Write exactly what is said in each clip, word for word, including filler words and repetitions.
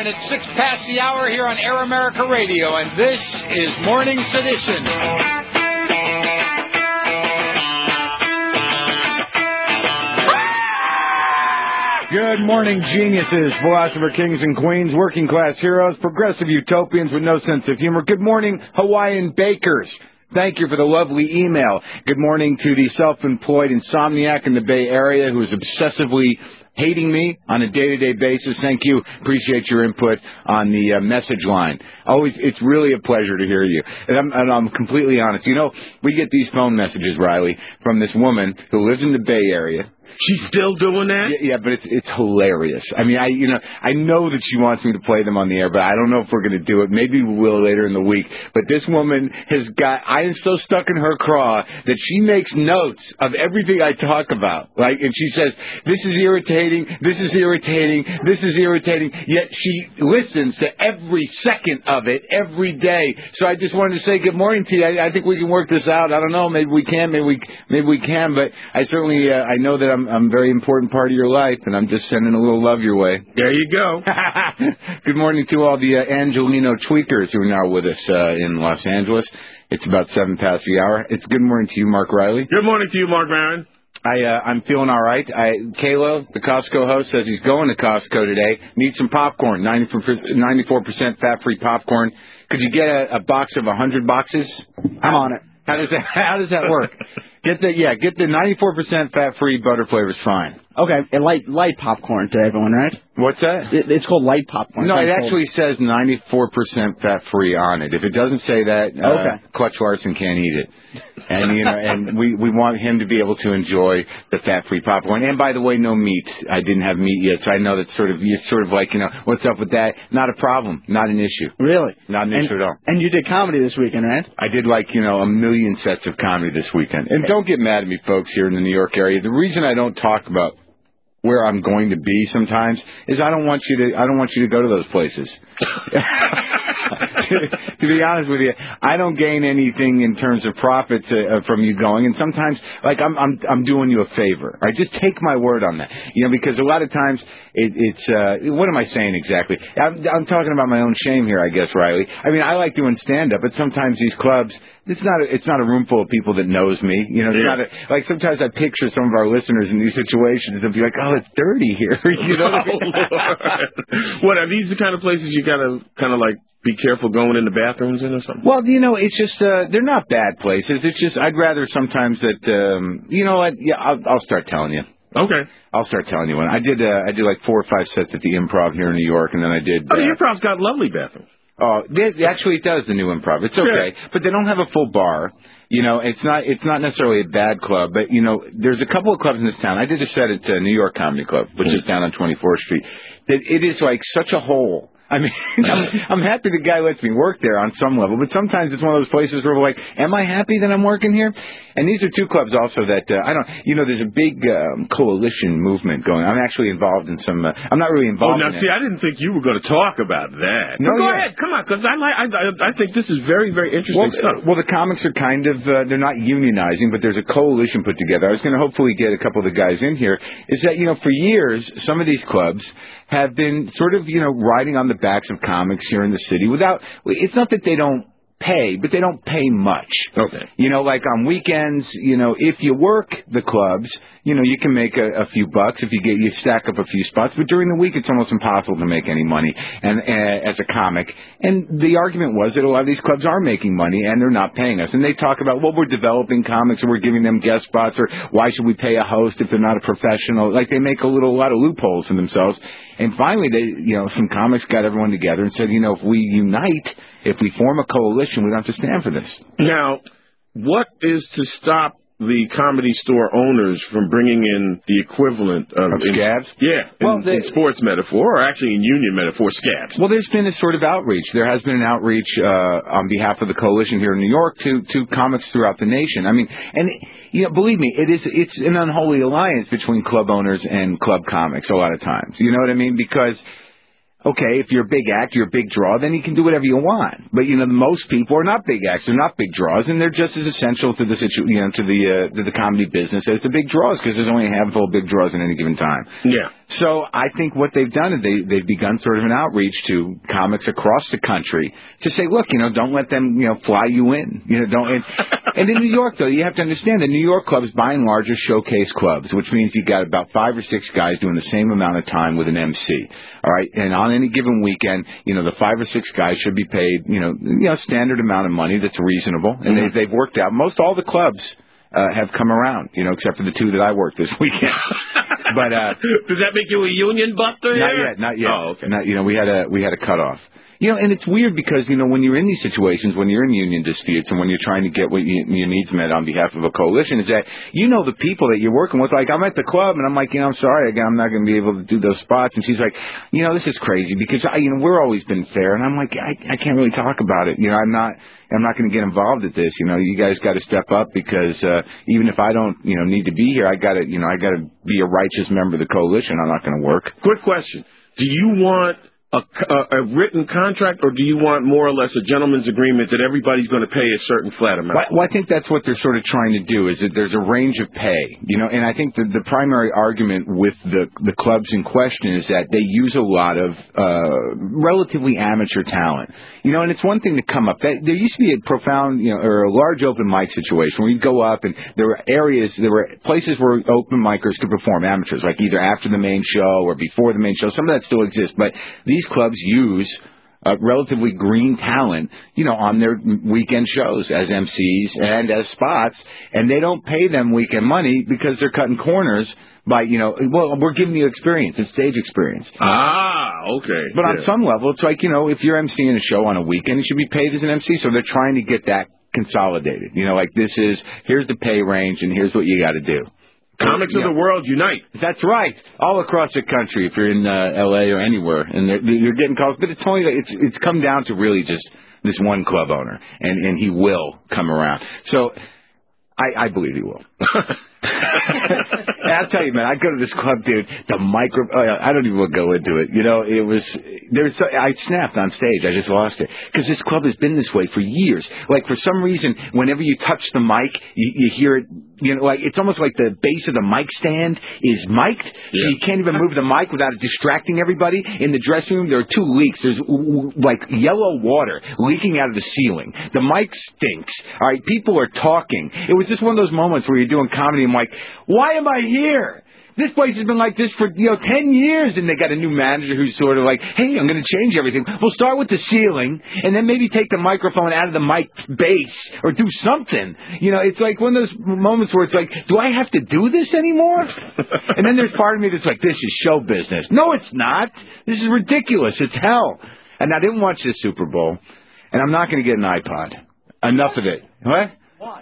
It's six past the hour here on Air America Radio, and this is Morning Sedition. Good morning, geniuses, philosopher kings and queens, working class heroes, progressive utopians with no sense of humor. Good morning, Hawaiian bakers. Thank you for the lovely email. Good morning to the self-employed insomniac in the Bay Area who is obsessively hating me on a day-to-day basis. Thank you. Appreciate your input on the uh, message line. Always, it's really a pleasure to hear you. And I'm, and I'm completely honest. You know, we get these phone messages, Riley, from this woman who lives in the Bay Area. She's still doing that? Yeah, yeah, but it's it's hilarious. I mean, I you know I know that she wants me to play them on the air, but I don't know if we're going to do it. Maybe we will later in the week. But this woman has got. I am so stuck in her craw that she makes notes of everything I talk about. Like, and she says, "This is irritating. This is irritating. This is irritating." Yet she listens to every second of it every day. So I just wanted to say good morning to you. I, I think we can work this out. I don't know. Maybe we can. Maybe we maybe we can. But I certainly uh, I know that I'm. I'm a very important part of your life, and I'm just sending a little love your way. There you go. Good morning to all the uh, Angelino tweakers who are now with us uh, in Los Angeles. It's about seven past the hour. It's good morning to you, Mark Riley. Good morning to you, Mark Maron. I, uh, I'm feeling all right. I, Kalo, the Costco host, says he's going to Costco today. Needs some popcorn, ninety-four percent fat-free popcorn. Could you get a, a box of one hundred boxes? I'm on it. How does that, how does that work? Get the yeah, get the ninety-four percent fat-free butter flavors fine. Okay, and light light popcorn to everyone, right? What's that? It, it's called light popcorn. No, it actually says ninety-four percent fat-free on it. If it doesn't say that, uh, okay. Clutch Larson can't eat it. And you know, and we we want him to be able to enjoy the fat-free popcorn. And by the way, no meat. I didn't have meat yet, so I know that's sort of you're sort of like you know what's up with that? Not a problem, not an issue. Really? Not an and, issue at all. And you did comedy this weekend, right? I did like you know a million sets of comedy this weekend. And don't get mad at me, folks, here in the New York area. The reason I don't talk about where I'm going to be sometimes is I don't want you to I don't want you to go to those places. to, to be honest with you, I don't gain anything in terms of profits uh, from you going, and sometimes like I'm I'm I'm doing you a favor. I just take my word on that, you know, because a lot of times it, it's uh, what am I saying exactly? I'm, I'm talking about my own shame here, I guess, Riley. I mean, I like doing stand up, but sometimes these clubs. It's not. A, it's not a room full of people that knows me. You know, yeah. not a, like sometimes I picture some of our listeners in these situations and be like, "Oh, it's dirty here." You know. What, I mean? What are these the kind of places you gotta kind of like be careful going in the bathrooms in or something? Well, you know, it's just uh, they're not bad places. It's just I'd rather sometimes that um, you know what? Yeah, I'll, I'll start telling you. Okay. I'll start telling you when I did. Uh, I did like four or five sets at the Improv here in New York, and then I did. Oh, the uh, Improv's got lovely bathrooms. Oh, they, actually, it does, the new Improv. It's okay, sure. But they don't have a full bar. You know, it's not it's not necessarily a bad club, but, you know, there's a couple of clubs in this town. I did a set at uh, New York Comedy Club, which mm-hmm. is down on twenty-fourth Street. That it is like such a hole. I mean, I'm, I'm happy the guy lets me work there on some level, but sometimes it's one of those places where we're like, am I happy that I'm working here? And these are two clubs also that, uh, I don't, you know, there's a big um, coalition movement going. I'm actually involved in some, uh, I'm not really involved oh, now, in see, it. I didn't think you were going to talk about that. No, go yeah. ahead, come on, because I, like, I, I think this is very, very interesting well, stuff. Well, the comics are kind of, uh, they're not unionizing, but there's a coalition put together. I was going to hopefully get a couple of the guys in here, is that, you know, for years, some of these clubs have been sort of, you know, riding on the backs of comics here in the city without, it's not that they don't pay, but they don't pay much. Okay. You know, like on weekends, you know, if you work the clubs, you know, you can make a, a few bucks if you get, you stack up a few spots, but during the week it's almost impossible to make any money and uh, as a comic. And the argument was that a lot of these clubs are making money and they're not paying us. And they talk about, well, we're developing comics and we're giving them guest spots, or why should we pay a host if they're not a professional? Like they make a little, a lot of loopholes for themselves. And finally, they, you know, some comics got everyone together and said, you know, if we unite, if we form a coalition, we don't have to stand for this. Now, what is to stop the Comedy Store owners from bringing in the equivalent of, of scabs? In, yeah, well, in, they, in sports metaphor, or actually in union metaphor, scabs. Well, there's been a sort of outreach. There has been an outreach uh, on behalf of the coalition here in New York to, to comics throughout the nation. I mean, and you know, believe me, it is it's an unholy alliance between club owners and club comics a lot of times. You know what I mean? Because okay, if you're a big act, you're a big draw, then you can do whatever you want. But you know, most people are not big acts; they're not big draws, and they're just as essential to the situ- you know, to the uh, to the comedy business as the big draws, because there's only a handful of big draws at any given time. Yeah. So I think what they've done is they they've begun sort of an outreach to comics across the country to say, look, you know, don't let them you know fly you in, you know, don't. And, and in New York, though, you have to understand the New York clubs, by and large, are showcase clubs, which means you got about five or six guys doing the same amount of time with an M C. All right, and on any given weekend, you know, the five or six guys should be paid, you know, you know, standard amount of money that's reasonable, and mm-hmm. they, they've worked out. Most all the clubs uh, have come around, you know, except for the two that I worked this weekend. But uh, does that make you a union buster? Not here? yet, not yet. Oh, okay. Not, you know, we had a we had a cutoff. You know, and it's weird because, you know, when you're in these situations, when you're in union disputes and when you're trying to get what you, your needs met on behalf of a coalition, is that you know the people that you're working with. Like, I'm at the club, and I'm like, you know, I'm sorry, again, I'm not going to be able to do those spots. And she's like, you know, this is crazy because, I, you know, we're always been fair. And I'm like, I, I can't really talk about it. You know, I'm not... I'm not going to get involved at this. You know, you guys got to step up because uh, even if I don't, you know, need to be here, I got to, you know, I got to be a righteous member of the coalition. I'm not going to work. Quick question: do you want a, a, a written contract, or do you want more or less a gentleman's agreement that everybody's going to pay a certain flat amount? Well, I think that's what they're sort of trying to do, is that there's a range of pay, you know, and I think the, the primary argument with the, the clubs in question is that they use a lot of uh, relatively amateur talent, you know, and it's one thing to come up. That, there used to be a profound, you know, or a large open mic situation where you'd go up and there were areas, there were places where open micers could perform, amateurs, like either after the main show or before the main show. Some of that still exists, but these These clubs use uh, relatively green talent, you know, on their weekend shows as M Cs and as spots, and they don't pay them weekend money because they're cutting corners by, you know, well, we're giving you experience, it's stage experience. Ah, okay. But yeah. on some level, it's like, you know, if you're emceeing a show on a weekend, you should be paid as an M C, so they're trying to get that consolidated. You know, like this is, here's the pay range, and here's what you got to do. Comics yeah. of the world unite. That's right, all across the country. If you're in uh, L A or anywhere, and they're, you're getting calls, but it's only it's it's come down to really just this one club owner, and and he will come around. So I, I believe he will. I'll tell you, man, I go to this club, dude. The micro, uh, I don't even want to go into it. You know, it was there's. I snapped on stage. I just lost it because this club has been this way for years. Like for some reason, whenever you touch the mic, you, you hear it. You know, like it's almost like the base of the mic stand is mic'd, yeah. so you can't even move the mic without it distracting everybody. In the dressing room, there are two leaks. There's like yellow water leaking out of the ceiling. The mic stinks. All right, people are talking. It was just one of those moments where you're doing comedy. I'm like, why am I here? This place has been like this for, you know, ten years, and they got a new manager who's sort of like, hey, I'm going to change everything. We'll start with the ceiling, and then maybe take the microphone out of the mic base, or do something. You know, it's like one of those moments where it's like, do I have to do this anymore? And then there's part of me that's like, this is show business. No, it's not. This is ridiculous. It's hell. And I didn't watch this Super Bowl, and I'm not going to get an iPod. Enough of it. What? Why?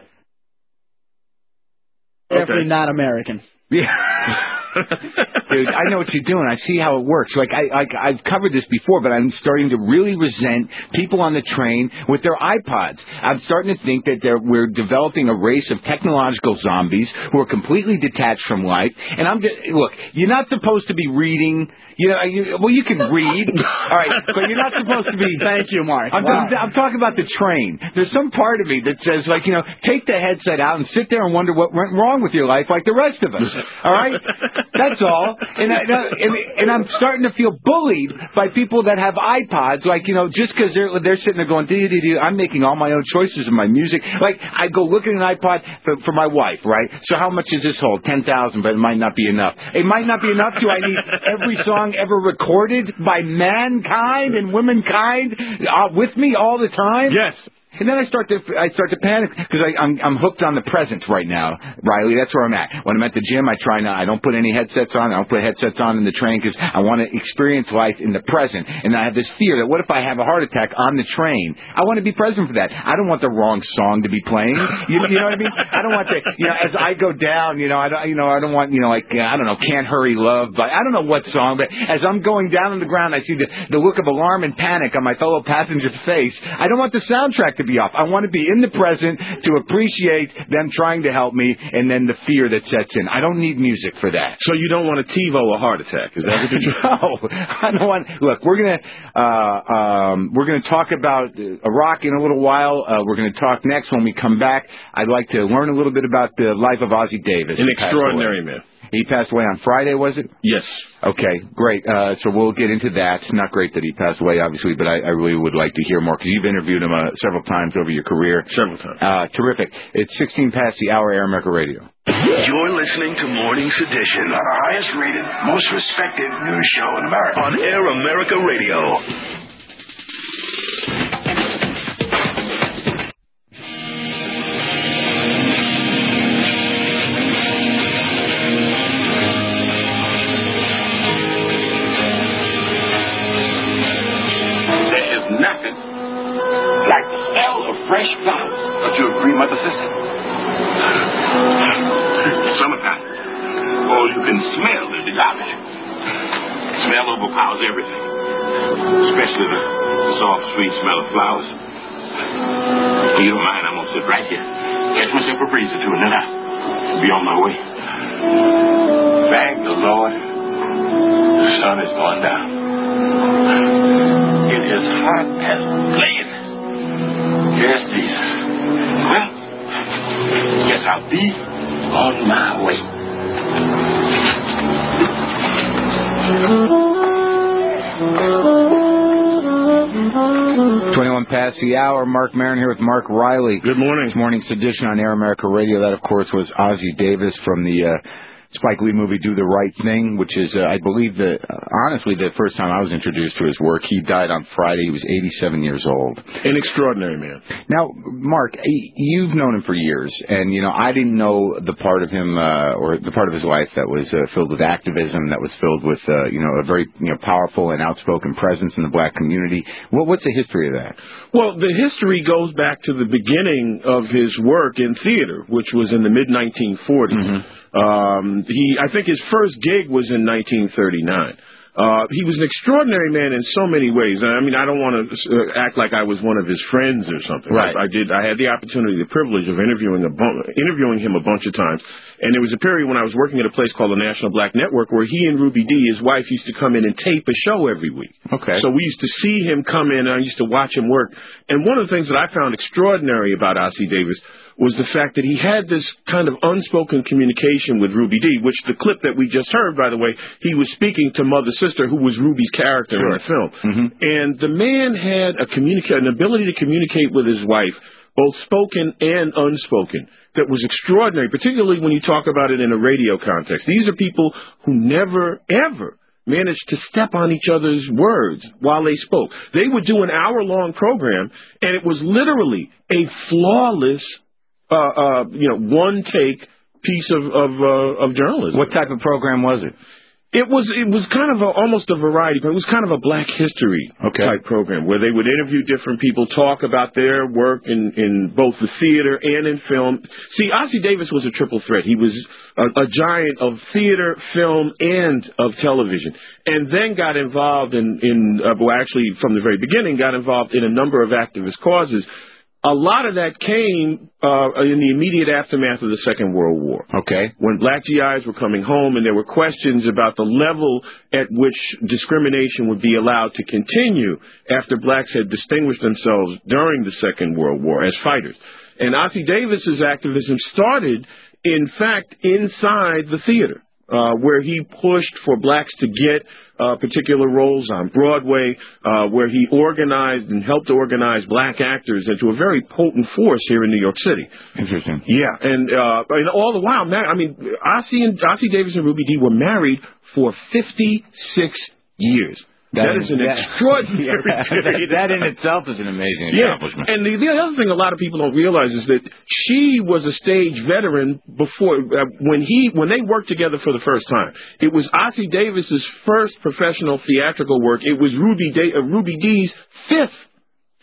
Okay. Definitely not American. Yeah. Dude, I know what you're doing. I see how it works. Like I, like I've covered this before, but I'm starting to really resent people on the train with their iPods. I'm starting to think that they're, we're developing a race of technological zombies who are completely detached from life. And I'm just, look, you're not supposed to be reading. You know, you, well, you can read, all right, but you're not supposed to be. Thank you, Mark. I'm, wow. I'm, I'm talking about the train. There's some part of me that says, like, you know, take the headset out and sit there and wonder what went wrong with your life, like the rest of us. All right, that's all. And, I, and and I'm starting to feel bullied by people that have iPods, like, you know, just because they're they're sitting there going, dee, dee, dee, I'm making all my own choices in my music. Like, I go look at an iPod for, for my wife, right? So how much does this hold? Ten thousand, but it might not be enough. It might not be enough. Do I need every song ever recorded by mankind and womankind uh, with me all the time? Yes. And then I start to I start to panic because I'm I'm hooked on the present right now, Riley. That's where I'm at. When I'm at the gym, I try not. I don't put any headsets on. I don't put headsets on in the train because I want to experience life in the present. And I have this fear that what if I have a heart attack on the train? I want to be present for that. I don't want the wrong song to be playing. You, you know what I mean? I don't want the you know as I go down. You know I don't you know I don't want you know like uh, I don't know Can't Hurry Love, but I don't know what song. But as I'm going down on the ground, I see the the look of alarm and panic on my fellow passenger's face. I don't want the soundtrack to be off. I want to be in the present to appreciate them trying to help me, and then the fear that sets in. I don't need music for that. So you don't want a TiVo a heart attack? Is that what you're No, I don't want. Look, we're gonna uh, um, we're gonna talk about Iraq in a little while. Uh, we're gonna talk next when we come back. I'd like to learn a little bit about the life of Ossie Davis. An extraordinary man. He passed away on Friday, was it? Yes. Okay, great. Uh, so we'll get into that. It's not great that he passed away, obviously, but I, I really would like to hear more because you've interviewed him uh, several times over your career. Several times. Uh, terrific. It's sixteen past the hour, Air America Radio. You're listening to Morning's Edition, the highest rated, most respected news show in America. On Air America Radio. Fresh flowers. Don't you agree, Mother Sister? Summertime. All you can smell is the garbage. Smell overpowers everything. Especially the soft, sweet smell of flowers. If you don't mind, I'm going to sit right here. Catch myself a breeze or two, and then I'll be on my way. Thank the Lord. The sun is going down. It is hot as blazes. Yes, Jesus. Well, guess I'll be on my way. twenty-one past the hour. Mark Maron here with Mark Riley. Good morning. This morning's edition on Air America Radio. That, of course, was Ossie Davis from the uh, Spike Lee movie Do the Right Thing, which is, uh, I believe, the uh, honestly, the first time I was introduced to his work. He died on Friday. He was eighty-seven years old. An extraordinary man. Now, Mark, you've known him for years, and, you know, I didn't know the part of him, uh, or the part of his life that was uh, filled with activism, that was filled with, uh, you know, a very, you know, powerful and outspoken presence in the black community. What, what's the history of that? Well, the history goes back to the beginning of his work in theater, which was in the mid nineteen forties. Mm-hmm. Um, he, I think his first gig was in nineteen thirty-nine. Uh, he was an extraordinary man in so many ways. I mean, I don't want to uh, act like I was one of his friends or something. Right. I, I did. I had the opportunity, the privilege of interviewing a bu- interviewing him a bunch of times. And there was a period when I was working at a place called the National Black Network where he and Ruby Dee, his wife, used to come in and tape a show every week. Okay. So we used to see him come in, and I used to watch him work. And one of the things that I found extraordinary about Ossie Davis was the fact that he had this kind of unspoken communication with Ruby Dee, which the clip that we just heard, by the way, he was speaking to Mother Sister, who was Ruby's character sure. in the film. Mm-hmm. And the man had a communica- an ability to communicate with his wife, both spoken and unspoken, that was extraordinary, particularly when you talk about it in a radio context. These are people who never, ever managed to step on each other's words while they spoke. They would do an hour-long program, and it was literally a flawless Uh, uh, you know, one take piece of of, uh, of journalism. What type of program was it? It was it was kind of a, almost a variety, but it was kind of a Black History okay. type program where they would interview different people, talk about their work in, in both the theater and in film. See, Ossie Davis was a triple threat. He was a, a giant of theater, film, and of television, and then got involved in, in uh, well, actually from the very beginning, got involved in a number of activist causes. A lot of that came uh, in the immediate aftermath of the Second World War. Okay. When black G Is were coming home and there were questions about the level at which discrimination would be allowed to continue after blacks had distinguished themselves during the Second World War as fighters. And Ossie Davis's activism started, in fact, inside the theater, uh, where he pushed for blacks to get Uh, particular roles on Broadway, uh, where he organized and helped organize black actors into a very potent force here in New York City. Interesting. Yeah, and, uh, and all the while, man, I mean, Ossie and Ossie Davis and Ruby Dee were married for fifty-six years. That, that is an that, extraordinary yeah, period. That, that in itself is an amazing yeah. accomplishment. And the, the other thing a lot of people don't realize is that she was a stage veteran before uh, when he when they worked together for the first time. It was Ossie Davis's first professional theatrical work. It was Ruby, da- uh, Ruby Dee's fifth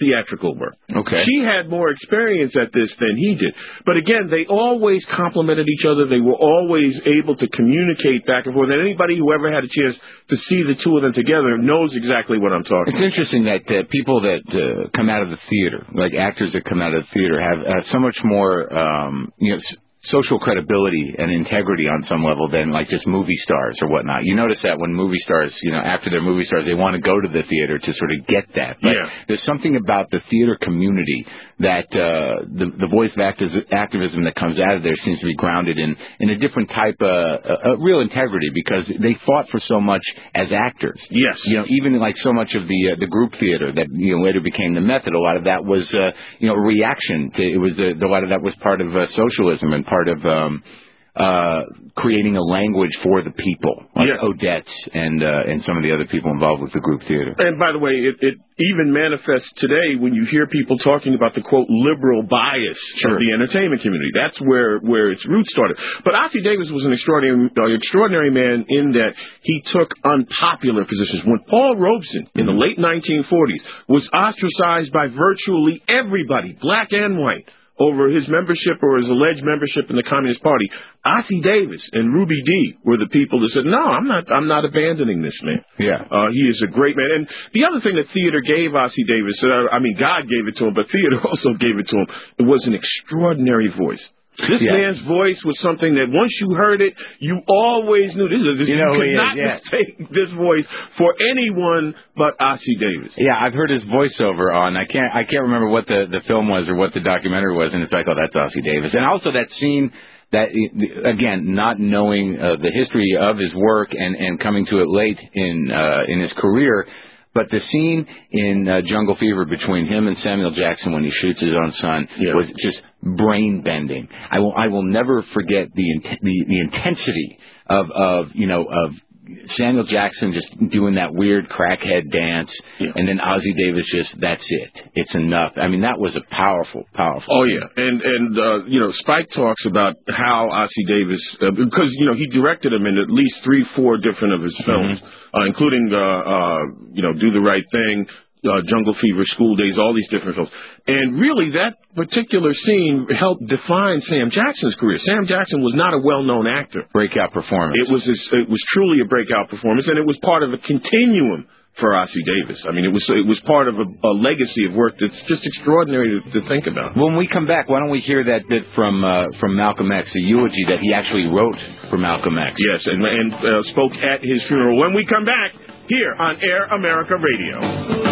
theatrical work. Okay. She had more experience at this than he did. But again, they always complimented each other. They were always able to communicate back and forth. And anybody who ever had a chance to see the two of them together knows exactly what I'm talking about. It's interesting that uh, people that uh, come out of the theater, like actors that come out of the theater, have uh, so much more, um, you know, social credibility and integrity on some level than like just movie stars or whatnot. You notice that when movie stars, you know, after they're movie stars, they want to go to the theater to sort of get that. But yeah. there's something about the theater community that uh, the, the voice of activism that comes out of there seems to be grounded in, in a different type of uh, uh, real integrity because they fought for so much as actors. Yes. You know, even like so much of the uh, the group theater that, you know, later became the method, a lot of that was, uh, you know, a reaction to, it was, uh, a lot of that was part of uh, socialism and part of, um, uh, creating a language for the people, like yeah. Odette and uh, and some of the other people involved with the group theater. And by the way, it, it even manifests today when you hear people talking about the, quote, liberal bias sure. of the entertainment community. That's where, where its roots started. But Ossie Davis was an extraordinary, uh, extraordinary man in that he took unpopular positions. When Paul Robeson, in the late nineteen forties, was ostracized by virtually everybody, black and white, over his membership or his alleged membership in the Communist Party, Ossie Davis and Ruby Dee were the people that said, no, I'm not I'm not abandoning this man. Yeah. Uh, he is a great man. And the other thing that theater gave Ossie Davis, uh, I mean, God gave it to him, but theater also gave it to him, it was an extraordinary voice. This yeah. man's voice was something that once you heard it, you always knew this. this you know you could is, not yeah. mistake this voice for anyone but Ossie Davis. Yeah, I've heard his voiceover on. I can't. I can't remember what the, the film was or what the documentary was, and it's like, oh, that's Ossie Davis. And also that scene. That again, not knowing uh, the history of his work and, and coming to it late in uh, in his career. But the scene in uh, Jungle Fever between him and Samuel Jackson when he shoots his own son yeah. was just brain bending. I will I will never forget the in- the, the intensity of of you know of Samuel Jackson just doing that weird crackhead dance, yeah. and then Ossie Davis just that's it. It's enough. I mean, that was a powerful, powerful. Oh scene. yeah, and and uh, you know, Spike talks about how Ossie Davis, uh, because you know he directed him in at least three, four different of his films, mm-hmm. uh, including uh, uh, you know, Do the Right Thing, uh, Jungle Fever, School Days, all these different films. And really, that particular scene helped define Sam Jackson's career. Sam Jackson was not a well-known actor. Breakout performance. It was his, it was truly a breakout performance, and it was part of a continuum for Ossie Davis. I mean, it was it was part of a, a legacy of work that's just extraordinary to, to think about. When we come back, why don't we hear that bit from uh, from Malcolm X, a eulogy that he actually wrote for Malcolm X. Yes, and, and uh, spoke at his funeral. When we come back, here on Air America Radio.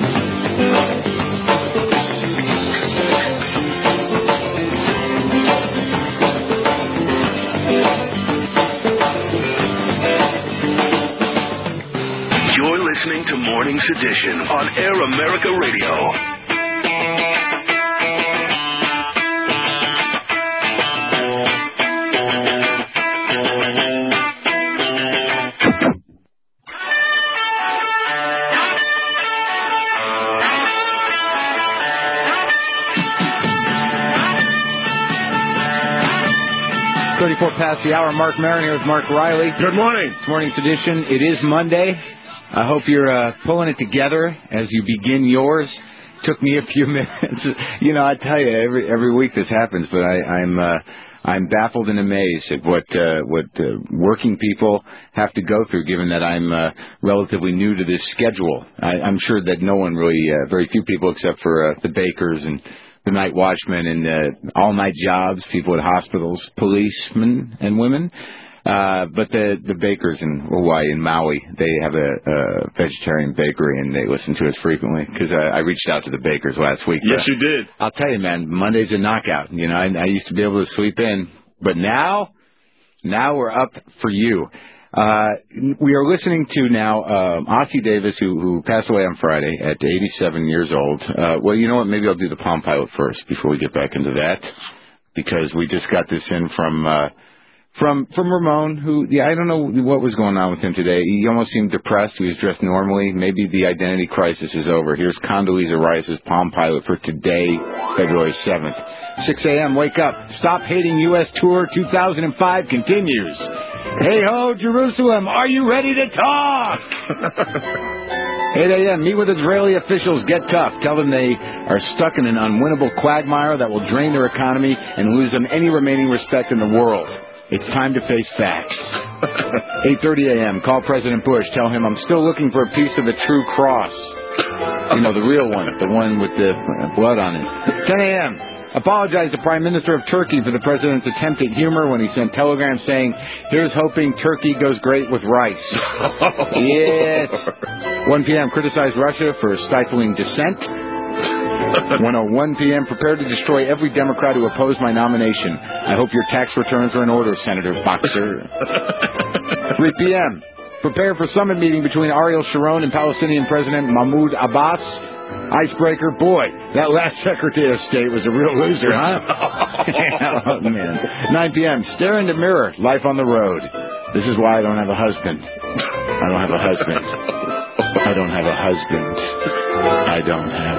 You're listening to Morning's Edition on Air America Radio. thirty-four past the hour. Mark Maron here with Mark Riley. Good morning. It's Morning's Edition. It is Monday. I hope you're uh, pulling it together as you begin yours. Took me a few minutes. You know, I tell you, every every week this happens, but I, I'm uh, I'm baffled and amazed at what uh, what uh, working people have to go through, given that I'm uh, relatively new to this schedule. I, I'm sure that no one really, uh, very few people except for uh, the bakers and the night watchmen and uh, all-night jobs, people at hospitals, policemen and women. Uh, but the the bakers in Hawaii, in Maui, they have a, a vegetarian bakery, and they listen to us frequently because I, I reached out to the bakers last week. Yes, you did. I'll tell you, man, Monday's a knockout. You know, I, I used to be able to sleep in, but now, now we're up for you. Uh, we are listening to now um, Ossie Davis, who, who passed away on Friday at eighty-seven years old. Uh, well, you know what? Maybe I'll do the Palm Pilot first before we get back into that, because we just got this in from uh, from from Ramon, who, yeah, I don't know what was going on with him today. He almost seemed depressed. He was dressed normally. Maybe the identity crisis is over. Here's Condoleezza Rice's Palm Pilot for today, February seventh. six a.m., wake up. Stop Hating U S Tour two thousand five continues. Hey ho, Jerusalem, are you ready to talk? eight a.m., meet with Israeli officials, get tough. Tell them they are stuck in an unwinnable quagmire that will drain their economy and lose them any remaining respect in the world. It's time to face facts. eight thirty a.m., call President Bush. Tell him I'm still looking for a piece of the true cross. You know, the real one, the one with the blood on it. ten a.m., apologize to Prime Minister of Turkey for the president's attempt at humor when he sent telegrams saying, here's hoping Turkey goes great with rice. Yes. one p.m., criticize Russia for stifling dissent. one oh one p.m., prepare to destroy every Democrat who opposed my nomination. I hope your tax returns are in order, Senator Boxer. three p.m., prepare for summit meeting between Ariel Sharon and Palestinian President Mahmoud Abbas. Icebreaker, boy, that last Secretary of State was a real loser, huh? Oh, man. nine p.m., stare in the mirror, life on the road. This is why I don't have a husband. I don't have a husband. I don't have a husband. I don't have...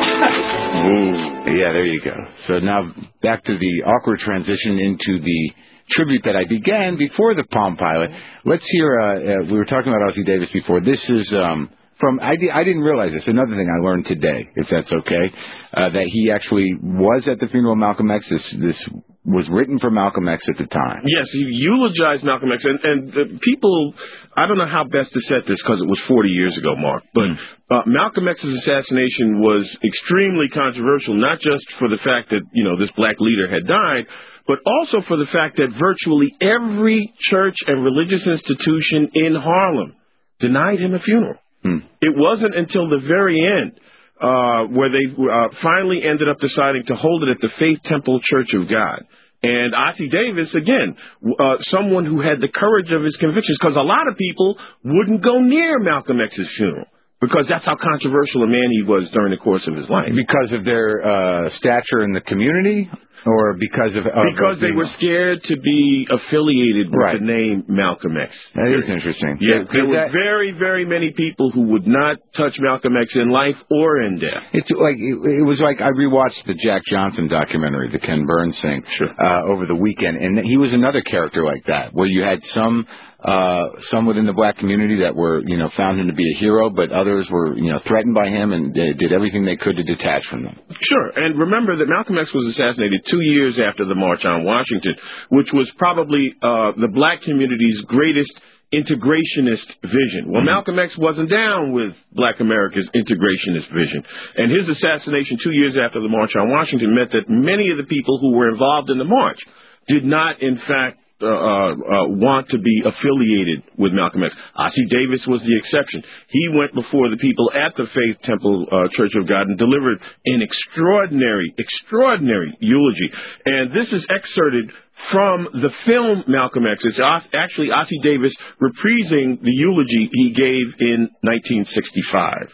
Ooh. Yeah, there you go. So now back to the awkward transition into the tribute that I began before the Palm Pilot. Let's hear, uh, uh, we were talking about Ossie Davis before. This is... um. From I, di- I didn't realize this. Another thing I learned today, if that's okay, uh, that he actually was at the funeral of Malcolm X. This, this was written for Malcolm X at the time. Yes, he eulogized Malcolm X. And, and uh, people, I don't know how best to set this because it was forty years ago, Mark. But mm. uh, Malcolm X's assassination was extremely controversial, not just for the fact that, you know, this black leader had died, but also for the fact that virtually every church and religious institution in Harlem denied him a funeral. Hmm. It wasn't until the very end uh, where they uh, finally ended up deciding to hold it at the Faith Temple Church of God. And Ossie Davis, again, uh, someone who had the courage of his convictions, because a lot of people wouldn't go near Malcolm X's funeral because that's how controversial a man he was during the course of his life. Because of their uh, stature in the community? Or because of... Uh, because they were scared to be affiliated with right. the name Malcolm X. That is interesting. Yeah, there were that, very, very many people who would not touch Malcolm X in life or in death. It's like it, it was like I rewatched the Jack Johnson documentary, the Ken Burns thing, sure. uh, over the weekend, and he was another character like that, where you had some... Uh, some within the black community that were, you know, found him to be a hero, but others were, you know, threatened by him and they did everything they could to detach from them. Sure. And remember that Malcolm X was assassinated two years after the March on Washington, which was probably uh, the black community's greatest integrationist vision. Well, mm-hmm. Malcolm X wasn't down with black America's integrationist vision. And his assassination two years after the March on Washington meant that many of the people who were involved in the march did not, in fact, Uh, uh, want to be affiliated with Malcolm X. Ossie Davis was the exception. He went before the people at the Faith Temple uh, Church of God and delivered an extraordinary, extraordinary eulogy. And this is excerpted from the film Malcolm X. It's actually Ossie Davis reprising the eulogy he gave in nineteen sixty-five.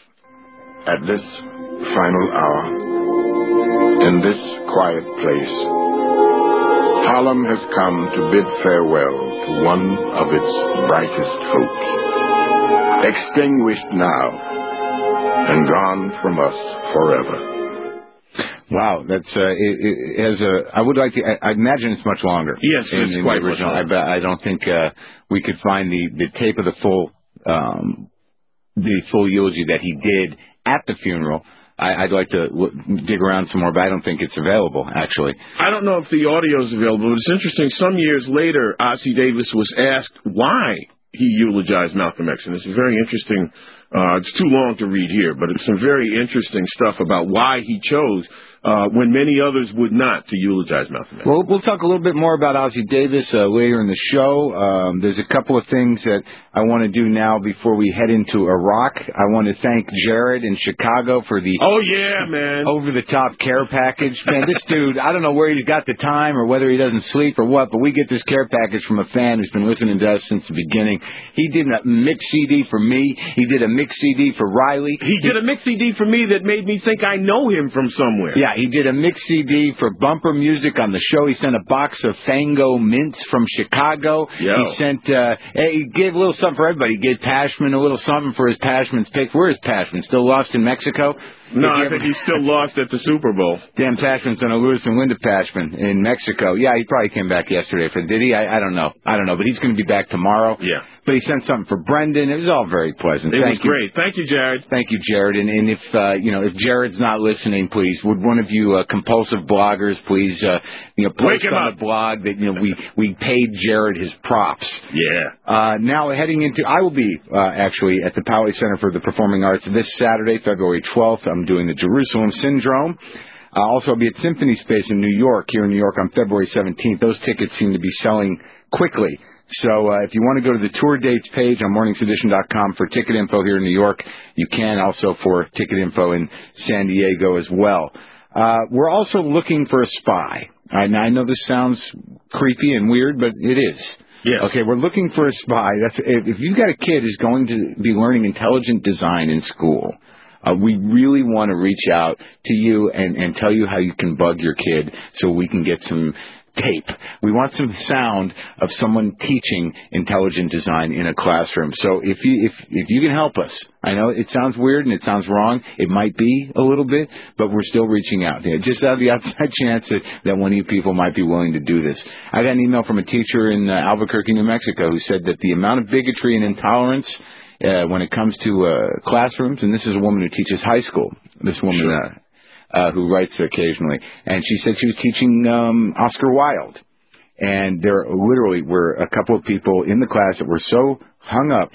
At this final hour, in this quiet place, Harlem has come to bid farewell to one of its brightest hopes, extinguished now and gone from us forever. Wow, that's uh, it, it has a. I would like to. I, I imagine it's much longer. Yes, in, it's in quite the original. much longer. I, I don't think uh, we could find the, the tape of the full um, the full eulogy that he did at the funeral. I, I'd like to w- dig around some more, but I don't think it's available, actually. I don't know if the audio is available, but it's interesting. Some years later, Ossie Davis was asked why he eulogized Malcolm X, and it's very interesting. Uh, it's too long to read here, but it's some very interesting stuff about why he chose, uh, when many others would not, to eulogize Malcolm X. Well, we'll talk a little bit more about Ossie Davis uh, later in the show. Um, there's a couple of things that I want to do now before we head into Iraq. I want to thank Jared in Chicago for the oh yeah, man, over-the-top care package. Man, this dude, I don't know where he's got the time or whether he doesn't sleep or what, but we get this care package from a fan who's been listening to us since the beginning. He did a mix C D for me. He did a mix C D for Riley. He did a mix C D for me that made me think I know him from somewhere. Yeah, he did a mix C D for bumper music on the show. He sent a box of Fango mints from Chicago. Yo. He sent, uh, he gave a little something for everybody. He gave Pashman a little something for his Pashman's pick. Where is Pashman? Still lost in Mexico? No, I think he's still lost at the Super Bowl. Dan Pashman sent a Lewis and Linda Pashman in Mexico. Yeah, he probably came back yesterday for, did he? I, I don't know. I don't know, but he's going to be back tomorrow. Yeah. But he sent something for Brendan. It was all very pleasant. It Thank was you. great. Thank you, Jared. Thank you, Jared. And, and if, uh, you know, if Jared's not listening, please, would one of you uh, compulsive bloggers please, uh, you know, post on up. a blog that, you know, we, we paid Jared his props. Yeah. Uh, now heading into, I will be, uh, actually at the Poway Center for the Performing Arts this Saturday, February twelfth. I'm doing the Jerusalem Syndrome. Uh, also, I'll be at Symphony Space in New York, here in New York on February seventeenth. Those tickets seem to be selling quickly. So uh, if you want to go to the tour dates page on mornings edition dot com for ticket info here in New York, you can also for ticket info in San Diego as well. Uh, we're also looking for a spy. I, I know this sounds creepy and weird, but it is. Yes. Okay, we're looking for a spy. That's if, if you've got a kid who's going to be learning intelligent design in school, uh, we really want to reach out to you and, and tell you how you can bug your kid so we can get some tape. We want some sound of someone teaching intelligent design in a classroom. So if you if if you can help us, I know it sounds weird and it sounds wrong. It might be a little bit, but we're still reaching out. Yeah, just out of the outside chance that, that one of you people might be willing to do this. I got an email from a teacher in uh, Albuquerque, New Mexico, who said that the amount of bigotry and intolerance uh, when it comes to uh, classrooms, and this is a woman who teaches high school. This woman. Sure. Uh, Uh, who writes occasionally, and she said she was teaching um, Oscar Wilde, and there literally were a couple of people in the class that were so hung up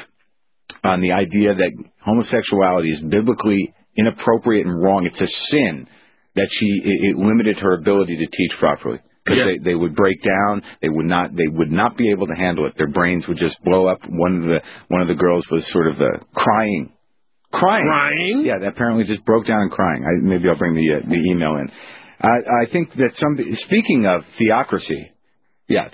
on the idea that homosexuality is biblically inappropriate and wrong. It's a sin that she it, it limited her ability to teach properly because yeah. they, they would break down. They would not they would not be able to handle it. Their brains would just blow up. One of the one of the girls was sort of uh, crying. Crying. Crying? Yeah, that apparently just broke down and crying. I, maybe I'll bring the uh, the email in. I, I think that some. Speaking of theocracy, yeah.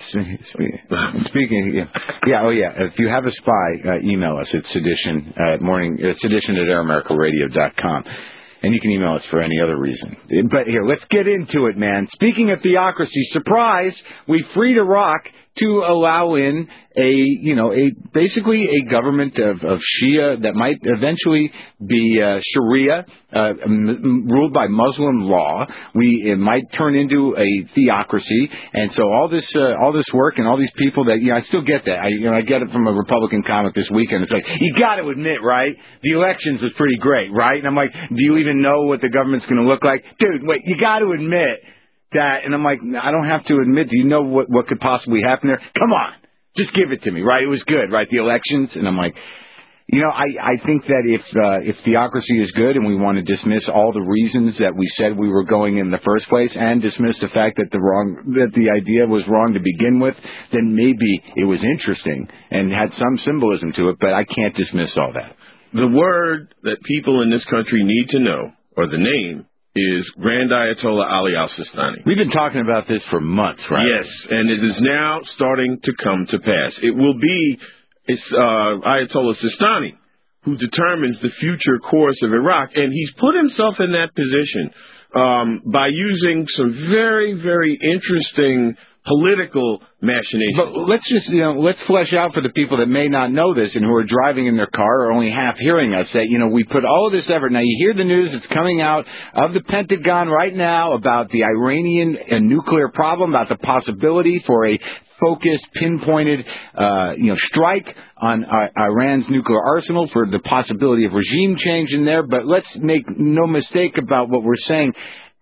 Speaking, yeah, yeah. Oh, yeah. If you have a spy, uh, email us at sedition uh, morning uh, sedition at air america radio dot com, and you can email us for any other reason. But here, let's get into it, man. Speaking of theocracy, surprise, we freed Iraq to allow in a, you know, a basically a government of, of Shia that might eventually be uh, Sharia, uh, m- ruled by Muslim law. We it might turn into a theocracy, and so all this uh, all this work and all these people that, you know, I still get that. I you know I get it from a Republican comic this weekend. It's like, you got to admit, right? The elections was pretty great, right? And I'm like, do you even know what the government's going to look like, dude? Wait, you got to admit that. And I'm like, I don't have to admit. Do you know what, what could possibly happen there? Come on, just give it to me, right? It was good, right? The elections. And I'm like, you know, I, I think that if uh, if theocracy is good and we want to dismiss all the reasons that we said we were going in the first place and dismiss the fact that the wrong that the idea was wrong to begin with, then maybe it was interesting and had some symbolism to it, but I can't dismiss all that. The word that people in this country need to know, or the name, is Grand Ayatollah Ali al-Sistani. We've been talking about this for months, right? Yes, and it is now starting to come to pass. It will be it's, uh, Ayatollah Sistani who determines the future course of Iraq, and he's put himself in that position um, by using some very, very interesting political machinations. But let's just, you know, let's flesh out for the people that may not know this and who are driving in their car or only half hearing us that, you know, we put all of this effort. Now, you hear the news that's coming out of the Pentagon right now about the Iranian and nuclear problem, about the possibility for a focused, pinpointed, uh, you know, strike on uh, Iran's nuclear arsenal, for the possibility of regime change in there. But let's make no mistake about what we're saying.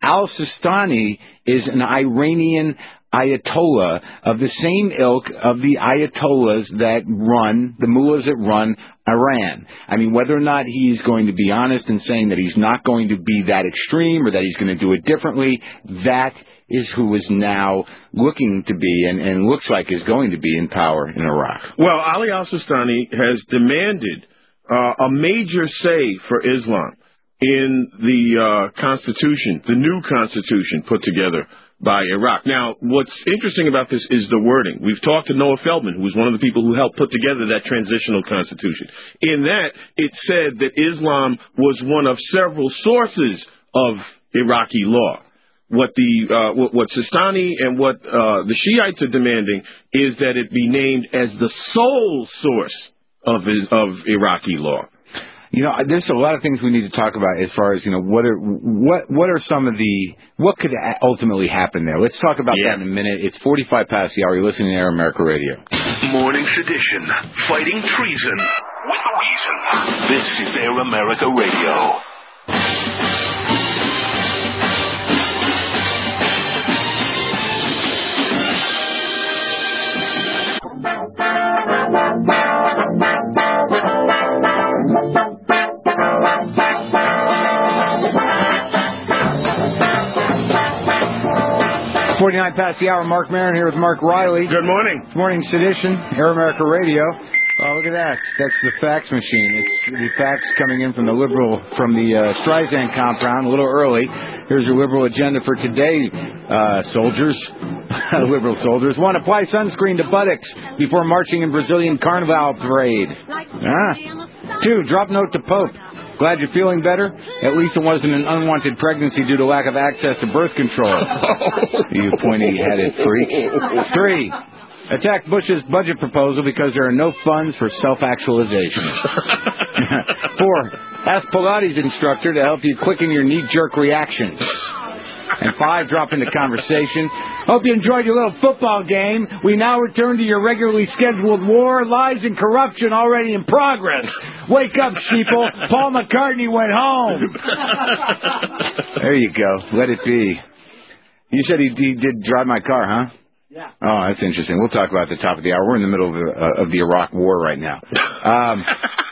Al-Sistani is an Iranian Ayatollah of the same ilk of the Ayatollahs that run, the mullahs that run Iran. I mean, whether or not he's going to be honest in saying that he's not going to be that extreme or that he's going to do it differently, that is who is now looking to be and, and looks like is going to be in power in Iraq. Well, Ali al-Sistani has demanded uh, a major say for Islam in the uh, Constitution, the new Constitution put together by Iraq. Now, what's interesting about this is the wording. We've talked to Noah Feldman, who was one of the people who helped put together that transitional constitution. In that, it said that Islam was one of several sources of Iraqi law. What the uh, what, what Sistani and what uh, the Shiites are demanding is that it be named as the sole source of of Iraqi law. You know, there's a lot of things we need to talk about as far as, you know, what are what what are some of the, what could ultimately happen there? Let's talk about yeah. that in a minute. It's forty-five past the hour. You're listening to Air America Radio. Morning Sedition, fighting treason with reason. This is Air America Radio. forty-nine past the hour. Mark Maron here with Mark Riley. Good morning. It's Morning Sedition, Air America Radio. Oh, look at that. That's the fax machine. It's the fax coming in from the liberal, from the uh, Streisand compound a little early. Here's your liberal agenda for today, uh, soldiers. Liberal soldiers. One, apply sunscreen to buttocks before marching in Brazilian Carnival parade. Ah. Two, drop note to Pope. Glad you're feeling better? At least it wasn't an unwanted pregnancy due to lack of access to birth control. You pointy-headed freak. Three, attack Bush's budget proposal because there are no funds for self-actualization. Four, ask Pilates instructor to help you quicken your knee-jerk reactions. And five, drop into conversation. Hope you enjoyed your little football game. We now return to your regularly scheduled war, lies, and corruption already in progress. Wake up, sheeple. Paul McCartney went home. There you go. Let it be. You said he, he did drive my car, huh? Yeah. Oh, that's interesting. We'll talk about it at the top of the hour. We're in the middle of the, uh, of the Iraq War right now. Um...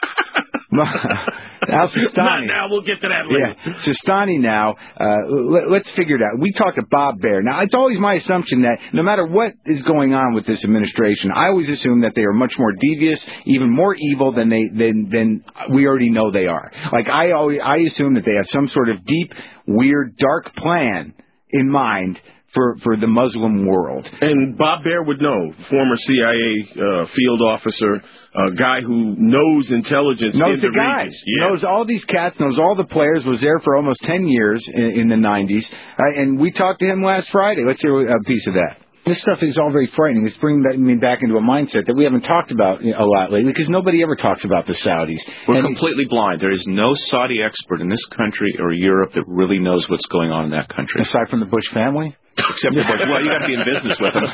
Al Sistani. Not now. We'll get to that later. Yeah, Sistani now. Uh, let, let's figure it out. We talked to Bob Baer. Now, it's always my assumption that no matter what is going on with this administration, I always assume that they are much more devious, even more evil than they than than we already know they are. Like I always, I assume that they have some sort of deep, weird, dark plan in mind for, for the Muslim world. And Bob Baer would know, former C I A uh, field officer, a guy who knows intelligence knows in the, the guys, yeah. knows all these cats, knows all the players, was there for almost ten years in, in the nineties. Uh, and we talked to him last Friday. Let's hear a piece of that. This stuff is all very frightening. It's bringing me back into a mindset that we haven't talked about a lot lately because nobody ever talks about the Saudis. We're and completely blind. There is no Saudi expert in this country or Europe that really knows what's going on in that country. Aside from the Bush family? Except for Bush. Well, you got to be in business with them.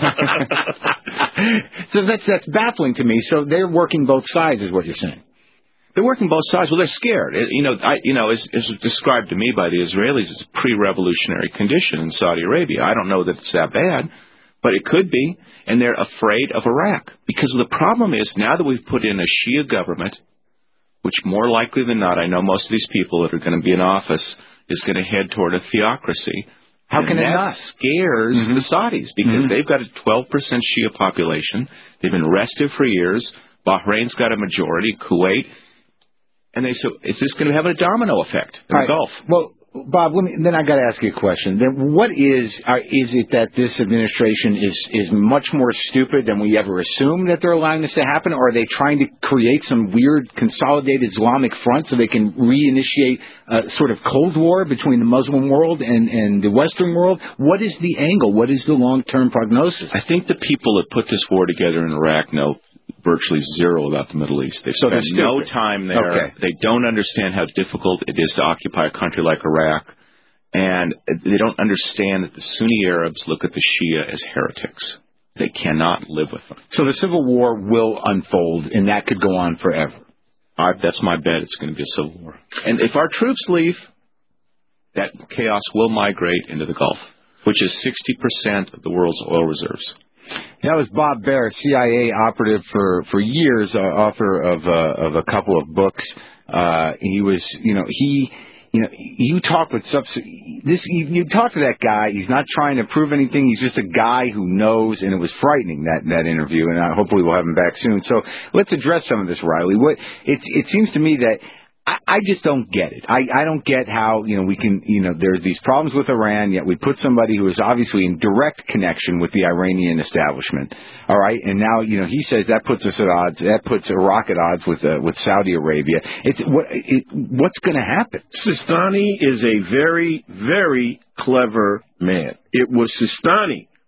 So that's that's baffling to me. So they're working both sides, is what you're saying. They're working both sides. Well, they're scared. It, you know, I, you know, as, as described to me by the Israelis, it's a pre-revolutionary condition in Saudi Arabia. I don't know that it's that bad, but it could be. And they're afraid of Iraq because the problem is now that we've put in a Shia government, which more likely than not, I know most of these people that are going to be in office is going to head toward a theocracy. How can and it that not? scares mm-hmm. the Saudis because mm-hmm. they've got a twelve percent Shia population. They've been restive for years. Bahrain's got a majority, Kuwait. And they so is this going to have a domino effect in All the right. Gulf? Well, Bob, let me, then I got to ask you a question. Then what is uh, is it that this administration is is much more stupid than we ever assumed that they're allowing this to happen? Or are they trying to create some weird consolidated Islamic front so they can reinitiate a sort of Cold War between the Muslim world and, and the Western world? What is the angle? What is the long-term prognosis? I think the people that put this war together in Iraq know virtually zero about the Middle East. They've so spent no time there. Okay. They don't understand how difficult it is to occupy a country like Iraq. And they don't understand that the Sunni Arabs look at the Shia as heretics. They cannot live with them. So the civil war will unfold, and that could go on forever. Uh, that's my bet. It's going to be a civil war. And if our troops leave, that chaos will migrate into the Gulf, which is sixty percent of the world's oil reserves. That was Bob Baer, C I A operative for, for years, uh, author of uh, of a couple of books. Uh, he was, you know, he, you know, you talk with subs. This you, you talk to that guy. He's not trying to prove anything. He's just a guy who knows, and it was frightening that that interview. And uh, hopefully we'll have him back soon. So let's address some of this, Riley. What it it seems to me that. I, I just don't get it. I, I don't get how, you know, we can, you know, there's these problems with Iran, yet we put somebody who is obviously in direct connection with the Iranian establishment. All right. And now, you know, he says that puts us at odds, that puts Iraq at odds with, uh, with Saudi Arabia. It's what, it, what's going to happen? Sistani is a very, very clever man. It was Sistani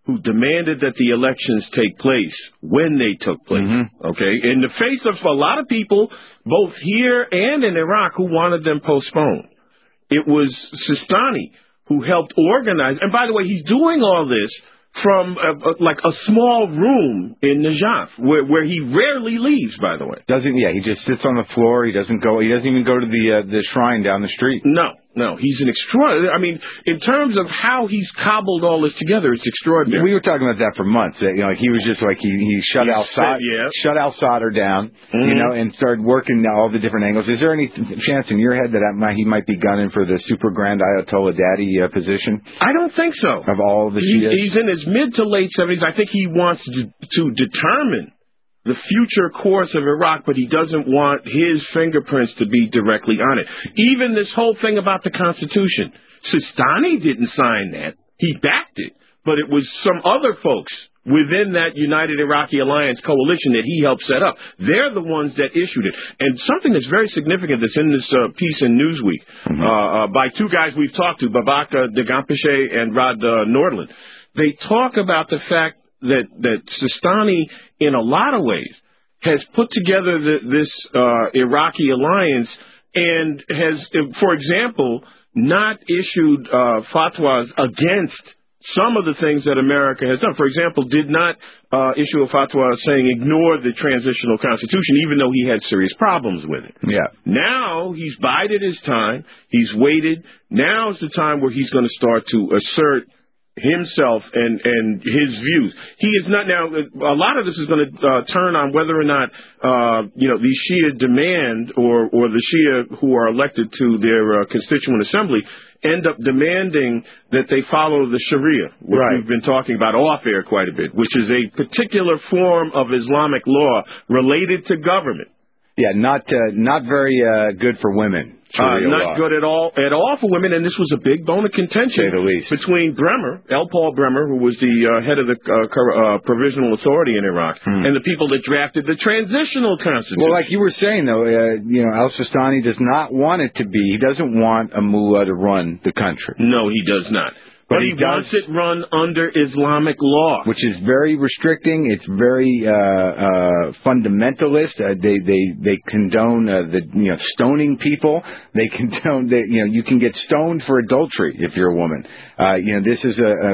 who demanded that the elections take place when they took place, mm-hmm. okay, in the face of a lot of people, both here and in Iraq, who wanted them postponed. It was Sistani who helped organize, and by the way, he's doing all this from a, a, like a small room in Najaf, where, where he rarely leaves, by the way. Doesn't, yeah, he just sits on the floor, he doesn't go, he doesn't even go to the uh, the shrine down the street. No, no, he's an extraordinary, I mean, in terms of how he's cobbled all this together, it's extraordinary. We were talking about that for months, you know, like he was just like, he, he shut Al-Sadr yeah. shut Al-Sadr down, mm-hmm. you know, and started working all the different angles. Is there any chance in your head that I, he might be gunning for the super grand Ayatollah Daddy uh, position? I don't think so. Of all the he's, Shias? He's in his mid to late seventies. I think he wants to, to determine the future course of Iraq, but he doesn't want his fingerprints to be directly on it. Even this whole thing about the Constitution, Sistani didn't sign that. He backed it, but it was some other folks within that United Iraqi Alliance coalition that he helped set up. They're the ones that issued it. And something that's very significant that's in this uh, piece in Newsweek mm-hmm. uh, uh, by two guys we've talked to, Babak uh, Deghampeshe and Rod uh, Nordland. They talk about the fact that, that Sistani, in a lot of ways, has put together the, this uh, Iraqi alliance and has, for example, not issued uh, fatwas against some of the things that America has done. For example, did not uh, issue a fatwa saying ignore the transitional constitution, even though he had serious problems with it. Yeah. Now he's bided his time. He's waited. Now's the time where he's going to start to assert himself and, and his views. He is not now, a lot of this is going to uh, turn on whether or not, uh, you know, these Shia demand or, or the Shia who are elected to their uh, constituent assembly end up demanding that they follow the Sharia, which right. we've been talking about off air quite a bit, which is a particular form of Islamic law related to government. Yeah, not uh, not very uh, good for women. Uh, not law. good at all at all for women, and this was a big bone of contention the least. between Bremer, L. Paul Bremer, who was the uh, head of the uh, uh, provisional authority in Iraq, hmm. and the people that drafted the transitional constitution. Well, like you were saying, though, uh, you know, Al-Sistani does not want it to be. He doesn't want a mullah to run the country. No, he does not. But, but he, he wants it run under Islamic law, which is very restricting. It's very uh, uh, fundamentalist. Uh, they they they condone uh, the you know stoning people. They condone that you know you can get stoned for adultery if you're a woman. Uh, you know this is a. a,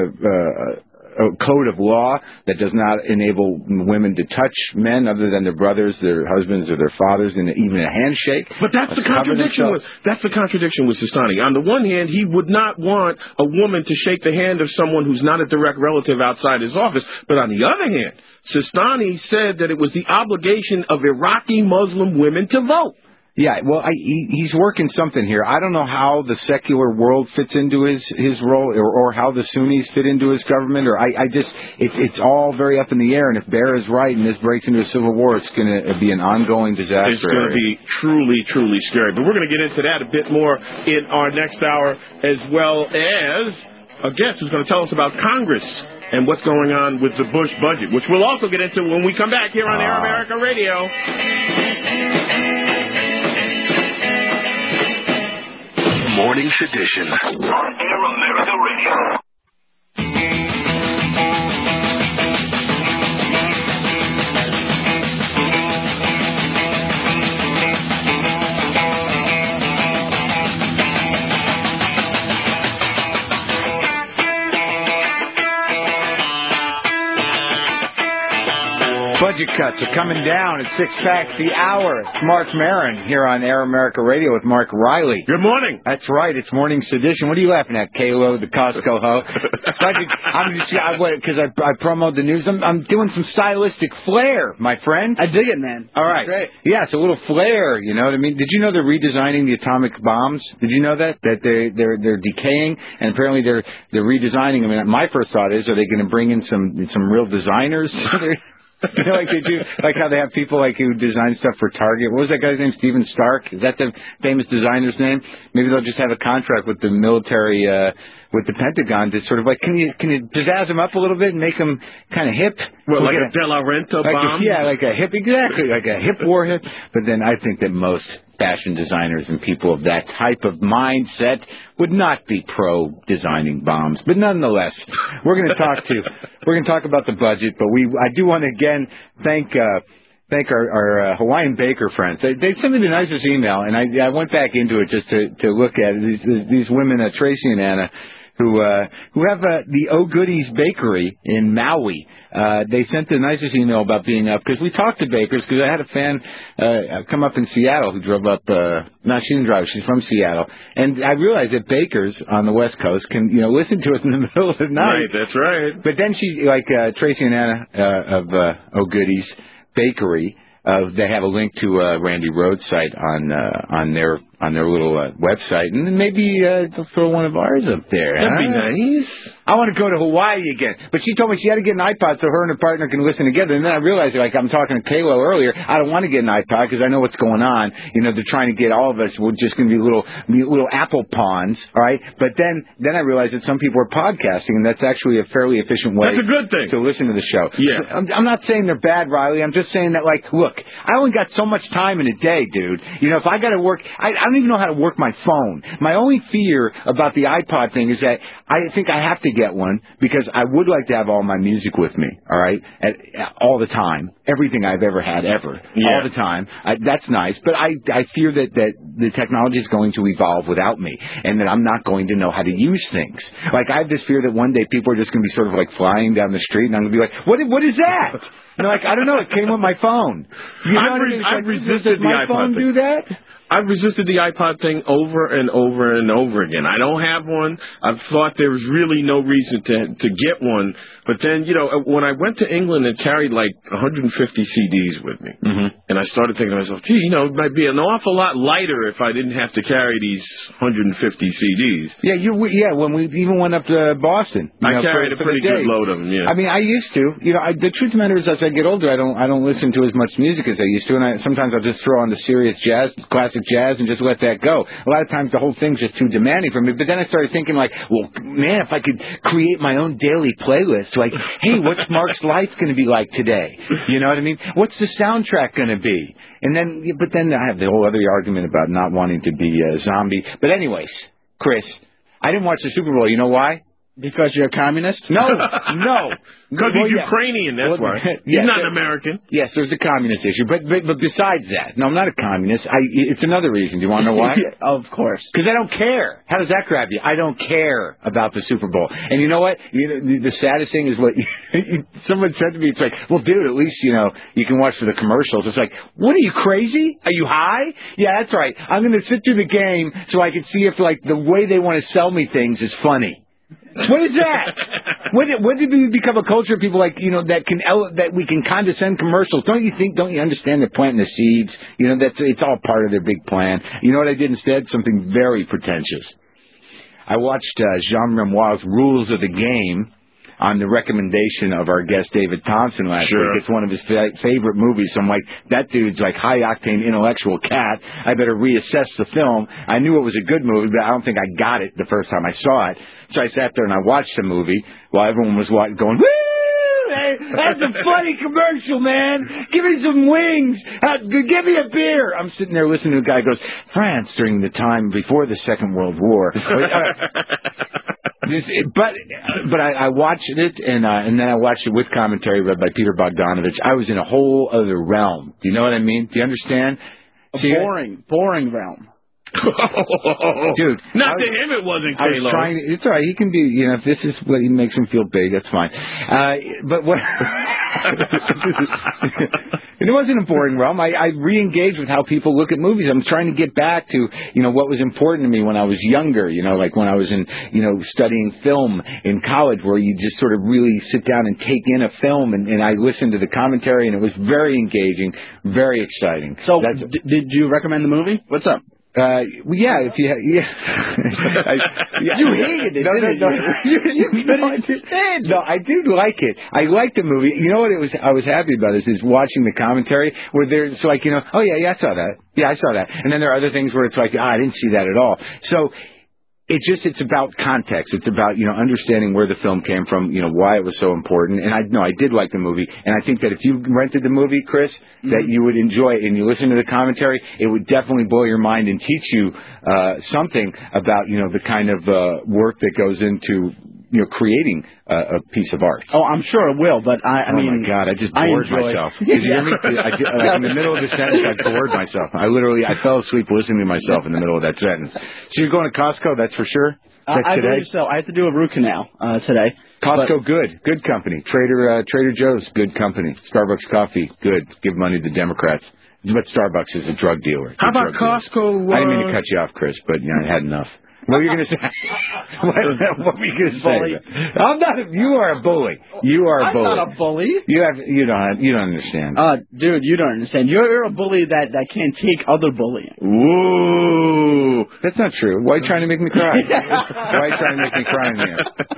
a a code of law that does not enable women to touch men other than their brothers, their husbands, or their fathers, and even a handshake. But that's the contradiction with that's the contradiction with Sistani. On the one hand, he would not want a woman to shake the hand of someone who's not a direct relative outside his office. But on the other hand, Sistani said that it was the obligation of Iraqi Muslim women to vote. Yeah, well, I, he, he's working something here. I don't know how the secular world fits into his, his role or, or how the Sunnis fit into his government. Or I, I just, it's it's all very up in the air. And if Bear is right and this breaks into a civil war, it's going to be an ongoing disaster. It's going to be truly, truly scary. But we're going to get into that a bit more in our next hour, as well as a guest who's going to tell us about Congress and what's going on with the Bush budget, which we'll also get into when we come back here on uh, Air America Radio. Morning Sedition on Air America Radio. Budget cuts are coming down at Six Pack the Hour. It's Mark Maron here on Air America Radio with Mark Riley. Good morning. That's right. It's Morning Sedition. What are you laughing at, Kalo, the Costco hoe? Budget, I'm just because I, I, I promoted the news. I'm, I'm doing some stylistic flair, my friend. I dig it, man. All right. That's great. Yeah, it's a little flair. You know what I mean? Did you know they're redesigning the atomic bombs? Did you know that that they they're they're decaying and apparently they're they're redesigning them? I mean, my first thought is, are they going to bring in some some real designers? You know, like they do, like how they have people like who design stuff for Target. What was that guy's name? Steven Stark? Is that the famous designer's name? Maybe they'll just have a contract with the military, uh, with the Pentagon to sort of like, can you can you pizzazz them up a little bit and make them kind of hip? Well, like a, a De La Renta like bomb? A, yeah, like a hip, exactly, like a hip warhead. But then I think that most fashion designers and people of that type of mindset would not be pro designing bombs. But nonetheless, we're going to talk to we're going to talk about the budget. But we I do want to again thank. Uh, Thank our, our uh, Hawaiian baker friends. They, they sent me the nicest email, and I, I went back into it just to, to look at it. These, these women, uh, Tracy and Anna, who uh, who have uh, the Oh Goodies Bakery in Maui. Uh, they sent the nicest email about being up, because we talked to bakers, because I had a fan uh, come up in Seattle who drove up. Uh, no, she didn't drive. She's from Seattle. And I realized that bakers on the West Coast can, you know, listen to us in the middle of the night. Right, that's right. But then she, like uh, Tracy and Anna uh, of uh, Oh Goodies Bakery, uh, they have a link to uh, Randy Rhodes' site on uh, on their on their little uh, website, and then maybe uh, they'll throw one of ours up there. That'd huh? be nice. I want to go to Hawaii again, but she told me she had to get an iPod so her and her partner can listen together. And then I realized, like I'm talking to Kalo earlier, I don't want to get an iPod because I know what's going on. You know, they're trying to get all of us. We're just going to be little little Apple pawns, all right? But then then I realized that some people are podcasting, and that's actually a fairly efficient way. That's a good thing to listen to the show. Yeah, so I'm, I'm not saying they're bad, Riley. I'm just saying that, like, look, I only got so much time in a day, dude. You know, if I got to work, I, I don't even know how to work my phone. My only fear about the iPod thing is that I think I have to get one because I would like to have all my music with me, all right, at, at, all the time, everything I've ever had, ever, yeah. all the time. I, that's nice, but I, I fear that, that the technology is going to evolve without me and that I'm not going to know how to use things. Like, I have this fear that one day people are just going to be sort of like flying down the street and I'm going to be like, what, what is that? And they're like, I don't know, it came with my phone. You know I've, what I mean? re- I've like, resisted does my the iPod phone thing. do that? I've resisted the iPod thing over and over and over again. I don't have one. I've thought there was really no reason to to get one. But then, you know, when I went to England and carried like one hundred fifty C Ds with me, mm-hmm. and I started thinking to myself, gee, you know, it might be an awful lot lighter if I didn't have to carry these one hundred fifty C Ds. Yeah, you. Yeah, when we even went up to Boston, you I know, carried for, a pretty for good load of them. Yeah. I mean, I used to. You know, I, the truth of the matter is, as I get older, I don't. I don't listen to as much music as I used to, and I, sometimes I'll just throw on the serious jazz, classic jazz, and just let that go. A lot of times the whole thing's just too demanding for me. But then I started thinking, like, well, man, if I could create my own daily playlist, like, hey, what's Mark's life going to be like today? You know what I mean? What's the soundtrack going to be? And then, but then I have the whole other argument about not wanting to be a zombie. But anyways, Chris, I didn't watch the Super Bowl. You know why? Because you're a communist? No, no. Because well, he's yeah. Ukrainian, that's well, why. Yes, he's not there, an American. Yes, there's a communist issue. But, but but besides that, no, I'm not a communist. I, it's another reason. Do you want to know why? Of course. Because I don't care. How does that grab you? I don't care about the Super Bowl. And you know what? You know, the, the saddest thing is what you, someone said to me. It's like, well, dude, at least, you know, you can watch for the commercials. It's like, what are you, crazy? Are you high? Yeah, that's right. I'm going to sit through the game so I can see if, like, the way they want to sell me things is funny. What is that? When did, when did we become a culture of people like, you know, that can ele- that we can condescend commercials? Don't you think, don't you understand they're planting the seeds? You know, that's, it's all part of their big plan. You know what I did instead? Something very pretentious. I watched uh, Jean Renoir's Rules of the Game on the recommendation of our guest David Thompson last sure. week. It's one of his fa- favorite movies. So I'm like, that dude's like high-octane intellectual cat. I better reassess the film. I knew it was a good movie, but I don't think I got it the first time I saw it. So I sat there and I watched the movie while everyone was wa- going, woo! Hey, that's a funny commercial, man. Give me some wings. Uh, give me a beer. I'm sitting there listening to a guy who goes, France during the time before the Second World War. This, but but I, I watched it, and uh, and then I watched it with commentary read by Peter Bogdanovich. I was in a whole other realm. Do you know what I mean? Do you understand? A See, boring, boring realm. Dude, not was, to him it wasn't. I was trying. It's all right. He can be. You know, if this is what makes him feel big, that's fine. Uh, but what? It wasn't a boring realm. I, I re-engaged with how people look at movies. I'm trying to get back to, you know, what was important to me when I was younger. You know, like when I was in, you know, studying film in college, where you just sort of really sit down and take in a film, and, and I listened to the commentary, and it was very engaging, very exciting. So, d- did you recommend the movie? What's up? Uh, well, yeah, if you, yeah. I, yeah. You hated it, no, didn't no, no. you? you, you no, I did, no, I do like it. I like the movie. You know what it was? I was happy about is, is watching the commentary where there's so like, you know, oh yeah, yeah, I saw that. Yeah, I saw that. And then there are other things where it's like, ah, I didn't see that at all. So it's just it's about context. It's about you know understanding where the film came from, you know why it was so important. And I no, I did like the movie, and I think that if you rented the movie, Chris, mm-hmm. that you would enjoy it, and you listen to the commentary, it would definitely blow your mind and teach you uh, something about you know the kind of uh, work that goes into. You know, creating uh, a piece of art. Oh, I'm sure it will, but I, I oh mean... Oh, my God, I just bored I myself. Did you hear me? I, like, in the middle of the sentence, I bored myself. I literally, I fell asleep listening to myself in the middle of that sentence. So you're going to Costco, that's for sure? Uh, That's I today? believe so. I have to do a root canal uh, today. Costco, but, good. Good company. Trader uh, Trader Joe's, good company. Starbucks coffee, good. Give money to Democrats. But Starbucks is a drug dealer. How about Costco? Uh... I didn't mean to cut you off, Chris, but you know, I had enough. What were you going to say? what, what were you going to say? I'm not. A, you are a bully. You are a I'm bully. I'm not a bully. You have. You don't. You don't understand. Uh, dude, you don't understand. You're, you're a bully that, that can't take other bullying. Ooh, that's not true. Why are you trying to make me cry? Why are you trying to make me cry in here?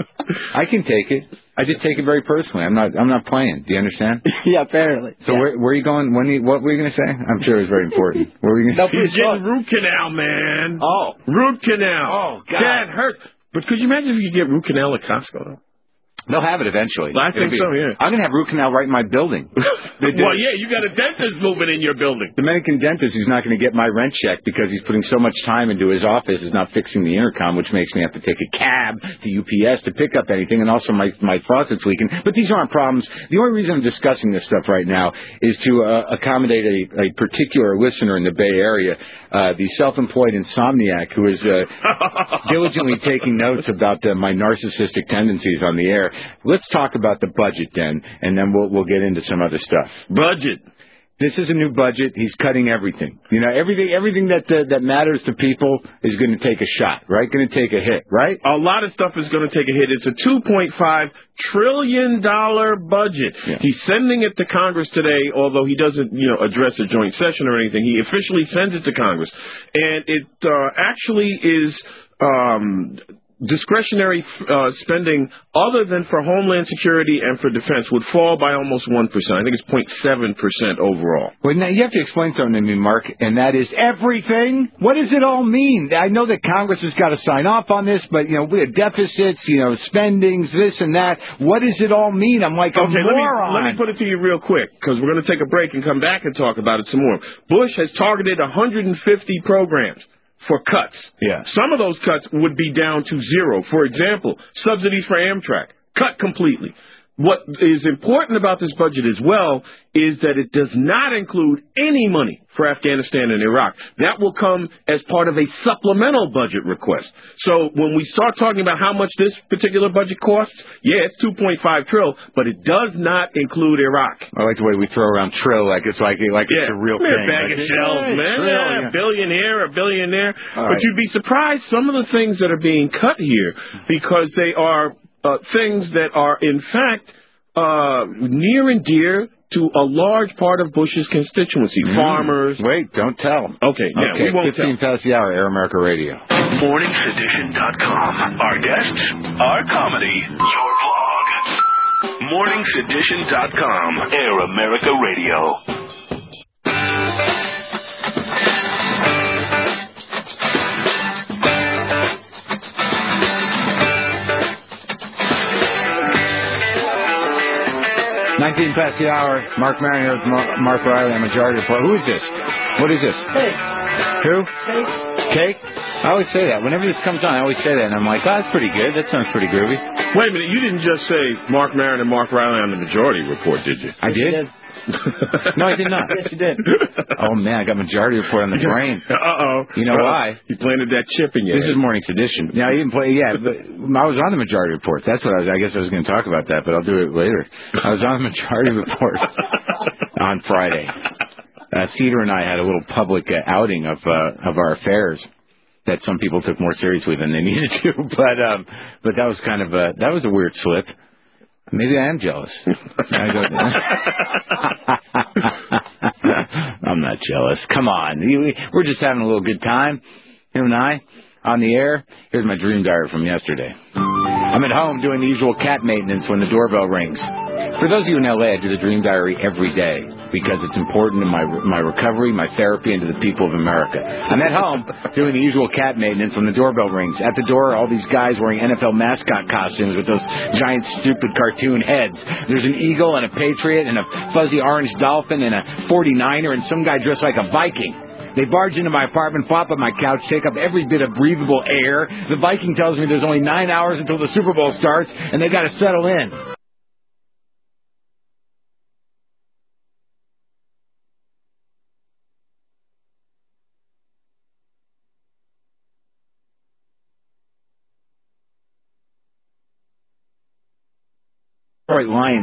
I can take it. I just take it very personally. I'm not. I'm not playing. Do you understand? Yeah, apparently. So yeah. where, where are you going? When? You, what were you going to say? I'm sure it was very important. What were you going to say? He's getting root canal, man. Oh, root canal. Oh, God. That hurt. But could you imagine if you could get root canal at Costco, though? They'll have it eventually. Well, I think be, so, yeah. I'm going to have root canal right in my building. Well, yeah, you got a dentist moving in your building. The Dominican dentist is not going to get my rent check because he's putting so much time into his office is not fixing the intercom, which makes me have to take a cab to U P S to pick up anything, and also my my faucet's leaking. But these aren't problems. The only reason I'm discussing this stuff right now is to uh, accommodate a, a particular listener in the Bay Area, uh, the self-employed insomniac who is uh, diligently taking notes about uh, my narcissistic tendencies on the air. Let's talk about the budget then, and then we'll we'll get into some other stuff. Budget. This is a new budget. He's cutting everything. You know, everything everything that uh, that matters to people is going to take a shot, right? Going to take a hit, right? A lot of stuff is going to take a hit. It's a two point five trillion dollars budget. Yeah. He's sending it to Congress today, although he doesn't, you know, address a joint session or anything. He officially sends it to Congress. And it uh, actually is... Um, discretionary uh, spending other than for Homeland Security and for defense would fall by almost one percent. I think it's zero point seven percent overall. Well, now you have to explain something to me, Mark, and that is everything. What does it all mean? I know that Congress has got to sign off on this, but, you know, we have deficits, you know, spendings, this and that. What does it all mean? I'm like a okay, moron. Let me, let me put it to you real quick, because we're going to take a break and come back and talk about it some more. Bush has targeted one hundred fifty programs for cuts. Yeah. Some of those cuts would be down to zero. For example, subsidies for Amtrak, cut completely. What is important about this budget as well is that it does not include any money for Afghanistan and Iraq. That will come as part of a supplemental budget request. So when we start talking about how much this particular budget costs, yeah, it's two point five trillion, but it does not include Iraq. I like the way we throw around trill like it's like like yeah. it's a real yeah, thing. Bag like, of shells, yeah, man. trill, yeah, yeah. A billionaire, a billionaire. All but right. you'd be surprised some of the things that are being cut here because they are uh, things that are in fact Uh, near and dear to a large part of Bush's constituency. Mm. Farmers. Wait, don't tell them. Okay, yeah, okay, we won't fifteen tell. past the hour, Air America Radio. morning sedition dot com. Our guests, our comedy, your blog. morning sedition dot com. Air America Radio. nineteen past the hour. Mark Maron here with Mar- Mark Riley on Majority Report. Who is this? What is this? Cake. Who? Cake. Cake? I always say that. Whenever this comes on, I always say that. And I'm like, oh, that's pretty good. That sounds pretty groovy. Wait a minute. You didn't just say Mark Maron and Mark Riley on the Majority Report, did you? I did? did. No, I did not. Yes, you did. Oh, man, I got Majority Report on the brain. Uh-oh. You know well, why? You planted that chip in your This head. is Morning Sedition. Now, I didn't play, yeah, but I was on the Majority Report. That's what I was, I guess I was going to talk about that, but I'll do it later. I was on the Majority Report on Friday. Uh, Cedar and I had a little public uh, outing of uh, of our affairs that some people took more seriously than they needed to, but um, but that was kind of a, that was a weird slip. Maybe I am jealous. I go, I'm not jealous. Come on. We're just having a little good time, you and I, on the air. Here's my dream diary from yesterday. I'm at home doing the usual cat maintenance when the doorbell rings. For those of you in L A, I do the dream diary every day because it's important to my my recovery, my therapy, and to the people of America. I'm at home doing the usual cat maintenance when the doorbell rings. At the door, all these guys wearing N F L mascot costumes with those giant, stupid cartoon heads. There's an eagle and a patriot and a fuzzy orange dolphin and a forty-niner and some guy dressed like a Viking. They barge into my apartment, flop on my couch, take up every bit of breathable air. The Viking tells me there's only nine hours until the Super Bowl starts, and they got to settle in. All right, Lion.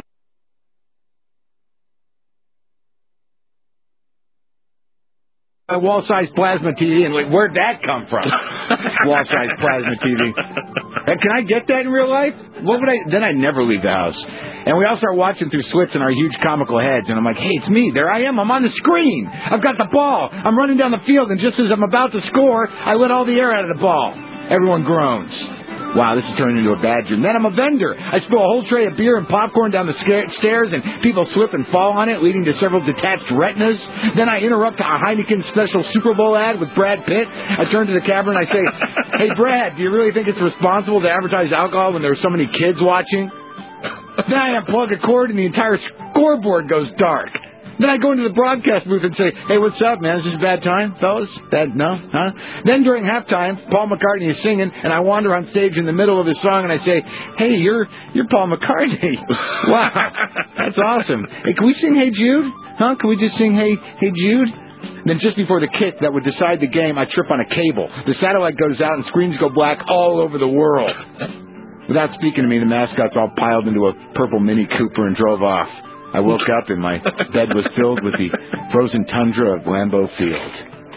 A wall-sized plasma T V, and like, where'd that come from? Wall-sized plasma T V. And can I get that in real life? What would I? Then I'd never leave the house. And we all start watching through slits in our huge comical heads, and I'm like, hey, it's me. There I am. I'm on the screen. I've got the ball. I'm running down the field, and just as I'm about to score, I let all the air out of the ball. Everyone groans. Wow, this is turning into a bad dream. Then I'm a vendor. I spill a whole tray of beer and popcorn down the sca- stairs, and people slip and fall on it, leading to several detached retinas. Then I interrupt a Heineken special Super Bowl ad with Brad Pitt. I turn to the camera and I say, hey, Brad, do you really think it's responsible to advertise alcohol when there are so many kids watching? Then I unplug a cord and the entire scoreboard goes dark. Then I go into the broadcast booth and say, hey, what's up, man? Is this a bad time, fellas? Bad, no? Huh? Then during halftime, Paul McCartney is singing, and I wander on stage in the middle of his song, and I say, hey, you're you're Paul McCartney. Wow, that's awesome. Hey, can we sing Hey Jude? Huh? Can we just sing Hey, hey Jude? And then just before the kick that would decide the game, I trip on a cable. The satellite goes out, and screens go black all over the world. Without speaking to me, the mascots all piled into a purple Mini Cooper and drove off. I woke up and my bed was filled with the frozen tundra of Lambeau Field.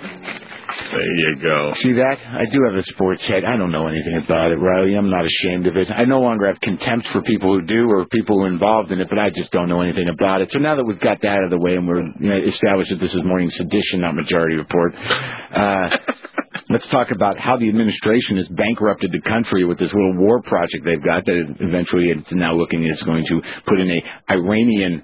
There you go. See that? I do have a sports head. I don't know anything about it, Riley. I'm not ashamed of it. I no longer have contempt for people who do or people who are involved in it, but I just don't know anything about it. So now that we've got that out of the way and we're you know, established that this is Morning Sedition, not Majority Report, uh, let's talk about how the administration has bankrupted the country with this little war project they've got that eventually it's now looking is going to put in a Iranian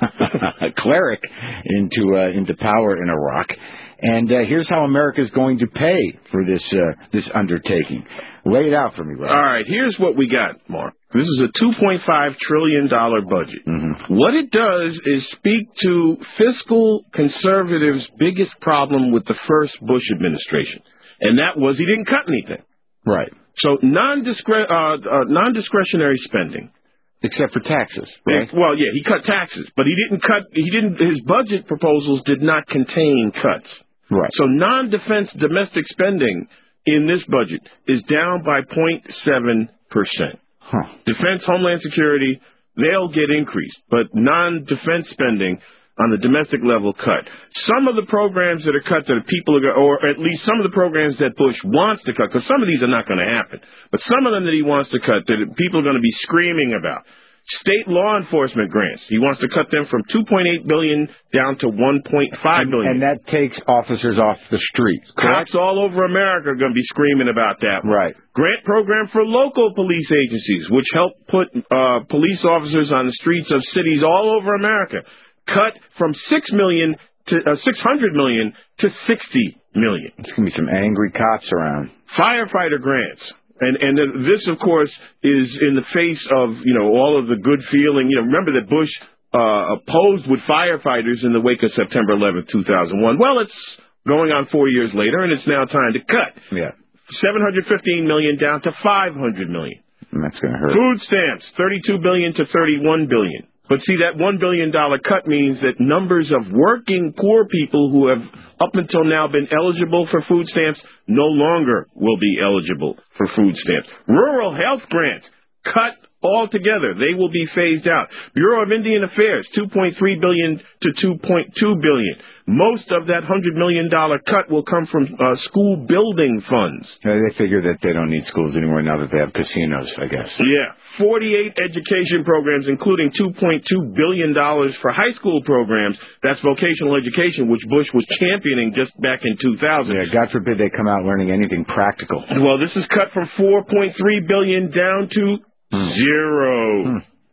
cleric into uh, into power in Iraq. And uh, here's how America's going to pay for this uh, this undertaking. Lay it out for me, Rob. All right, here's what we got, Mark. This is a two point five trillion dollars budget. Mm-hmm. What it does is speak to fiscal conservatives' biggest problem with the first Bush administration, and that was he didn't cut anything. Right. So non-discre- uh, uh, non-discretionary spending. Except for taxes, right? Well, yeah, he cut taxes, but he didn't cut. He didn't. His budget proposals did not contain cuts. Right. So non-defense domestic spending in this budget is down by zero point seven percent. Huh. Defense, Homeland Security, they'll get increased, but non-defense spending on the domestic level cut. Some of the programs that are cut that people are, or at least some of the programs that Bush wants to cut, because some of these are not going to happen, but some of them that he wants to cut that people are going to be screaming about. State law enforcement grants. He wants to cut them from two point eight billion dollars down to one point five billion And dollars. that takes officers off the street, correct? Cops all over America are going to be screaming about that one. Right. Grant program for local police agencies, which help put uh, police officers on the streets of cities all over America. Cut from six million to uh, six hundred million to sixty million. There's going to be some angry cops around. Firefighter grants. And and this, of course, is in the face of, you know, all of the good feeling. You know, remember that Bush uh, opposed with firefighters in the wake of September eleventh, two thousand one. Well, it's going on four years later, and it's now time to cut. Yeah. seven hundred fifteen million dollars down to five hundred million dollars. And that's going to hurt. Food stamps, thirty-two billion dollars to thirty-one billion dollars. But see, that one billion dollars cut means that numbers of working poor people who have up until now been eligible for food stamps no longer will be eligible for food stamps. Rural health grants cut altogether. They will be phased out. Bureau of Indian Affairs, two point three billion dollars to two point two billion dollars. Most of that one hundred million dollars cut will come from uh, school building funds. Uh, they figure that they don't need schools anymore now that they have casinos, I guess. Yeah. forty-eight education programs, including two point two billion dollars for high school programs. That's vocational education, which Bush was championing just back in two thousand. Yeah, God forbid they come out learning anything practical. Well, this is cut from four point three billion dollars down to Hmm. zero. Hmm.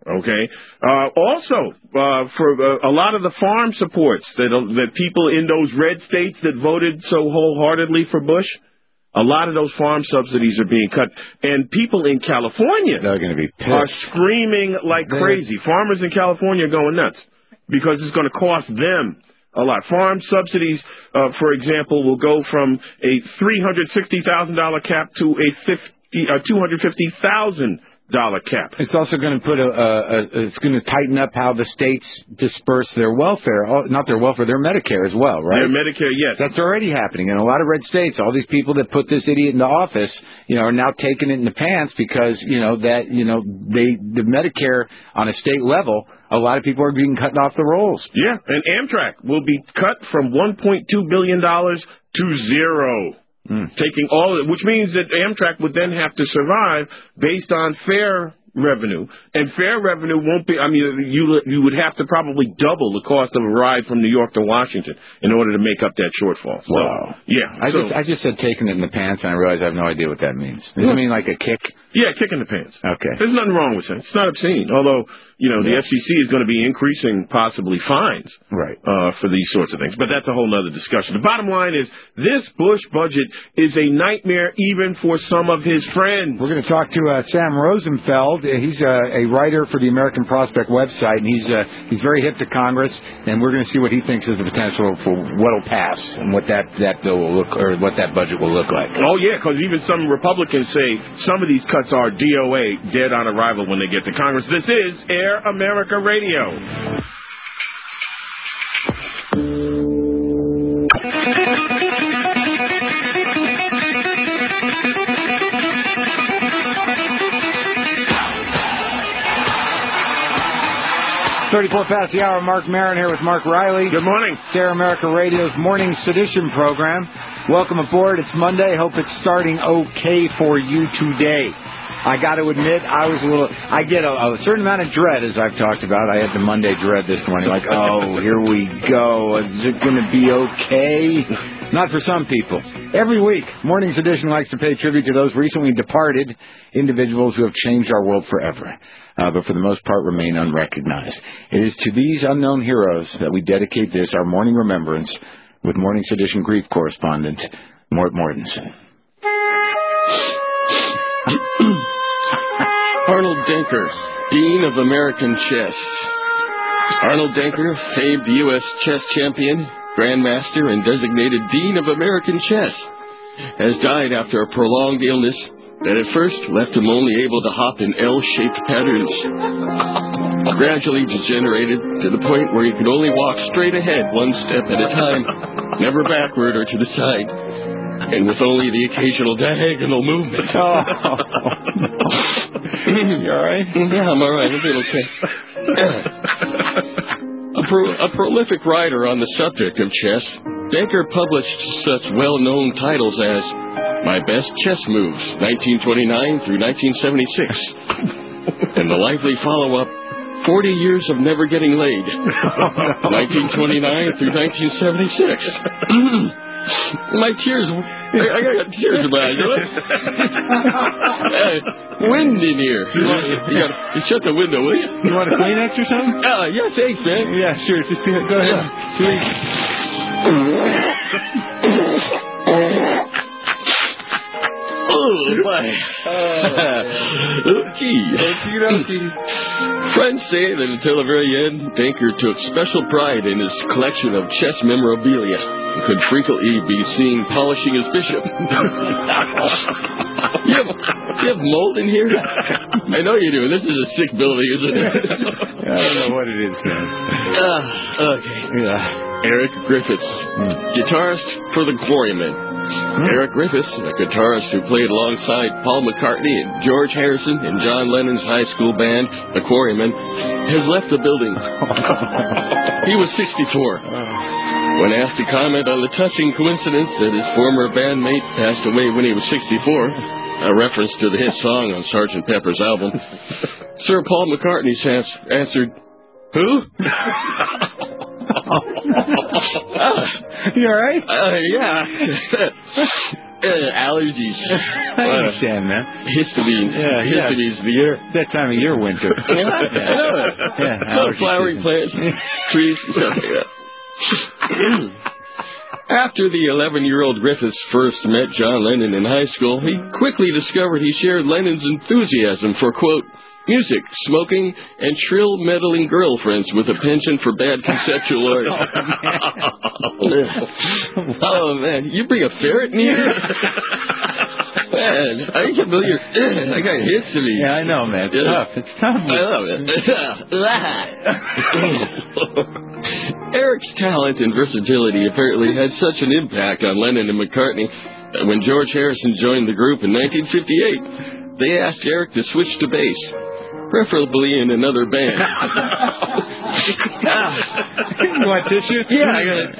Okay. Uh, also, uh, for uh, a lot of the farm supports that that people in those red states that voted so wholeheartedly for Bush, a lot of those farm subsidies are being cut, and people in California They're going to be pissed. are screaming like They're... crazy. Farmers in California are going nuts because it's going to cost them a lot. Farm subsidies, uh, for example, will go from a three hundred sixty thousand dollars cap to a fifty, uh, two hundred fifty thousand dollar cap. It's also going to put a, a, a it's going to tighten up how the states disperse their welfare, oh, not their welfare, their Medicare as well, right? Their Medicare, yes. That's already happening in a lot of red states. All these people that put this idiot into office, you know, are now taking it in the pants because, you know, that, you know, they, the Medicare on a state level, a lot of people are being cut off the rolls. Yeah, and Amtrak will be cut from one point two billion dollars to zero. Mm. Taking all of it, which means that Amtrak would then have to survive based on fare revenue, and fare revenue won't be. I mean, you you would have to probably double the cost of a ride from New York to Washington in order to make up that shortfall. So, wow. Yeah. I so, just I just said taking it in the pants, and I realized I have no idea what that means. Does yeah. it mean like a kick? Yeah, kick in the pants. Okay. There's nothing wrong with it. It's not obscene. Although, you know, the yeah. F C C is going to be increasing possibly fines right. uh, for these sorts of things. But that's a whole other discussion. The bottom line is this Bush budget is a nightmare even for some of his friends. We're going to talk to uh, Sam Rosenfeld. He's uh, a writer for the American Prospect website, and he's uh, he's very hip to Congress, and we're going to see what he thinks is the potential for what will pass and what that, that bill will look, or what that budget will look like. Oh, yeah, because even some Republicans say some of these cuts are D O A, dead on arrival, when they get to Congress. This is Air America Radio. thirty-four past the hour, Mark Maron here with Mark Riley. Good morning. It's Air America Radio's Morning Sedition program. Welcome aboard. It's Monday. Hope it's starting okay for you today. I got to admit, I was a little, I get a, a certain amount of dread, as I've talked about. I had the Monday dread this morning, like, oh, here we go. Is it going to be okay? Not for some people. Every week, Morning's Edition likes to pay tribute to those recently departed individuals who have changed our world forever, uh, but for the most part remain unrecognized. It is to these unknown heroes that we dedicate this, our morning remembrance, with Morning's Edition grief correspondent, Mort Mortensen. Arnold Denker, Dean of American Chess. Arnold Denker, famed U S chess champion, grandmaster, and designated Dean of American Chess, has died after a prolonged illness that at first left him only able to hop in L-shaped patterns. Gradually degenerated to the point where he could only walk straight ahead one step at a time, never backward or to the side, and with only the occasional diagonal movement. Oh. You all right? Yeah, I'm all right. I'm doing okay. a, pro- a prolific writer on the subject of chess, Denker published such well-known titles as My Best Chess Moves, nineteen twenty-nine through nineteen seventy-six, and the lively follow-up, forty Years of Never Getting Laid, nineteen twenty-nine through nineteen seventy-six. My tears, I, I got tears in my eyes. uh, wind in here. You, want, you, got, you shut the window, will you? You want a Kleenex or something? Uh, yeah, thanks, man. Yeah, sure. Just go ahead. Please. Oh, my. Okay. Okie dokie. Friends say that until the very end, Denker took special pride in his collection of chess memorabilia and could frequently be seen polishing his bishop. you, have, you have mold in here? I know you do. This is a sick building, isn't it? I don't know what it is, man. Uh, okay. Yeah. Eric Griffiths, hmm. guitarist for the Quarrymen. Hmm. Eric Griffiths, a guitarist who played alongside Paul McCartney and George Harrison in John Lennon's high school band, the Quarrymen, has left the building. He was sixty-four. When asked to comment on the touching coincidence that his former bandmate passed away when he was sixty-four, a reference to the hit song on Sergeant Pepper's album, Sir Paul McCartney answered, "Who?" You all right? Uh, yeah. uh, allergies. I understand, man. Histamines. Yeah, Histamines, yeah. the year. That time of year, winter. Yeah, I know it. Yeah, Little flowering plants, trees, stuff like that. After the eleven-year-old Griffiths first met John Lennon in high school, he quickly discovered he shared Lennon's enthusiasm for, quote, music, smoking, and shrill meddling girlfriends with a penchant for bad conceptual art. Oh, man. You bring a ferret in here? Man, I can believe I got history. Yeah, I know, man. It's Yeah. tough. It's tough. I love it. Eric's talent and versatility apparently had such an impact on Lennon and McCartney that when George Harrison joined the group in nineteen fifty-eight, they asked Eric to switch to bass, preferably in another band. You want tissue? Yeah, I got it.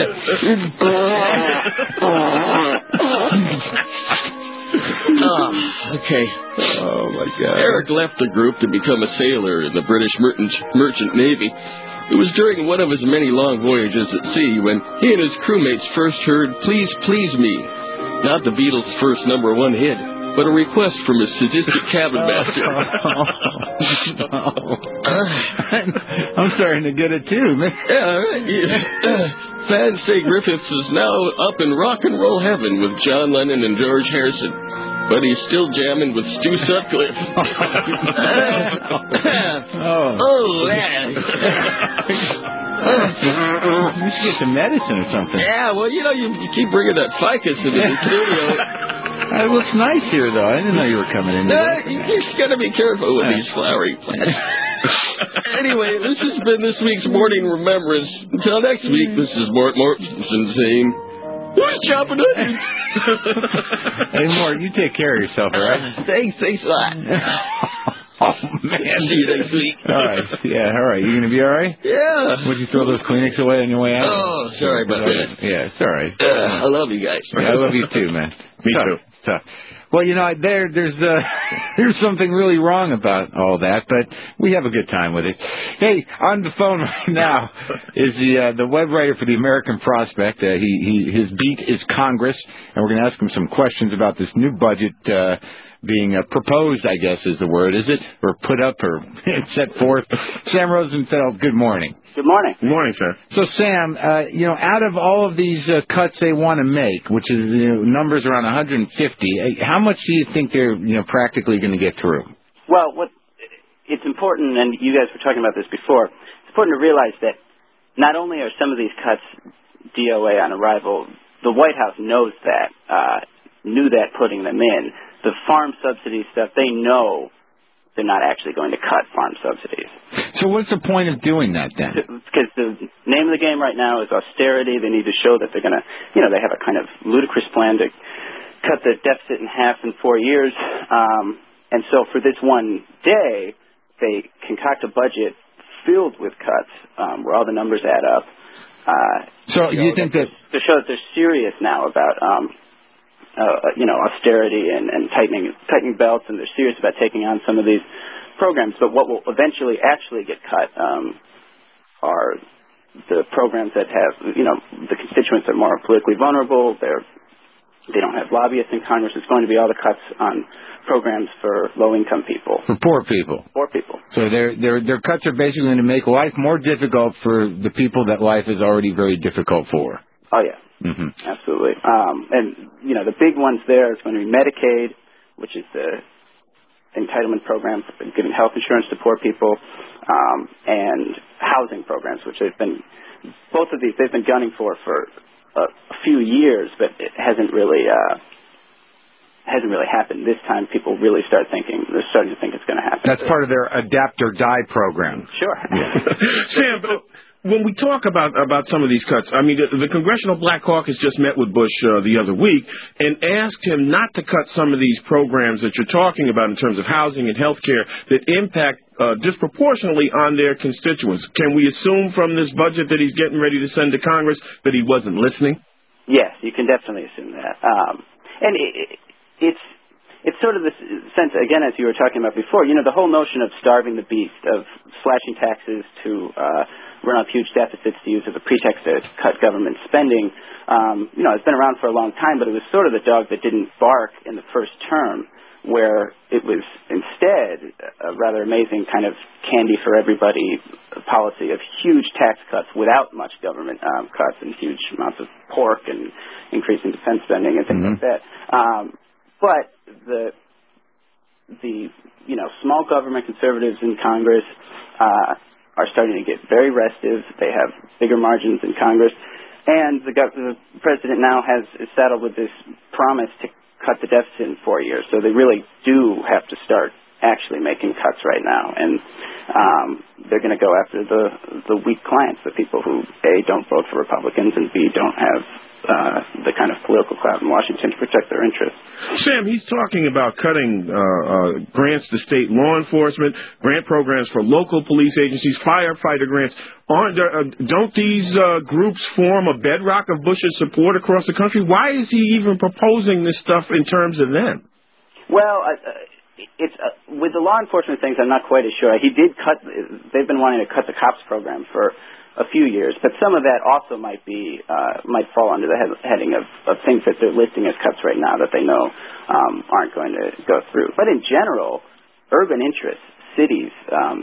Yeah. Oh, okay. Oh, my God. Eric left the group to become a sailor in the British merchant, merchant Navy. It was during one of his many long voyages at sea when he and his crewmates first heard Please Please Me. Not the Beatles' first number one hit, but a request from his sadistic cabin master. I'm starting to get it, too, man. Yeah, right. Yeah. Fans say Griffiths is now up in rock and roll heaven with John Lennon and George Harrison, but he's still jamming with Stu Sutcliffe. Oh, oh man. You should get some medicine or something. Yeah, well, you know, you, you keep bringing that ficus into the studio. It looks nice here, though. I didn't know you were coming in. No, you just got to be careful with these flowering plants. Anyway, this has been this week's Morning Remembrance. Until next week, this is Mort Mortensen saying, who's chopping onions? Hey, Mort, you take care of yourself, all right? Thanks, thanks a lot. Oh, man. See you next week. All right. Yeah, all right. You going to be all right? Yeah. Would you throw those Kleenex away on your way out? Oh, sorry about that. Yeah, it's all right. Uh, I love you guys. Yeah, I love you too, man. Me tough, too. Tough. Well, you know, there, there's, uh, there's something really wrong about all that, but we have a good time with it. Hey, on the phone right now is the uh, the web writer for the American Prospect. Uh, he, he his beat is Congress, and we're going to ask him some questions about this new budget uh, being uh, proposed. I guess is the word, is it, or put up, or set forth? Sam Rosenfeld. Good morning. Good morning. Good morning, sir. So, Sam, uh, you know, out of all of these uh, cuts they want to make, which is you know, numbers around one hundred fifty, how much do you think they're you know practically going to get through? Well, what it's important, and you guys were talking about this before. It's important to realize that not only are some of these cuts D O A on arrival, the White House knows that, uh, knew that putting them in. The farm subsidy stuff, they know they're not actually going to cut farm subsidies. So what's the point of doing that then? Because the name of the game right now is austerity. They need to show that they're going to, you know, they have a kind of ludicrous plan to cut the deficit in half in four years. Um, and so for this one day, they concoct a budget filled with cuts um, where all the numbers add up. Uh, so you, you think that... To show that they're serious now about... Um, Uh, you know, austerity and, and tightening tightening belts, and they're serious about taking on some of these programs. But what will eventually actually get cut um, are the programs that have, you know, the constituents are more politically vulnerable. They're they don't have lobbyists in Congress. It's going to be all the cuts on programs for low-income people, for poor people, poor people. So their their their cuts are basically going to make life more difficult for the people that life is already very difficult for. Oh yeah. Mm-hmm. Absolutely. Um, and, you know, the big ones there is going to be Medicaid, which is the entitlement program for giving health insurance to poor people, um, and housing programs, which they've been, both of these they've been gunning for for a, a few years, but it hasn't really, uh, hasn't really happened. This time people really start thinking, they're starting to think it's going to happen. That's part of their Adapt or Die program. Sure. Yeah. Sam, but when we talk about about some of these cuts, I mean, the, the Congressional Black Caucus just met with Bush uh, the other week and asked him not to cut some of these programs that you're talking about in terms of housing and health care that impact uh, disproportionately on their constituents. Can we assume from this budget that he's getting ready to send to Congress that he wasn't listening? Yes, you can definitely assume that. Um, and it, it's it's sort of this sense, again, as you were talking about before, you know, the whole notion of starving the beast, of slashing taxes, to uh, run up huge deficits to use as a pretext to cut government spending, um, you know, it's been around for a long time, but it was sort of the dog that didn't bark in the first term, where it was instead a rather amazing kind of candy for everybody policy of huge tax cuts without much government um, cuts and huge amounts of pork and increasing defense spending and things mm-hmm. like that. Um, but the the you know small government conservatives in Congress uh, are starting to get very restive. They have bigger margins in Congress, and the, gov- the president now has is saddled with this promise to cut the deficit in four years. So they really do have to start actually making cuts right now, and um, they're going to go after the the weak clients, the people who A, don't vote for Republicans, and B, don't have uh, the kind of political clout in Washington to protect their interests. Sam, he's talking about cutting uh, uh, grants to state law enforcement, grant programs for local police agencies, firefighter grants. Aren't there, uh, don't these uh, groups form a bedrock of Bush's support across the country? Why is he even proposing this stuff in terms of them? Well, uh, it's uh, with the law enforcement things, I'm not quite as sure. He did cut. They've been wanting to cut the cops program for a few years, but some of that also might be uh, might fall under the head, heading of, of things that they're listing as cuts right now that they know um, aren't going to go through. But in general, urban interests, cities, um,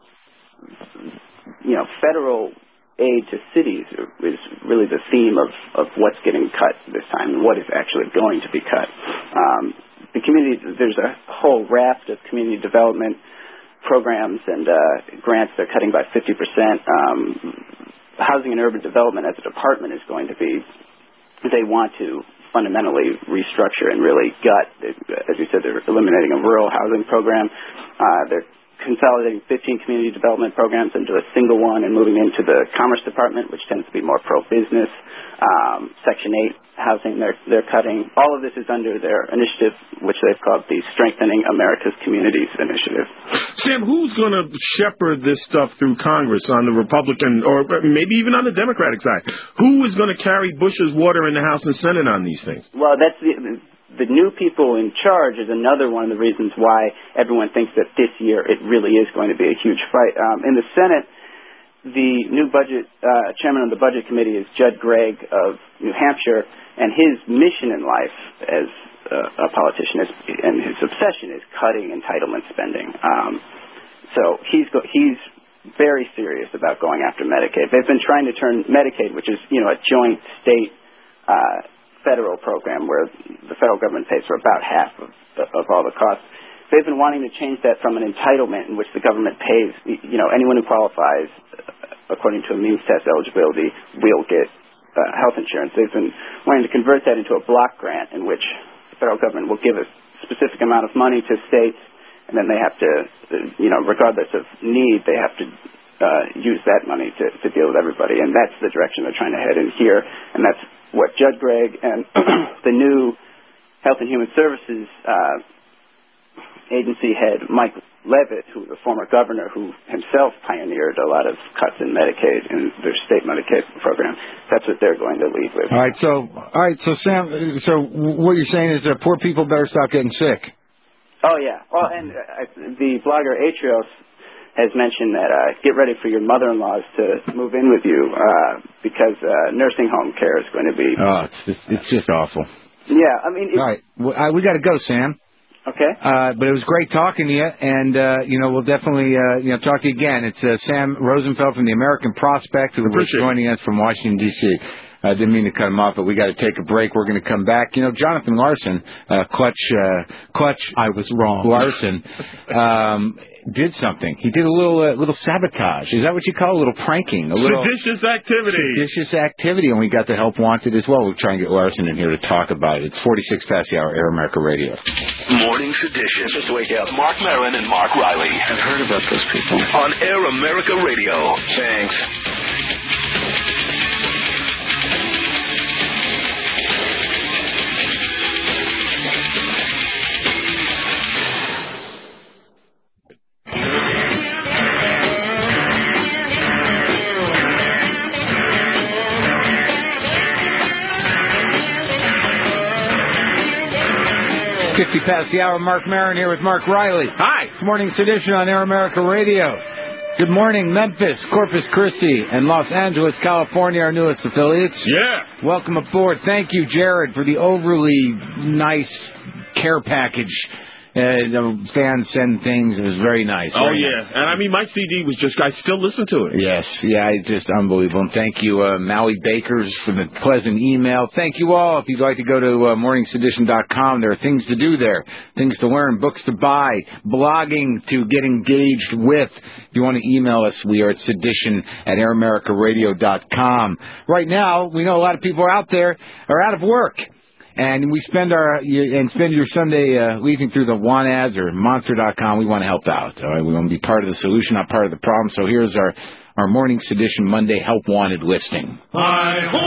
you know, federal aid to cities is really the theme of, of what's getting cut this time and what is actually going to be cut. Um, the community, there's a whole raft of community development programs and uh, grants they're cutting by fifty percent. Um, housing and urban development as a department is going to be, they want to fundamentally restructure and really gut. As you said, they're eliminating a rural housing program. Uh, they're consolidating fifteen community development programs into a single one and moving into the Commerce Department, which tends to be more pro-business. Um, Section eight housing they're, they're cutting. All of this is under their initiative, which they've called the Strengthening America's Communities Initiative. Sam, who's going to shepherd this stuff through Congress on the Republican or maybe even on the Democratic side? Who is going to carry Bush's water in the House and Senate on these things? Well, that's the... The new people in charge is another one of the reasons why everyone thinks that this year it really is going to be a huge fight. Um, in the Senate, the new budget uh, chairman of the Budget Committee is Judd Gregg of New Hampshire, and his mission in life as uh, a politician is, and his obsession is cutting entitlement spending. Um, so he's go- he's very serious about going after Medicaid. They've been trying to turn Medicaid, which is you know a joint state uh, federal program where the federal government pays for about half of, of all the costs. They've been wanting to change that from an entitlement in which the government pays, you know, anyone who qualifies according to a means test eligibility will get uh, health insurance. They've been wanting to convert that into a block grant in which the federal government will give a specific amount of money to states, and then they have to, you know, regardless of need, they have to uh, use that money to, to deal with everybody. And that's the direction they're trying to head in here, and that's what Judd Gregg and the new Health and Human Services uh, agency head, Mike Leavitt, who was a former governor who himself pioneered a lot of cuts in Medicaid in their state Medicaid program, that's what they're going to lead with. All right, so all right, so Sam, so what you're saying is that poor people better stop getting sick. Oh yeah, well, and uh, the blogger Atrios has mentioned that uh, get ready for your mother-in-laws to move in with you uh, because uh, nursing home care is going to be... Oh, it's just, it's just awful. Yeah, I mean... It, All right, well, I, we got to go, Sam. Okay. Uh, but it was great talking to you, and, uh, you know, we'll definitely, uh, you know, talk to you again. It's uh, Sam Rosenfeld from the American Prospect who was joining us from Washington, D C I uh, didn't mean to cut him off, but we got to take a break. We're going to come back. You know, Jonathan Larson, uh, Clutch, uh, Clutch. I was wrong. Larson um, did something. He did a little, uh, little sabotage. Is that what you call it? A little pranking? A little seditious activity. Seditious activity, and we got the help wanted as well. We'll try and get Larson in here to talk about it. It's forty-six past the hour. Air America Radio. Morning Sedition. Just wake up. Mark Maron and Mark Riley. I've heard about those people. On Air America Radio. Thanks. fifty past the hour. Mark Maron here with Mark Riley. Hi. It's Morning Sedition on Air America Radio. Good morning, Memphis, Corpus Christi, and Los Angeles, California, our newest affiliates. Yeah. Welcome aboard. Thank you, Jared, for the overly nice care package. Uh, the fans send things. It was very nice. Oh, very yeah. nice. And, I mean, my C D was just, I still listen to it. Yes. Yeah, it's just unbelievable. And thank you, uh, Maui Bakers, for the pleasant email. Thank you all. If you'd like to go to uh, morning sedition dot com, there are things to do there, things to learn, books to buy, blogging to get engaged with. If you want to email us, we are at sedition at air america radio dot com. Right now, we know a lot of people are out there are out of work. And we spend our and spend your Sunday uh, leafing through the want ads or monster dot com. We want to help out. All right, we want to be part of the solution, not part of the problem. So here's our our Morning Sedition Monday Help Wanted listing. Hi-ho,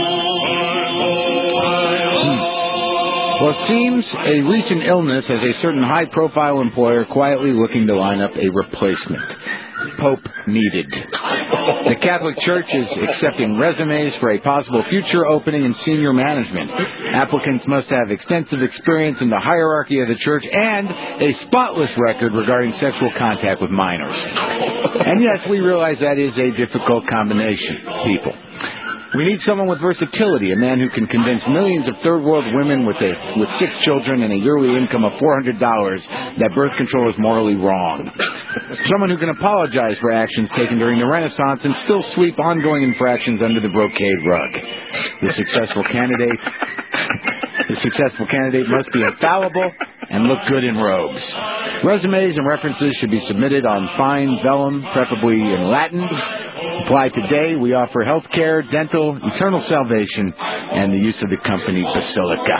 hi-ho. Well, it seems a recent illness has a certain high-profile employer quietly looking to line up a replacement. Pope needed. The Catholic Church is accepting resumes for a possible future opening in senior management. Applicants must have extensive experience in the hierarchy of the church and a spotless record regarding sexual contact with minors. And yes, we realize that is a difficult combination, people. We need someone with versatility, a man who can convince millions of third-world women with a, with six children and a yearly income of four hundred dollars that birth control is morally wrong. Someone who can apologize for actions taken during the Renaissance and still sweep ongoing infractions under the brocade rug. The successful candidate, the successful candidate must be infallible and look good in robes. Resumes and references should be submitted on fine vellum, preferably in Latin. Apply today. We offer health care, dental, eternal salvation, and the use of the company Basilica.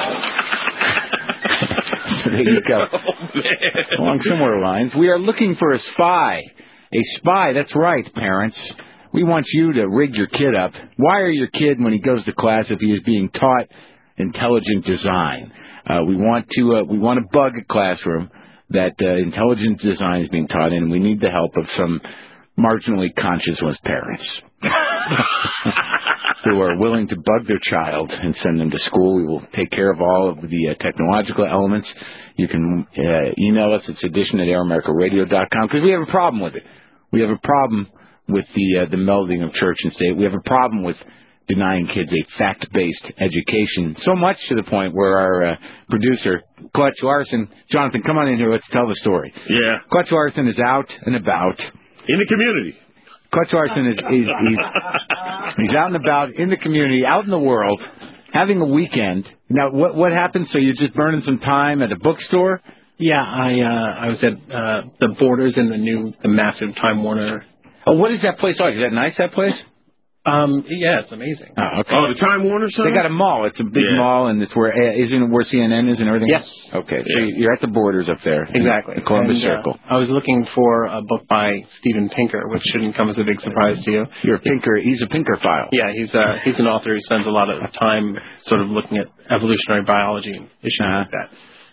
There you go. Oh, along similar lines, we are looking for a spy. A spy, that's right, parents. We want you to rig your kid up. Wire your kid when he goes to class if he is being taught intelligent design. Uh, we want to uh, we want to bug a classroom that uh, intelligent design is being taught in. We need the help of some marginally conscienceless parents who are willing to bug their child and send them to school. We will take care of all of the uh, technological elements. You can uh, email us at sedition at air america radio dot com because we have a problem with it. We have a problem with the uh, the melding of church and state. We have a problem with denying kids a fact-based education, so much to the point where our uh, producer, Clutch Larson, Jonathan, come on in here, let's tell the story. Yeah. Clutch Larson is out and about. In the community. Clutch Larson is he's, he's, he's out and about in the community, out in the world, having a weekend. Now, what what happened? So you're just burning some time at a bookstore? Yeah, I uh, I was at uh, the Borders in the new, the massive Time Warner. Oh, what is that place like? Is that nice, that place? Um, yeah, it's amazing. Oh, okay. Oh, the Time Warner Center? They got a mall. It's a big yeah. mall, and it's where uh, isn't it where C N N is and everything? Yes. Okay, so yeah. you're at the Borders up there. Exactly. The Columbus and, uh, Circle. I was looking for a book by Steven Pinker, which shouldn't come as a big surprise to you. You're a Pinker. He's a Pinker file. Yeah, he's uh, he's an author who spends a lot of time sort of looking at evolutionary biology and issues uh-huh. like that.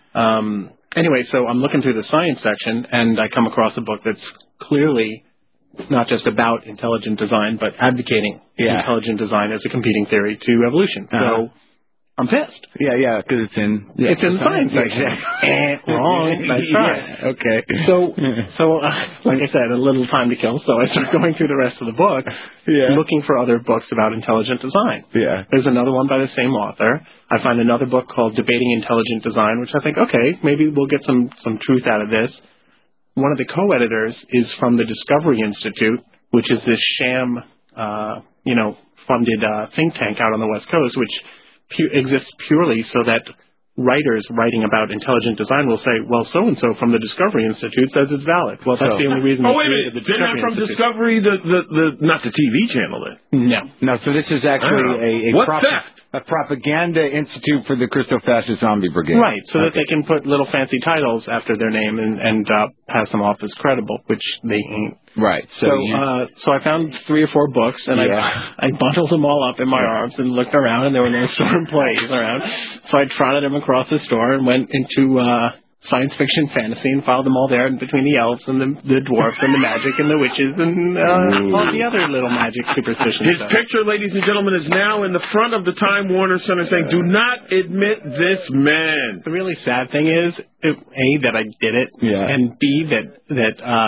Um, anyway, so I'm looking through the science section, and I come across a book that's clearly not just about intelligent design, but advocating yeah. intelligent design as a competing theory to evolution. Uh-huh. So I'm pissed. Yeah, yeah, because it's in yeah, it's in the science section. Yeah. Wrong. Nice try. Yeah, okay. So, so uh, like I said, a little time to kill. So I started going through the rest of the book, yeah. looking for other books about intelligent design. Yeah. There's another one by the same author. I find another book called Debating Intelligent Design, which I think, okay, maybe we'll get some some truth out of this. One of the co-editors is from the Discovery Institute, which is this sham, uh, you know, funded uh, think tank out on the West Coast, which pu- exists purely so that writers writing about intelligent design will say, well, so-and-so from the Discovery Institute says it's valid. Well, that's so, the only reason. Oh, wait a minute. The They're not from Institute. Discovery, the, the, the, not the T V channel then? No. No, so this is actually oh. a, a, what prop- theft? a propaganda institute for the Christo-Fascist Zombie Brigade. Right, so okay. that they can put little fancy titles after their name and, and uh, pass them off as credible, which they ain't. Right. So, So, you, uh, so I found three or four books, and yeah. I I bundled them all up in my arms and looked around, and there were no store employees around. So I trotted them across the store and went into uh, science fiction fantasy and filed them all there in between the elves and the, the dwarfs and the magic and the witches and uh, all the other little magic superstitions. His stuff. picture, ladies and gentlemen, is now in the front of the Time Warner Center saying, do not admit this man. The really sad thing is, it, A, that I did it, yeah. and B, that, that uh,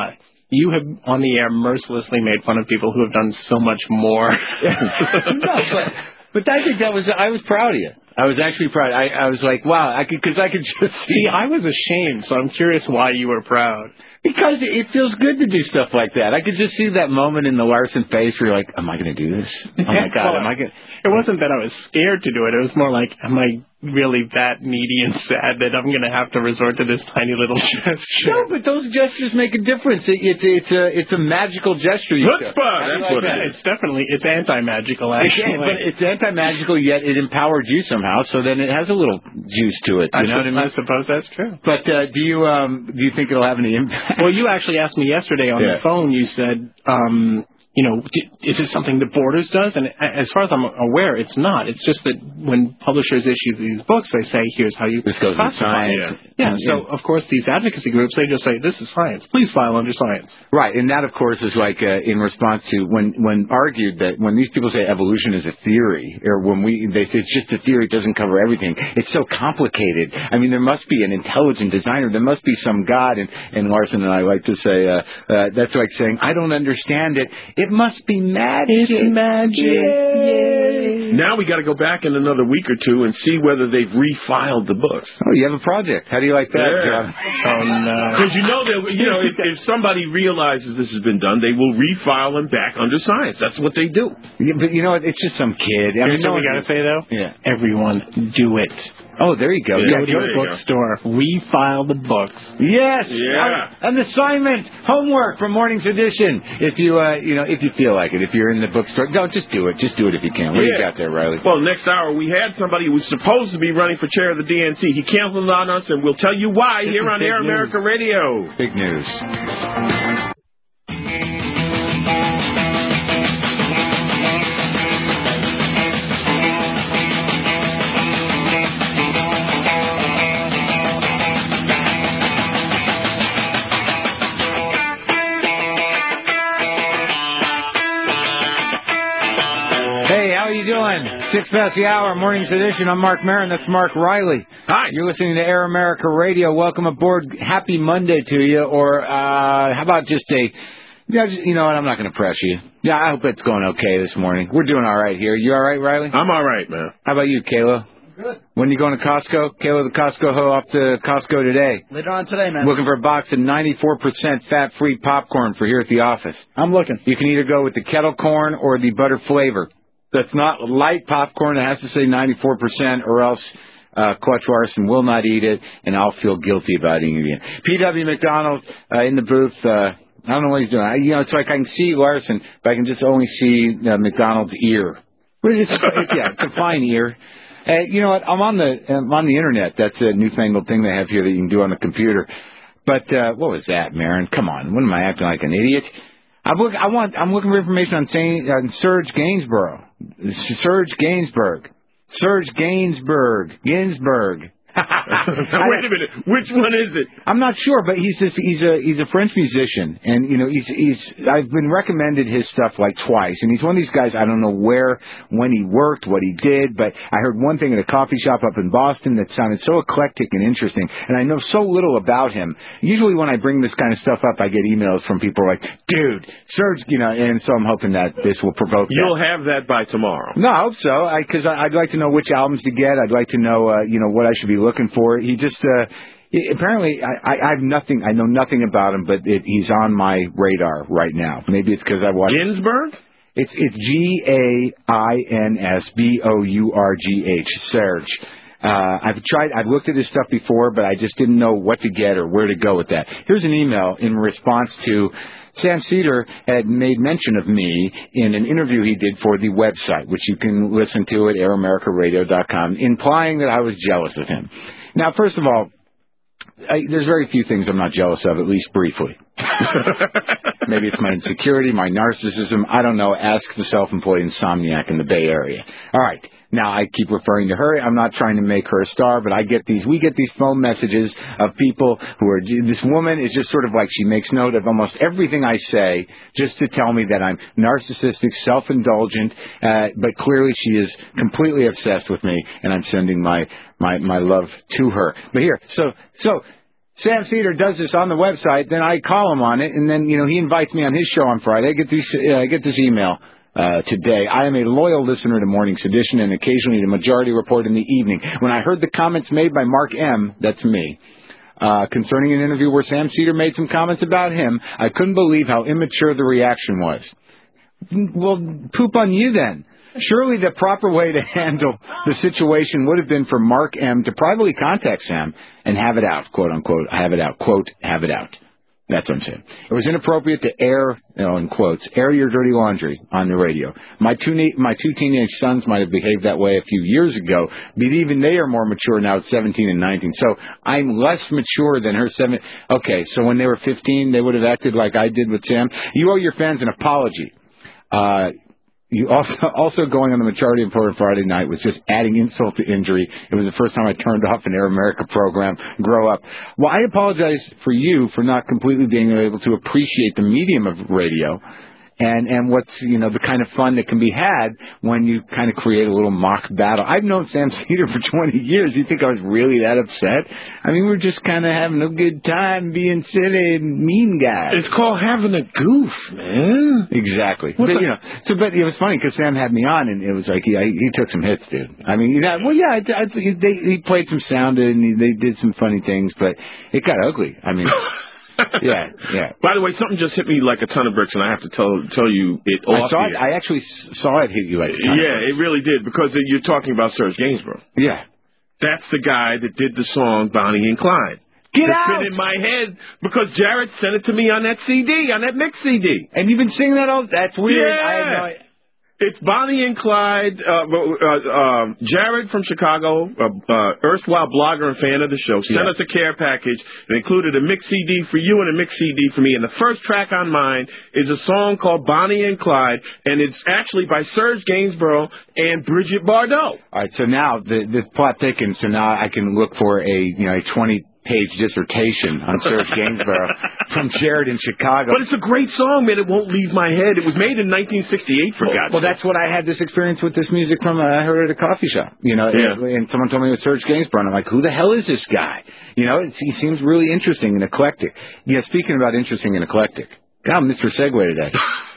you have on the air mercilessly made fun of people who have done so much more. No, but, but I think that was, I was proud of you. I was actually proud. I, I was like, wow, I could, because I could just see. See, I was ashamed, so I'm curious why you were proud. Because it feels good to do stuff like that. I could just see that moment in the Larson face where you're like, am I going to do this? Oh, my God, am I going to... It wasn't that I was scared to do it. It was more like, am I really that needy and sad that I'm going to have to resort to this tiny little gesture? No, but those gestures make a difference. It, it's it's a it's a magical gesture. Chutzpah, that's like what that? it is. It's definitely, it's anti-magical, actually. It's, but it's anti-magical, yet it empowered you somehow, so then it has a little juice to it. You I, know su- what I mean? I suppose that's true. But uh, do you um do you think it'll have any impact? Well, you actually asked me yesterday on Yeah. the phone, you said, um, you know, is this something that Borders does? And as far as I'm aware, it's not. It's just that when publishers issue these books, they say, here's how you this goes in classify science. it. Yeah, Yeah. so, of course, these advocacy groups, they just say, this is science. Please file under science. Right, and that, of course, is like uh, in response to when when argued that when these people say evolution is a theory, or when we they say it's just a theory, it doesn't cover everything. It's so complicated. I mean, there must be an intelligent designer. There must be some God. And, and Larson and I like to say uh, uh, that's like saying I don't understand it. It must be magic. It's magic. Yay. Now we got to go back in another week or two and see whether they've refiled the books. Oh, you have a project. How do you like that, Yeah. John? Oh, no. Because you know that you know if, if somebody realizes this has been done, they will refile them back under science. That's what they do. Yeah, but you know what? It's just some kid. I mean, Here's no what we one- got to say, though. Yeah. Everyone, do it. Oh, there you go. Yeah, Go to there a you go. bookstore. Refile the books. Yes. Yeah. Uh, an assignment, homework from Morning's Edition. If you, uh, you know, if you feel like it, if you're in the bookstore, don't just do it. Just do it if you can. What do you Yeah. got there, Riley? Well, next hour we had somebody who was supposed to be running for chair of the D N C. He canceled on us, and we'll tell you why This here is on big Air news. America Radio. Big news. Hey, how are you doing? Six past the hour, Morning's Edition. I'm Mark Maron. That's Mark Riley. Hi. You're listening to Air America Radio. Welcome aboard. Happy Monday to you. Or uh, how about just a... Yeah, just- you know what? I'm not going to press you. Yeah, I hope it's going okay this morning. We're doing all right here. You all right, Riley? I'm all right, man. How about you, Kayla? Good. When you going to Costco? Kayla, the Costco hoe off to Costco today. Later on today, man. Looking for a box of ninety-four percent fat-free popcorn for here at the office. I'm looking. You can either go with the kettle corn or the butter flavor. That's not light popcorn. It has to say ninety-four percent or else uh, Clutch Larson will not eat it, and I'll feel guilty about eating it again. P W. McDonald uh, in the booth. Uh, I don't know what he's doing. I, you know, it's like I can see Larson, but I can just only see uh, McDonald's ear. What is it? It's, yeah, it's a fine ear. Uh, you know what? I'm on the I'm on the internet. That's a newfangled thing they have here that you can do on the computer. But uh, what was that, Marin? Come on, what am I acting like an idiot? I'm look, I want. I'm looking for information on, saying, on Serge Gainsborough. Serge Gainsbourg. Serge Gainsbourg. Ginsburg. Wait a minute. Which one is it? I'm not sure, but he's this, he's a he's a French musician, and you know he's he's I've been recommended his stuff like twice, and he's one of these guys. I don't know where, when he worked, what he did, but I heard one thing at a coffee shop up in Boston that sounded so eclectic and interesting, and I know so little about him. Usually when I bring this kind of stuff up, I get emails from people like, "Dude, Serge," you know, and so I'm hoping that this will provoke. You'll that. have that by tomorrow. No, I hope so, because I'd like to know which albums to get. I'd like to know, uh, you know, what I should be looking for. He just, uh, he, apparently, I, I, I have nothing, I know nothing about him, but it, he's on my radar right now. Maybe it's because I watched... Ginsburg? It's it's G A I N S B O U R G H, Serge. Uh, I've tried, I've looked at his stuff before, but I just didn't know what to get or where to go with that. Here's an email in response to Sam Cedar had made mention of me in an interview he did for the website, which you can listen to at air america radio dot com, implying that I was jealous of him. Now, first of all, I, there's very few things I'm not jealous of, at least briefly. Maybe it's my insecurity, my narcissism. I don't know. Ask the self-employed insomniac in the Bay Area. All right. Now, I keep referring to her. I'm not trying to make her a star, but I get these, we get these phone messages of people who are, this woman is just sort of like, she makes note of almost everything I say just to tell me that I'm narcissistic, self-indulgent, uh, but clearly she is completely obsessed with me, and I'm sending my, my, my love to her. But here, so, so, Sam Cedar does this on the website, then I call him on it, and then, you know, he invites me on his show on Friday. I get, these, uh, I get this email uh, today. I am a loyal listener to Morning Sedition and occasionally the Majority Report in the evening. When I heard the comments made by Mark M., that's me, uh, concerning an interview where Sam Cedar made some comments about him, I couldn't believe how immature the reaction was. Well, poop on you then. Surely the proper way to handle the situation would have been for Mark M. to privately contact Sam and have it out, quote unquote, have it out, quote, have it out. That's what I'm saying. It was inappropriate to air, you know, in quotes, air your dirty laundry on the radio. My two my two teenage sons might have behaved that way a few years ago, but even they are more mature now at seventeen and nineteen. So I'm less mature than her seven. Okay, so when they were fifteen, they would have acted like I did with Sam. You owe your fans an apology. Uh, You also, also going on the Majority Report on Friday night was just adding insult to injury. It was the first time I turned off an Air America program. Grow up. Well, I apologize for you for not completely being able to appreciate the medium of radio and, and what's, you know, the kind of fun that can be had when you kind of create a little mock battle. I've known Sam Cedar for twenty years. You think I was really that upset? I mean, we were just kind of having a good time being silly and mean guys. It's called having a goof, man. Exactly. What But, the- you know, so, but it was funny because Sam had me on, and it was like he I, he took some hits, dude. I mean, you know, well, yeah, I, I, they, he played some sound and he, they did some funny things, but it got ugly. I mean, yeah, yeah. By the way, something just hit me like a ton of bricks, and I have to tell tell you it I off saw here. it. I actually saw it hit you like a ton of Yeah, bricks. it really did, because you're talking about Serge Gainsborough. Yeah. That's the guy that did the song Bonnie and Clyde. Get it's out! been in my head because Jared sent it to me on that C D, on that mix C D. And you've been singing that all... That's weird. Yeah. I had no idea. It's Bonnie and Clyde. Uh, uh, uh, Jared from Chicago, uh, uh, erstwhile blogger and fan of the show, sent Yeah. us a care package and included a mix C D for you and a mix C D for me. And the first track on mine is a song called Bonnie and Clyde, and it's actually by Serge Gainsborough and Bridget Bardot. All right, so now the, the plot thickens, so now I can look for a, you know, a twenty-page dissertation on Serge Gainsborough from Jared in Chicago. But it's a great song, man. It won't leave my head. It was made in nineteen sixty-eight, for well, God's well, sake. that's what I had this experience with this music from. Uh, I heard it at a coffee shop, you know, Yeah. and, and someone told me it was Serge Gainsborough, and I'm like, who the hell is this guy? You know, it's, he seems really interesting and eclectic. Yeah, speaking about interesting and eclectic, God, Mister Segway today.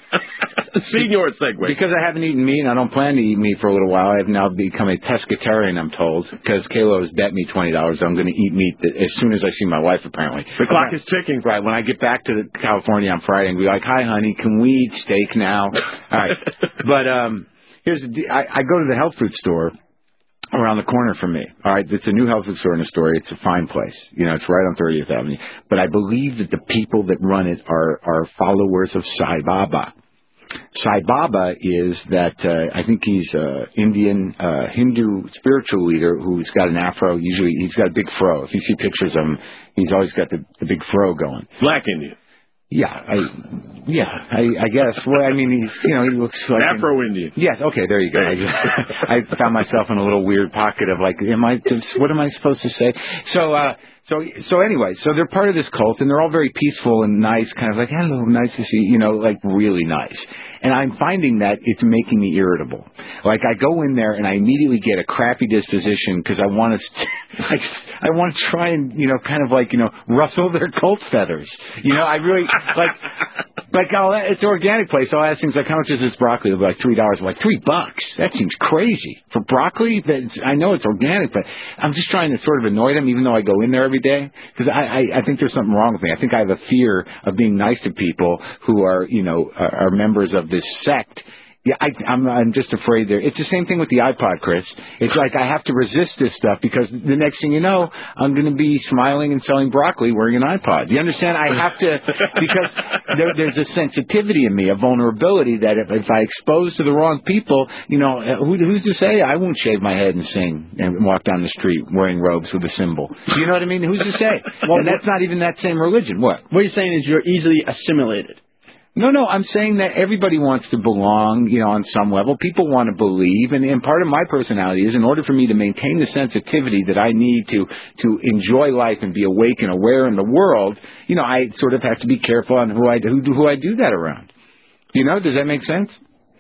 Senior Segway. Because I haven't eaten meat and I don't plan to eat meat for a little while, I have now become a pescatarian, I'm told, because Kayla has bet me twenty dollars I'm going to eat meat as soon as I see my wife, apparently. The clock is ticking. Right, when I get back to California on Friday and be like, hi, honey, can we eat steak now? All right. But um, here's the de- I, I go to the health food store around the corner from me. All right, it's a new health food store in Astoria. It's a fine place. You know, it's right on thirtieth Avenue. But I believe that the people that run it are, are followers of Sai Baba. Sai Baba is that, uh, I think he's an Indian, uh, Hindu spiritual leader who's got an afro. Usually he's got a big fro. If you see pictures of him, he's always got the, the big fro going. Black Indian. Yeah, I, yeah, I, I guess. Well, I mean, he's, you know, he looks like Afro-Indian. Yes, okay, there you go. I, I found myself in a little weird pocket of like, am I? Just, what am I supposed to say? So, uh, so, so anyway, so they're part of this cult, and they're all very peaceful and nice, kind of like, hello, nice to see you, you know, like really nice. And I'm finding that it's making me irritable. Like I go in there and I immediately get a crappy disposition because I want to, I, I want to try and you know, kind of like you know, rustle their cult feathers. You know, I really like, like I'll, it's an organic place. So I'll ask things like, how much is this broccoli? They'll be like three dollars. I'm like three bucks. That seems crazy for broccoli. That's, I know it's organic, but I'm just trying to sort of annoy them, even though I go in there every day because I, I, I think there's something wrong with me. I think I have a fear of being nice to people who are, you know, are, are members of this sect. Yeah, I, I'm, I'm just afraid there. It's the same thing with the iPod, Chris. It's like I have to resist this stuff because the next thing you know, I'm going to be smiling and selling broccoli wearing an iPod. You understand? I have to, because there, there's a sensitivity in me, a vulnerability that if, if I expose to the wrong people, you know, who, who's to say I won't shave my head and sing and walk down the street wearing robes with a symbol? You know what I mean? Who's to say? Well, and that's not even that same religion. What? What you're saying is you're easily assimilated. No, no, I'm saying that everybody wants to belong, you know, on some level. People want to believe, and, and part of my personality is in order for me to maintain the sensitivity that I need to to enjoy life and be awake and aware in the world, you know, I sort of have to be careful on who I who, who I do that around. You know, does that make sense?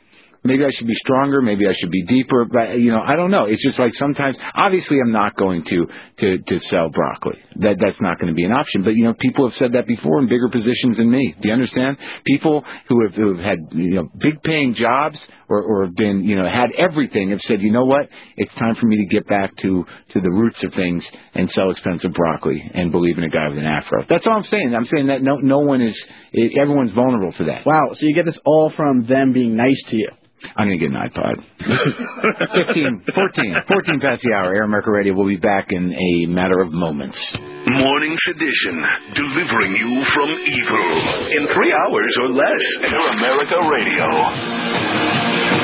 Maybe I should be stronger. Maybe I should be deeper. But, you know, I don't know. It's just like sometimes, obviously I'm not going to, to, to sell broccoli. That That's not going to be an option. But, you know, people have said that before in bigger positions than me. Do you understand? People who have, who have had, you know, big paying jobs or, or have been, you know, had everything have said, you know what? It's time for me to get back to, to the roots of things and sell expensive broccoli and believe in a guy with an afro. That's all I'm saying. I'm saying that no, no one is, everyone's vulnerable to that. Wow. So you get this all from them being nice to you. I'm going to get an iPod. fifteen, fourteen, fourteen past the hour. Air America Radio will be back in a matter of moments. Morning Sedition, delivering you from evil in three hours or less. Air America Radio.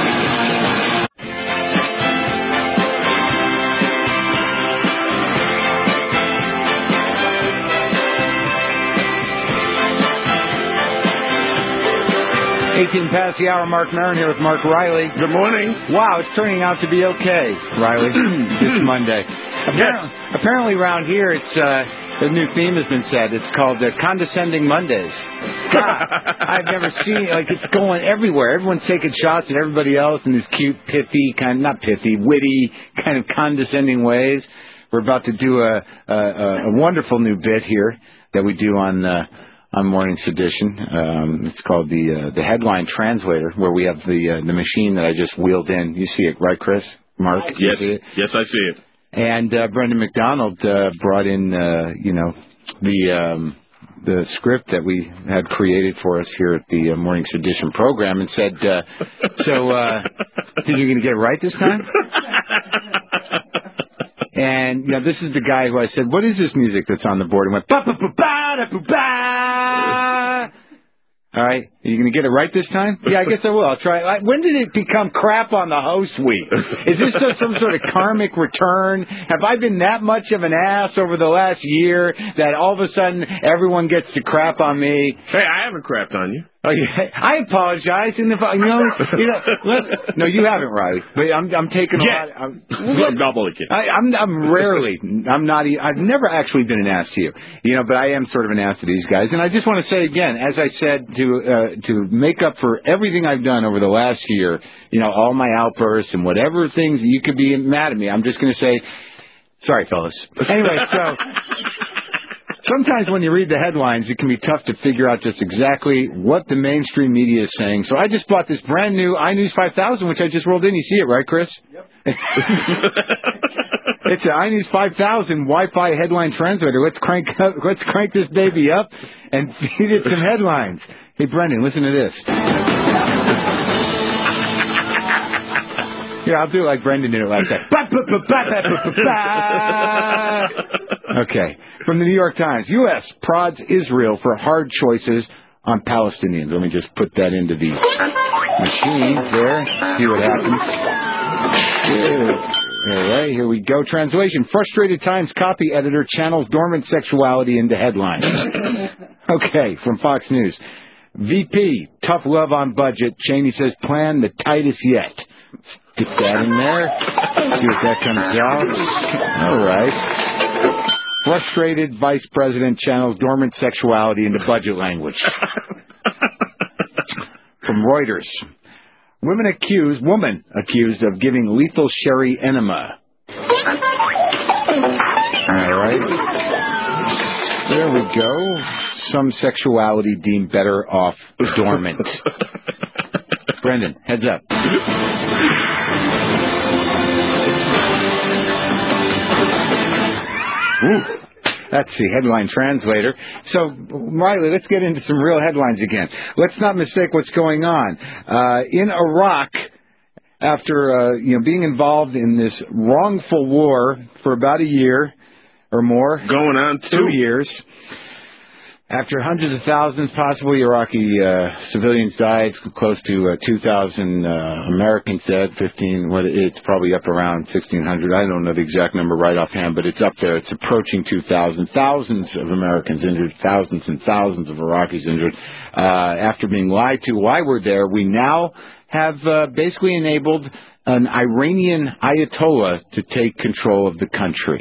eighteen past the hour, Mark Maron here with Mark Riley. Good morning. Wow, it's turning out to be okay, Riley, this Monday. Apparently, yes. Apparently around here, it's uh, the new theme has been said. It's called uh, Condescending Mondays. God, I've never seen it. Like, it's going everywhere. Everyone's taking shots at everybody else in these cute, pithy, kind of, not pithy, witty, kind of condescending ways. We're about to do a, a, a wonderful new bit here that we do on... Uh, on Morning Sedition. Um, it's called the uh, the Headline Translator, where we have the uh, the machine that I just wheeled in. You see it, right, Chris? Mark? Yes, you see it? yes, I see it. And uh, Brendan McDonald uh, brought in, uh, you know, the um, the script that we had created for us here at the uh, Morning Sedition program, and said, uh, "So, uh, think you're going to get it right this time?" And, you know, this is the guy who I said, what is this music that's on the board? And went, ba ba ba ba da ba ba. All right. Are you going to get it right this time? Yeah, I guess I will. I'll try. When did it become crap on the host week? Is this just some sort of karmic return? Have I been that much of an ass over the last year that all of a sudden everyone gets to crap on me? Hey, I haven't crapped on you. Oh, yeah. I apologize. And if I, you know, you know, let, no, you haven't, Riley. But I'm, I'm taking a yeah. lot. I'm, I'm doubling it. I, I'm, I'm rarely. I'm not. I've never actually been an ass to you, you know. But I am sort of an ass to these guys. And I just want to say again, as I said, to uh, to make up for everything I've done over the last year, you know, all my outbursts and whatever things you could be mad at me. I'm just going to say, sorry, fellas. Anyway, so. Sometimes when you read the headlines, it can be tough to figure out just exactly what the mainstream media is saying. So I just bought this brand new iNews five thousand, which I just rolled in. You see it, right, Chris? Yep. It's an iNews five thousand Wi-Fi headline translator. Let's crank up, let's crank this baby up and feed it some headlines. Hey, Brendan, listen to this. Yeah, I'll do it like Brendan did it last time. Okay. From the New York Times, U S prods Israel for hard choices on Palestinians. Let me just put that into the machine there. See what happens. All right, here we go. Translation. Frustrated Times copy editor channels dormant sexuality into headlines. Okay, from Fox News. V P, tough love on budget. Cheney says plan the tightest yet. Stick that in there. See if that comes out. All right. Frustrated Vice President channels dormant sexuality into budget language. From Reuters. Women accused, woman accused of giving lethal sherry enema. All right. There we go. Some sexuality deemed better off dormant. Brendan, heads up. Ooh, that's the headline translator. So, Riley, let's get into some real headlines again. Let's not mistake what's going on. Uh, in Iraq, after uh, you know being involved in this wrongful war for about a year or more, going on two, two years, after hundreds of thousands, possibly Iraqi uh, civilians died, close to uh, two thousand uh, Americans dead, fifteen, what it's probably up around sixteen hundred. I don't know the exact number right offhand, but it's up there. It's approaching two thousand. Thousands of Americans injured, thousands and thousands of Iraqis injured. Uh, after being lied to while we're there, we now have uh, basically enabled an Iranian Ayatollah to take control of the country.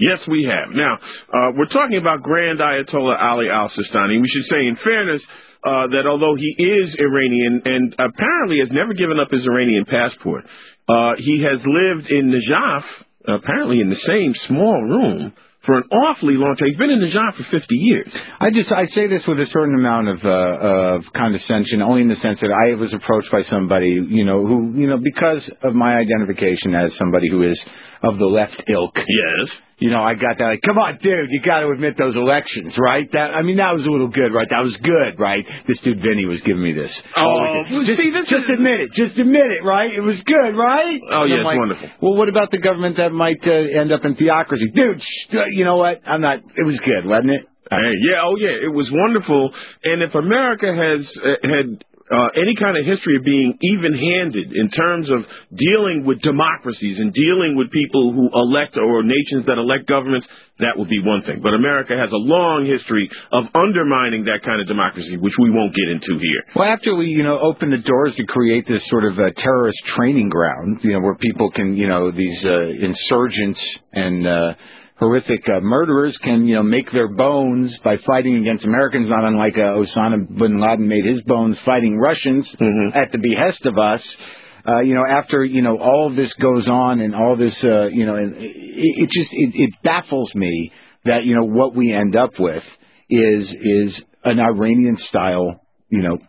Yes, we have. Now, uh, we're talking about Grand Ayatollah Ali al-Sistani. We should say, in fairness, uh, that although he is Iranian and apparently has never given up his Iranian passport, uh, he has lived in Najaf, apparently in the same small room, for an awfully long time. He's been in Najaf for fifty years. I just I say this with a certain amount of uh, of condescension, only in the sense that I was approached by somebody, you know, who, you know, because of my identification as somebody who is of the left ilk. Yes. You know, I got that, like, come on, dude, you got to admit those elections, right? That I mean, that was a little good, right? That was good, right? This dude Vinny was giving me this. Oh, oh just, see, this just is... admit it. Just admit it, right? It was good, right? Oh, and yeah, it's like, wonderful. Well, what about the government that might uh, end up in theocracy? Dude, sh- you know what? I'm not, it was good, wasn't it? Hey, yeah, oh, yeah, it was wonderful. And if America has uh, had... Uh, any kind of history of being even-handed in terms of dealing with democracies and dealing with people who elect or nations that elect governments, that would be one thing. But America has a long history of undermining that kind of democracy, which we won't get into here. Well, after we, you know, opened the doors to create this sort of uh, terrorist training ground, you know, where people can, you know, these uh, insurgents and uh, horrific uh, murderers can, you know, make their bones by fighting against Americans, not unlike uh, Osama bin Laden made his bones fighting Russians mm-hmm. at the behest of us. Uh, you know, after, you know, all of this goes on and all this, uh, you know, it, it just, it, it baffles me that, you know, what we end up with is, is an Iranian-style, you know,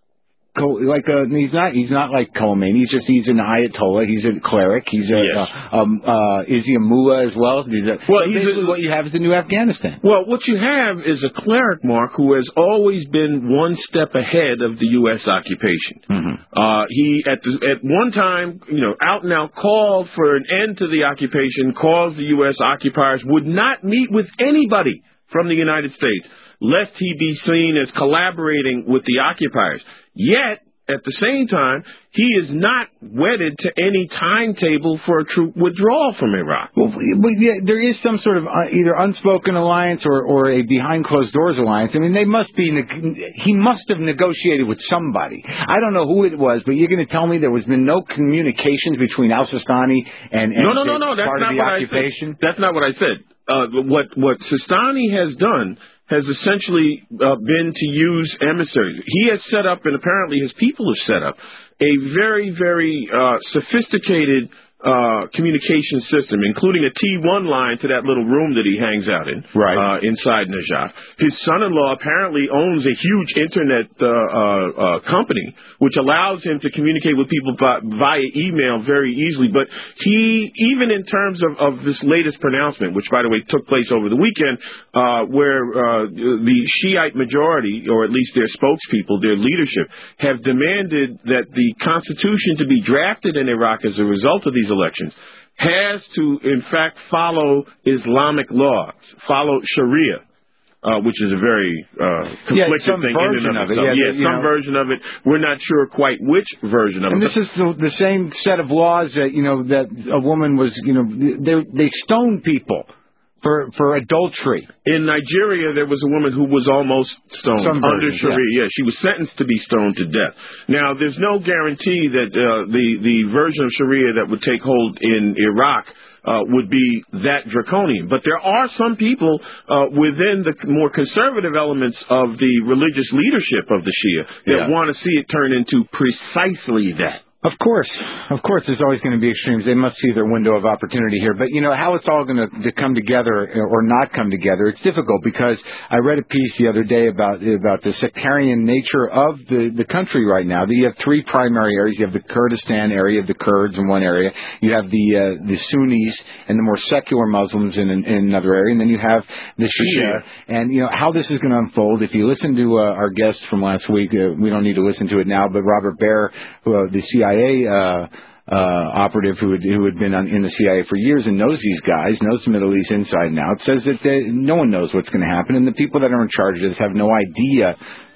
like a, he's not he's not like Khomeini. He's just he's an Ayatollah. He's a cleric. He's a yes. uh, um, uh, is he a mullah as well? He's a, well, so he's basically a, what you have is the new Afghanistan. Well, what you have is a cleric, Mark, who has always been one step ahead of the U S occupation. Mm-hmm. Uh, he at the, at one time, you know, out and out called for an end to the occupation. Calls the U S occupiers would not meet with anybody from the United States, lest he be seen as collaborating with the occupiers. Yet, at the same time, he is not wedded to any timetable for a troop withdrawal from Iraq. Well, but yeah, there is some sort of uh, either unspoken alliance or, or a behind closed doors alliance. I mean, they must be. He must have negotiated with somebody. I don't know who it was, but you're going to tell me there was been no communications between al-Sistani and, and no, no, no, no. That's part not of the what occupation? I said. That's not what I said. Uh, what what Sistani has done has essentially uh, been to use emissaries. He has set up, and apparently his people have set up, a very, very uh, sophisticated uh, communication system, including a T one line to that little room that he hangs out in, right. uh, inside Najaf. His son-in-law apparently owns a huge internet uh, uh, uh, company, which allows him to communicate with people by, via email very easily. But he, even in terms of, of this latest pronouncement, which, by the way, took place over the weekend, uh, where uh, the Shiite majority, or at least their spokespeople, their leadership, have demanded that the Constitution to be drafted in Iraq as a result of these elections has to, in fact, follow Islamic laws, follow Sharia, uh, which is a very uh, conflicted yeah, some thing version in and of of it. itself. Yeah, yeah some know. version of it. We're not sure quite which version of and it. And this is the, the same set of laws that, you know, that a woman was, you know, they, they stoned people for for adultery. In Nigeria, there was a woman who was almost stoned Some under versions, Sharia. Yeah. yeah, she was sentenced to be stoned to death. Now, there's no guarantee that uh, the the version of Sharia that would take hold in Iraq uh, would be that draconian. But there are some people uh, within the more conservative elements of the religious leadership of the Shia that yeah. want to see it turn into precisely that. Of course. Of course, there's always going to be extremes. They must see their window of opportunity here. But, you know, how it's all going to, to come together or not come together, it's difficult because I read a piece the other day about about the sectarian nature of the, the country right now. You have three primary areas. You have the Kurdistan area, the Kurds in one area. You have the uh, the Sunnis and the more secular Muslims in, in, in another area. And then you have the Shia. And, you know, how this is going to unfold. If you listen to uh, our guest from last week, uh, we don't need to listen to it now, but Robert Baer, who, uh, the C I A Uh, uh, operative who had, who had been on, in the C I A for years and knows these guys, knows the Middle East inside and out, says that they, no one knows what's going to happen, and the people that are in charge of this have no idea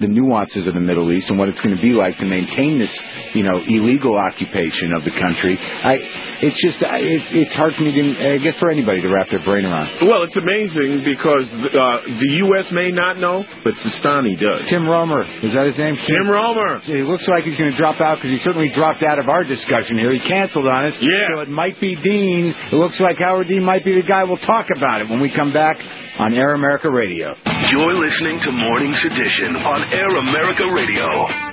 the nuances of the Middle East and what it's going to be like to maintain this, you know, illegal occupation of the country. I, it's just, it's, it's hard for me to, I guess, for anybody to wrap their brain around. Well, it's amazing because uh, the U S may not know, but Sistani does. Tim Romer, is that his name? Tim Romer. It looks like he's going to drop out because he certainly dropped out of our discussion here. He canceled on us. Yeah. So it might be Dean. It looks like Howard Dean might be the guy. We'll talk about it when we come back on Air America Radio. You're listening to Morning Sedition on Air America Radio.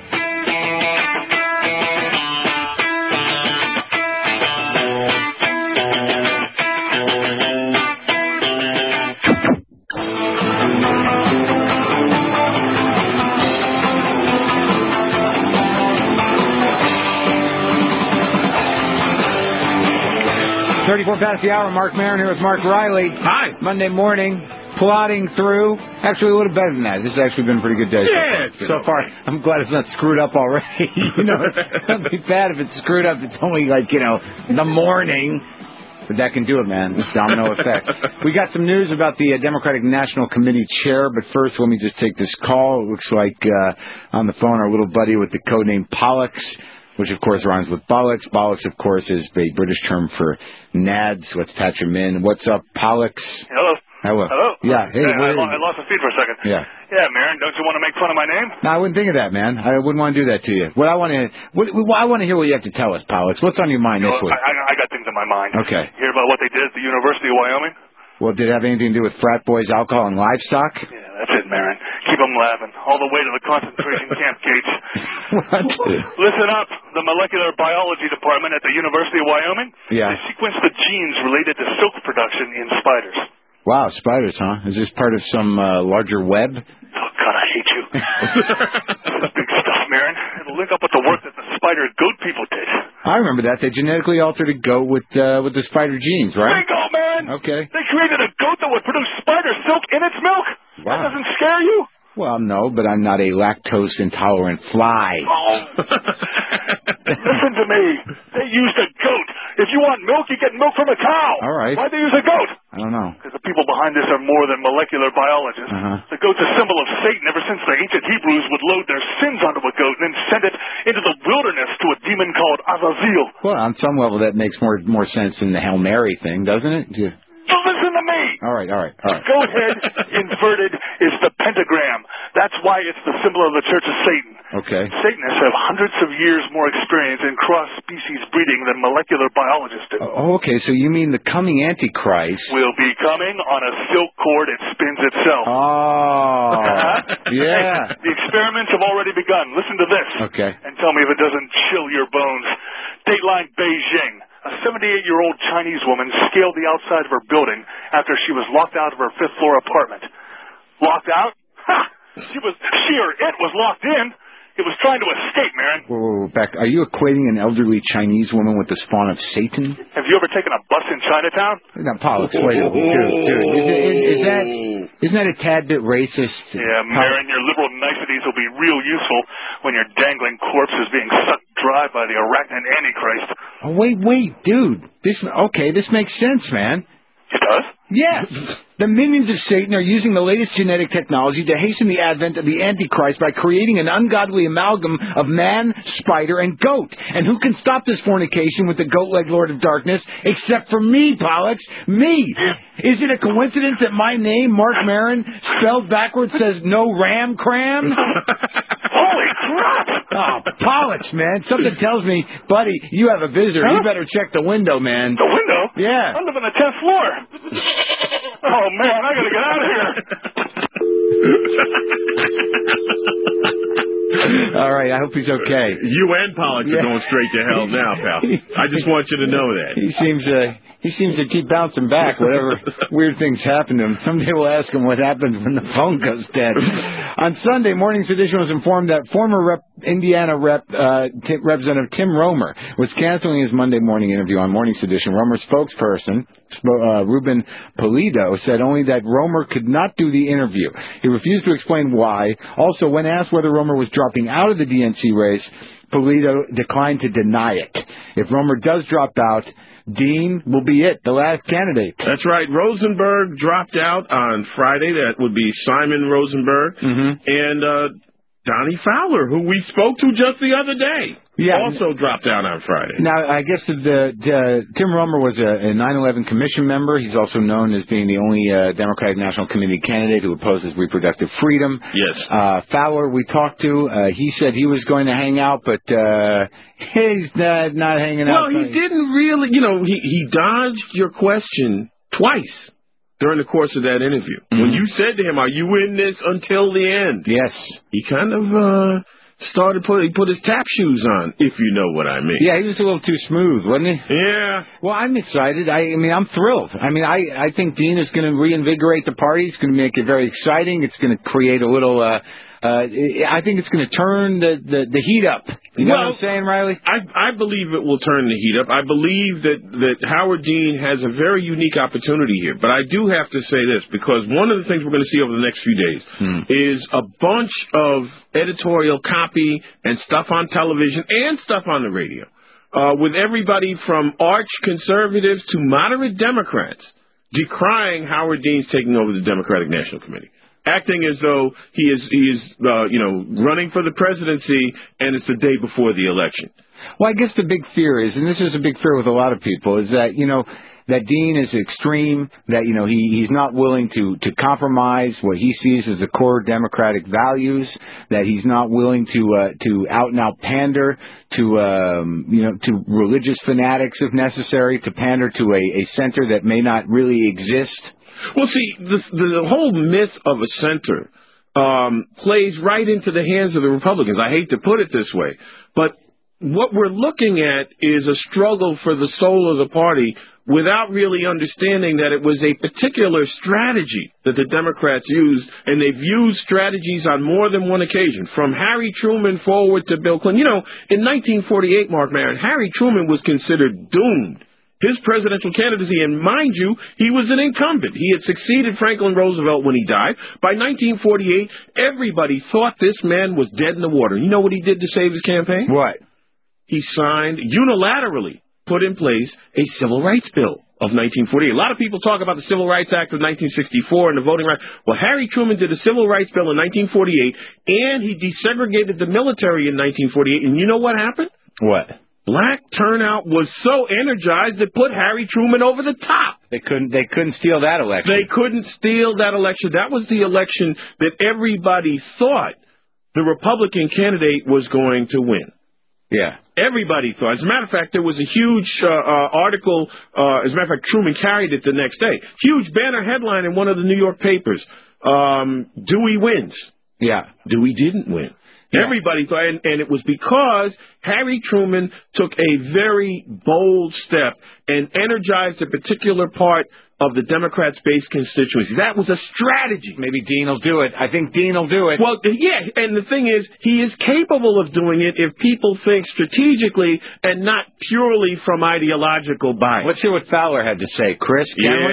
thirty-four past the hour. Mark Maron here with Mark Riley. Hi. Monday morning, plodding through. Actually, a little better than that. This has actually been a pretty good day yeah, so, so far. I'm glad it's not screwed up already. You know, it'd be bad if it's screwed up. It's only like, you know, the morning. But that can do it, man. Domino effect. We got some news about the uh, Democratic National Committee chair, but first let me just take this call. It looks like uh, on the phone our little buddy with the code name Pollux, which of course rhymes with bollocks. Bollocks, of course, is a British term for nads. Let's patch him in. What's up, Pollux? Hello. Hello. Hello. Yeah. Hey. Yeah, I, lo- I lost the feed for a second. Yeah. Yeah, Marin, don't you want to make fun of my name? No, I wouldn't think of that, man. I wouldn't want to do that to you. What I want to, what, what, I want to hear what you have to tell us, Pollux. What's on your mind You this know, week? I, I, I got things on my mind. Okay. Hear about what they did at the University of Wyoming? Well, did it have anything to do with frat boys, alcohol, and livestock? Yeah, that's it, Marin. Keep them laughing. All the way to the concentration camp gates. What? Listen up. The molecular biology department at the University of Wyoming, Yeah. they sequenced the genes related to silk production in spiders. Wow, spiders, huh? Is this part of some uh, larger web? Oh, God, I hate you. This is big stuff, Marin. It'll link up with the work that the spider goat people did. I remember that. They genetically altered a goat with uh, with the spider genes, right? Bingo, Marin! Okay. They created a goat that would produce spider silk in its milk. Wow. That doesn't scare you? Well, no, but I'm not a lactose-intolerant fly. Oh. Listen to me. They used a goat. If you want milk, you get milk from a cow. All right. Why'd they use a goat? I don't know. Because the people behind this are more than molecular biologists. Uh-huh. The goat's a symbol of Satan ever since the ancient Hebrews would load their sins onto a goat and then send it into the wilderness to a demon called Azazel. Well, on some level, that makes more more sense than the Hail Mary thing, doesn't it? Yeah. So listen to me. All right, all right, all right. Goat head inverted is the pentagram. That's why it's the symbol of the Church of Satan. Okay. Satanists have hundreds of years more experience in cross-species breeding than molecular biologists do. Oh, okay, so you mean the coming Antichrist Will be coming on a silk cord it spins itself. Oh, yeah. Hey, the experiments have already begun. Listen to this. Okay. And tell me if it doesn't chill your bones. Dateline Beijing. A seventy-eight-year-old Chinese woman scaled the outside of her building after she was locked out of her fifth-floor apartment. Locked out? Ha! She was, she or it was locked in. It was trying to escape, Marin. Whoa, whoa, whoa, back. Are you equating an elderly Chinese woman with the spawn of Satan? Have you ever taken a bus in Chinatown? Now, Pollux, wait a minute, dude, dude. Is, is, is that isn't that a tad bit racist? Yeah, Marin, your liberal niceties will be real useful when your dangling corpse is being sucked dry by the arachnid Antichrist. Oh, wait, wait, dude. This okay? This makes sense, man. It does? Yes. The minions of Satan are using the latest genetic technology to hasten the advent of the Antichrist by creating an ungodly amalgam of man, spider, and goat. And who can stop this fornication with the goat-legged Lord of Darkness except for me, Pollux? Me! Is it a coincidence that my name, Mark Maron, spelled backwards says no ram cram? Holy crap! Oh, Pollux, man. Something tells me, buddy, you have a visitor. Huh? You better check the window, man. The window? Yeah. I live on the tenth floor. Oh, man, I gotta get out of here. All right, I hope he's okay. You and Pollux Yeah. are going straight to hell now, pal. I just want you to know that. He seems uh, he seems to keep bouncing back whenever weird things happen to him. Someday we'll ask him what happens when the phone goes dead. On Sunday, Morning's Edition was informed that former rep, Indiana rep uh, T- Representative Tim Romer was canceling his Monday morning interview on Morning's Edition. Romer's spokesperson, uh, Ruben Pulido, said only that Romer could not do the interview. He refused to explain why. Also, when asked whether Romer was dropping out of the D N C race, Pulido declined to deny it. If Romer does drop out, Dean will be it, the last candidate. That's right. Rosenberg dropped out on Friday. That would be Simon Rosenberg. Mm-hmm. And uh, Donnie Fowler, who we spoke to just the other day, yeah, also dropped out on Friday. Now, I guess the, the Tim Romer was a, a nine eleven Commission member. He's also known as being the only uh, Democratic National Committee candidate who opposes reproductive freedom. Yes. Uh, Fowler, we talked to. Uh, he said he was going to hang out, but uh, he's not, not hanging well, out. Well, he didn't really, you know, he, he dodged your question twice during the course of that interview. Mm-hmm. When you said to him, are you in this until the end? Yes. He kind of uh, started, put, he put his tap shoes on, if you know what I mean. Yeah, he was a little too smooth, wasn't he? Yeah. Well, I'm excited. I, I mean, I'm thrilled. I mean, I, I think Dean is going to reinvigorate the party. It's going to make it very exciting. It's going to create a little... Uh, Uh, I think it's going to turn the, the, the heat up. You know well, what I'm saying, Riley? I, I believe it will turn the heat up. I believe that, that Howard Dean has a very unique opportunity here. But I do have to say this, because one of the things we're going to see over the next few days hmm. is a bunch of editorial copy and stuff on television and stuff on the radio, uh, with everybody from arch conservatives to moderate Democrats decrying Howard Dean's taking over the Democratic National Committee, acting as though he is, he is uh, you know, running for the presidency, and it's the day before the election. Well, I guess the big fear is, and this is a big fear with a lot of people, is that, you know, that Dean is extreme, that, you know, he, he's not willing to, to compromise what he sees as the core Democratic values, that he's not willing to uh, to out-and-out pander to, um, you know, to religious fanatics if necessary, to pander to a, a center that may not really exist. Well, see, the, the whole myth of a center um, plays right into the hands of the Republicans. I hate to put it this way, but what we're looking at is a struggle for the soul of the party without really understanding that it was a particular strategy that the Democrats used, and they've used strategies on more than one occasion, from Harry Truman forward to Bill Clinton. You know, in nineteen forty-eight, Mark Maron, Harry Truman was considered doomed. His presidential candidacy, and mind you, he was an incumbent. He had succeeded Franklin Roosevelt when he died. By nineteen forty-eight, everybody thought this man was dead in the water. You know what he did to save his campaign? What? He signed, unilaterally put in place, a civil rights bill of nineteen forty-eight. A lot of people talk about the Civil Rights Act of nineteen sixty-four and the Voting Rights. Well, Harry Truman did a civil rights bill in nineteen forty-eight, and he desegregated the military in nineteen forty-eight. And you know what happened? What? Black turnout was so energized it put Harry Truman over the top. They couldn't. They couldn't steal that election. They couldn't steal that election. That was the election that everybody thought the Republican candidate was going to win. Yeah. Everybody thought. As a matter of fact, there was a huge uh, uh, article. Uh, as a matter of fact, Truman carried it the next day. Huge banner headline in one of the New York papers. Um, Dewey wins. Yeah. Dewey didn't win. Yeah. Everybody thought, and, and it was because Harry Truman took a very bold step and energized a particular part of the Democrats' base constituency. That was a strategy. Maybe Dean will do it. I think Dean will do it. Well, yeah, and the thing is, he is capable of doing it if people think strategically and not purely from ideological bias. Let's hear what Fowler had to say. Chris, can yeah. we?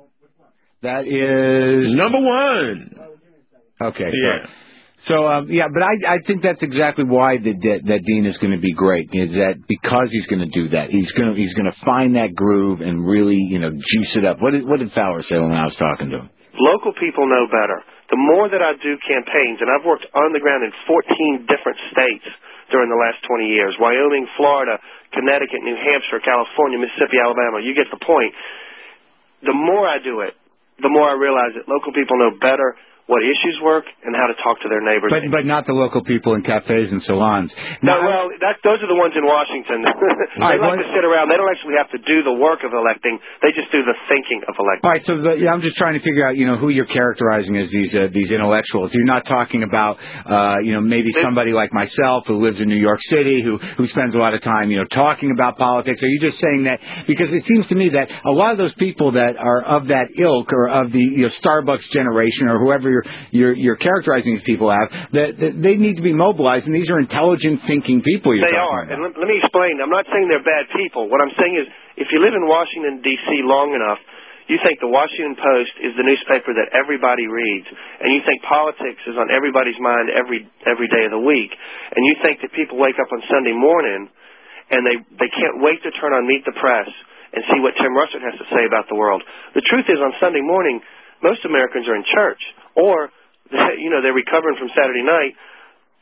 That is... Number one. Okay. Yeah. Right. So, um, yeah, but I, I think that's exactly why the, that, that Dean is going to be great, is that because he's going to do that. He's going to he's going to find that groove and really, you know, juice it up. What did, what did Fowler say when I was talking to him? Local people know better. The more that I do campaigns, and I've worked on the ground in fourteen different states during the last twenty years, Wyoming, Florida, Connecticut, New Hampshire, California, Mississippi, Alabama, you get the point. The more I do it, the more I realize that local people know better what issues work and how to talk to their neighbors. But but not the local people in cafes and salons. No, well, that, those are the ones in Washington. they right, like well, to sit around. They don't actually have to do the work of electing. They just do the thinking of electing. All right, so the, yeah, I'm just trying to figure out, you know, who you're characterizing as these uh, these intellectuals. You're not talking about, uh, you know, maybe somebody like myself who lives in New York City, who who spends a lot of time, you know, talking about politics. Are you just saying that because it seems to me that a lot of those people that are of that ilk or of the, you know, Starbucks generation or whoever you're you're, you're characterizing these people as, that, that they need to be mobilized, and these are intelligent, thinking people. You're they are, about. and let, let me explain. I'm not saying they're bad people. What I'm saying is, if you live in Washington D C long enough, you think the Washington Post is the newspaper that everybody reads, and you think politics is on everybody's mind every every day of the week, and you think that people wake up on Sunday morning and they they can't wait to turn on Meet the Press and see what Tim Russert has to say about the world. The truth is, on Sunday morning, most Americans are in church, or you know, they're recovering from Saturday night,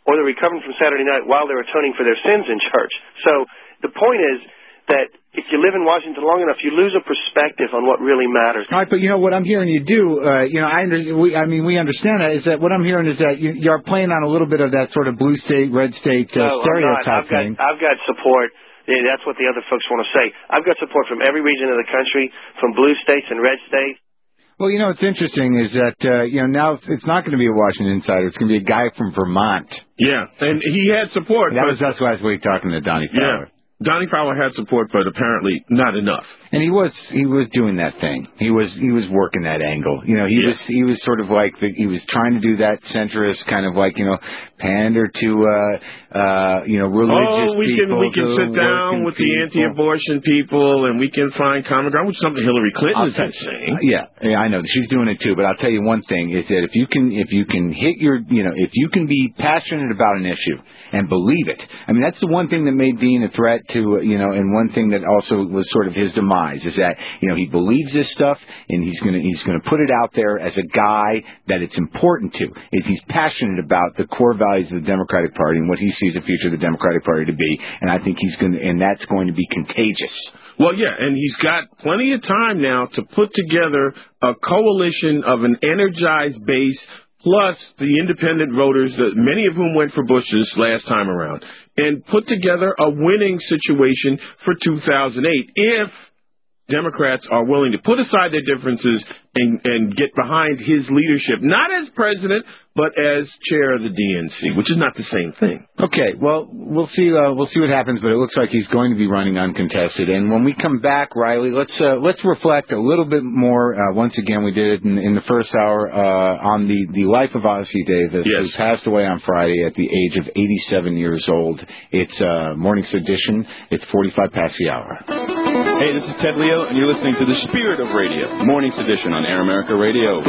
or they're recovering from Saturday night while they're atoning for their sins in church. So the point is that if you live in Washington long enough, you lose a perspective on what really matters. All right, but you know what I'm hearing you do. Uh, you know, I under, we, I mean, we understand that. Is that what I'm hearing is that you, you're playing on a little bit of that sort of blue state, red state uh, no, stereotype I've thing. Got, I've got support. Yeah, that's what the other folks want to say. I've got support from every region of the country, from blue states and red states. Well, you know, what's interesting is that, uh, you know, now it's not going to be a Washington insider. It's going to be a guy from Vermont. Yeah, and he had support. That was us last week talking to Donnie Fowler. Yeah. Donnie Fowler had support, but apparently not enough. And he was he was doing that thing. He was he was working that angle. You know, he yeah. was he was sort of like the, he was trying to do that centrist kind of like, you know, pander to uh uh you know religious people. Oh, we people. can we can sit down with people. the anti-abortion people and we can find common ground, which is something Hillary Clinton has been saying. Yeah, yeah, I know she's doing it too. But I'll tell you one thing is that if you can if you can hit your you know if you can be passionate about an issue and believe it. I mean, that's the one thing that made Dean a threat to, you know, and one thing that also was sort of his demise is that, you know, he believes this stuff and he's going to he's going to put it out there as a guy that it's important to. If he's passionate about the core values of the Democratic Party and what he sees the future of the Democratic Party to be, and I think he's going to, and that's going to be contagious. Well, yeah, and he's got plenty of time now to put together a coalition of an energized base, plus the independent voters, uh, many of whom went for Bush's last time around, and put together a winning situation for two thousand eight if Democrats are willing to put aside their differences and, and get behind his leadership, not as president, but as chair of the D N C, which is not the same thing. Okay, well, we'll see. Uh, we'll see what happens, but it looks like he's going to be running uncontested. And when we come back, Riley, let's uh, let's reflect a little bit more. Uh, once again, we did it in, in the first hour uh, on the the life of Ossie Davis, yes. who passed away on Friday at the age of eighty-seven years old. It's uh, Morning Sedition. It's forty-five past the hour. Hey, this is Ted Leo, and you're listening to the Spirit of Radio, Morning Sedition on Air America Radio.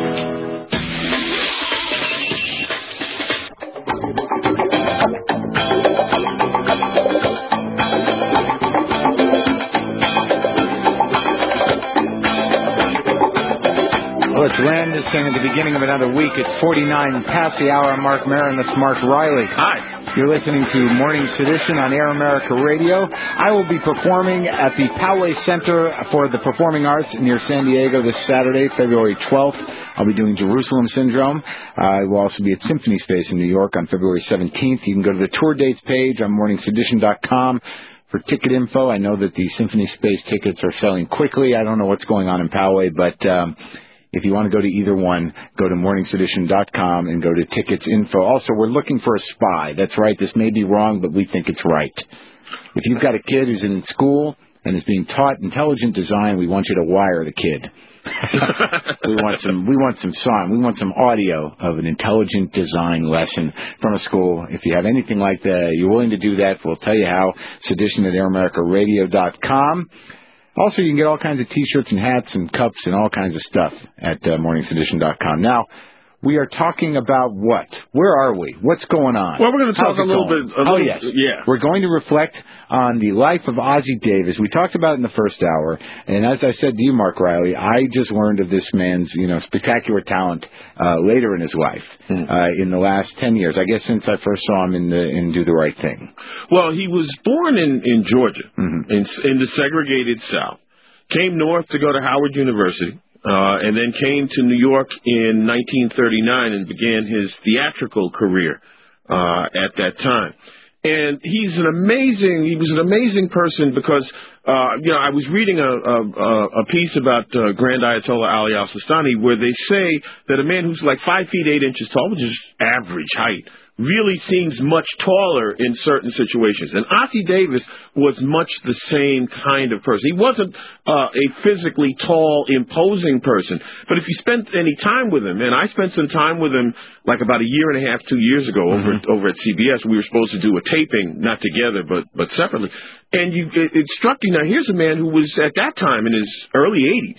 Let's land this thing at the beginning of another week. It's forty-nine past the hour. I'm Mark Maron. That's Mark Riley. Hi. You're listening to Morning Sedition on Air America Radio. I will be performing at the Poway Center for the Performing Arts near San Diego this Saturday, February twelfth. I'll be doing Jerusalem Syndrome. Uh, I will also be at Symphony Space in New York on February seventeenth. You can go to the tour dates page on morning sedition dot com. For ticket info. I know that the Symphony Space tickets are selling quickly. I don't know what's going on in Poway, but um, if you want to go to either one, go to morning sedition dot com and go to tickets info. Also, we're looking for a spy. That's right. This may be wrong, but we think it's right. If you've got a kid who's in school and is being taught intelligent design, we want you to wire the kid. we want some we want some song. We want some audio of an intelligent design lesson from a school. If you have anything like that, you're willing to do that, we'll tell you how. Sedition at air america radio dot com. Also, you can get all kinds of T-shirts and hats and cups and all kinds of stuff at uh, morning sedition dot com. Now, we are talking about what? Where are we? What's going on? Well, we're going to talk a little going? bit. A oh, little, yes. Yeah. We're going to reflect on the life of Ossie Davis. We talked about it in the first hour, and as I said to you, Mark Riley, I just learned of this man's, you know, spectacular talent uh, later in his life, hmm. uh, in the last ten years. I guess since I first saw him in the in Do the Right Thing. Well, he was born in in Georgia, mm-hmm. in in the segregated South. Came north to go to Howard University, uh, and then came to New York in nineteen thirty-nine and began his theatrical career uh, at that time. And he's an amazing, he was an amazing person because, uh, you know, I was reading a, a, a piece about uh, Grand Ayatollah Ali al-Sistani where they say that a man who's like five feet eight inches tall, which is average height, really seems much taller in certain situations. And Ossie Davis was much the same kind of person. He wasn't uh, a physically tall, imposing person. But if you spent any time with him, and I spent some time with him like about a year and a half, two years ago over, mm-hmm. over at C B S. We were supposed to do a taping, not together, but, but separately. And you, it, it struck you, now here's a man who was at that time in his early eighties.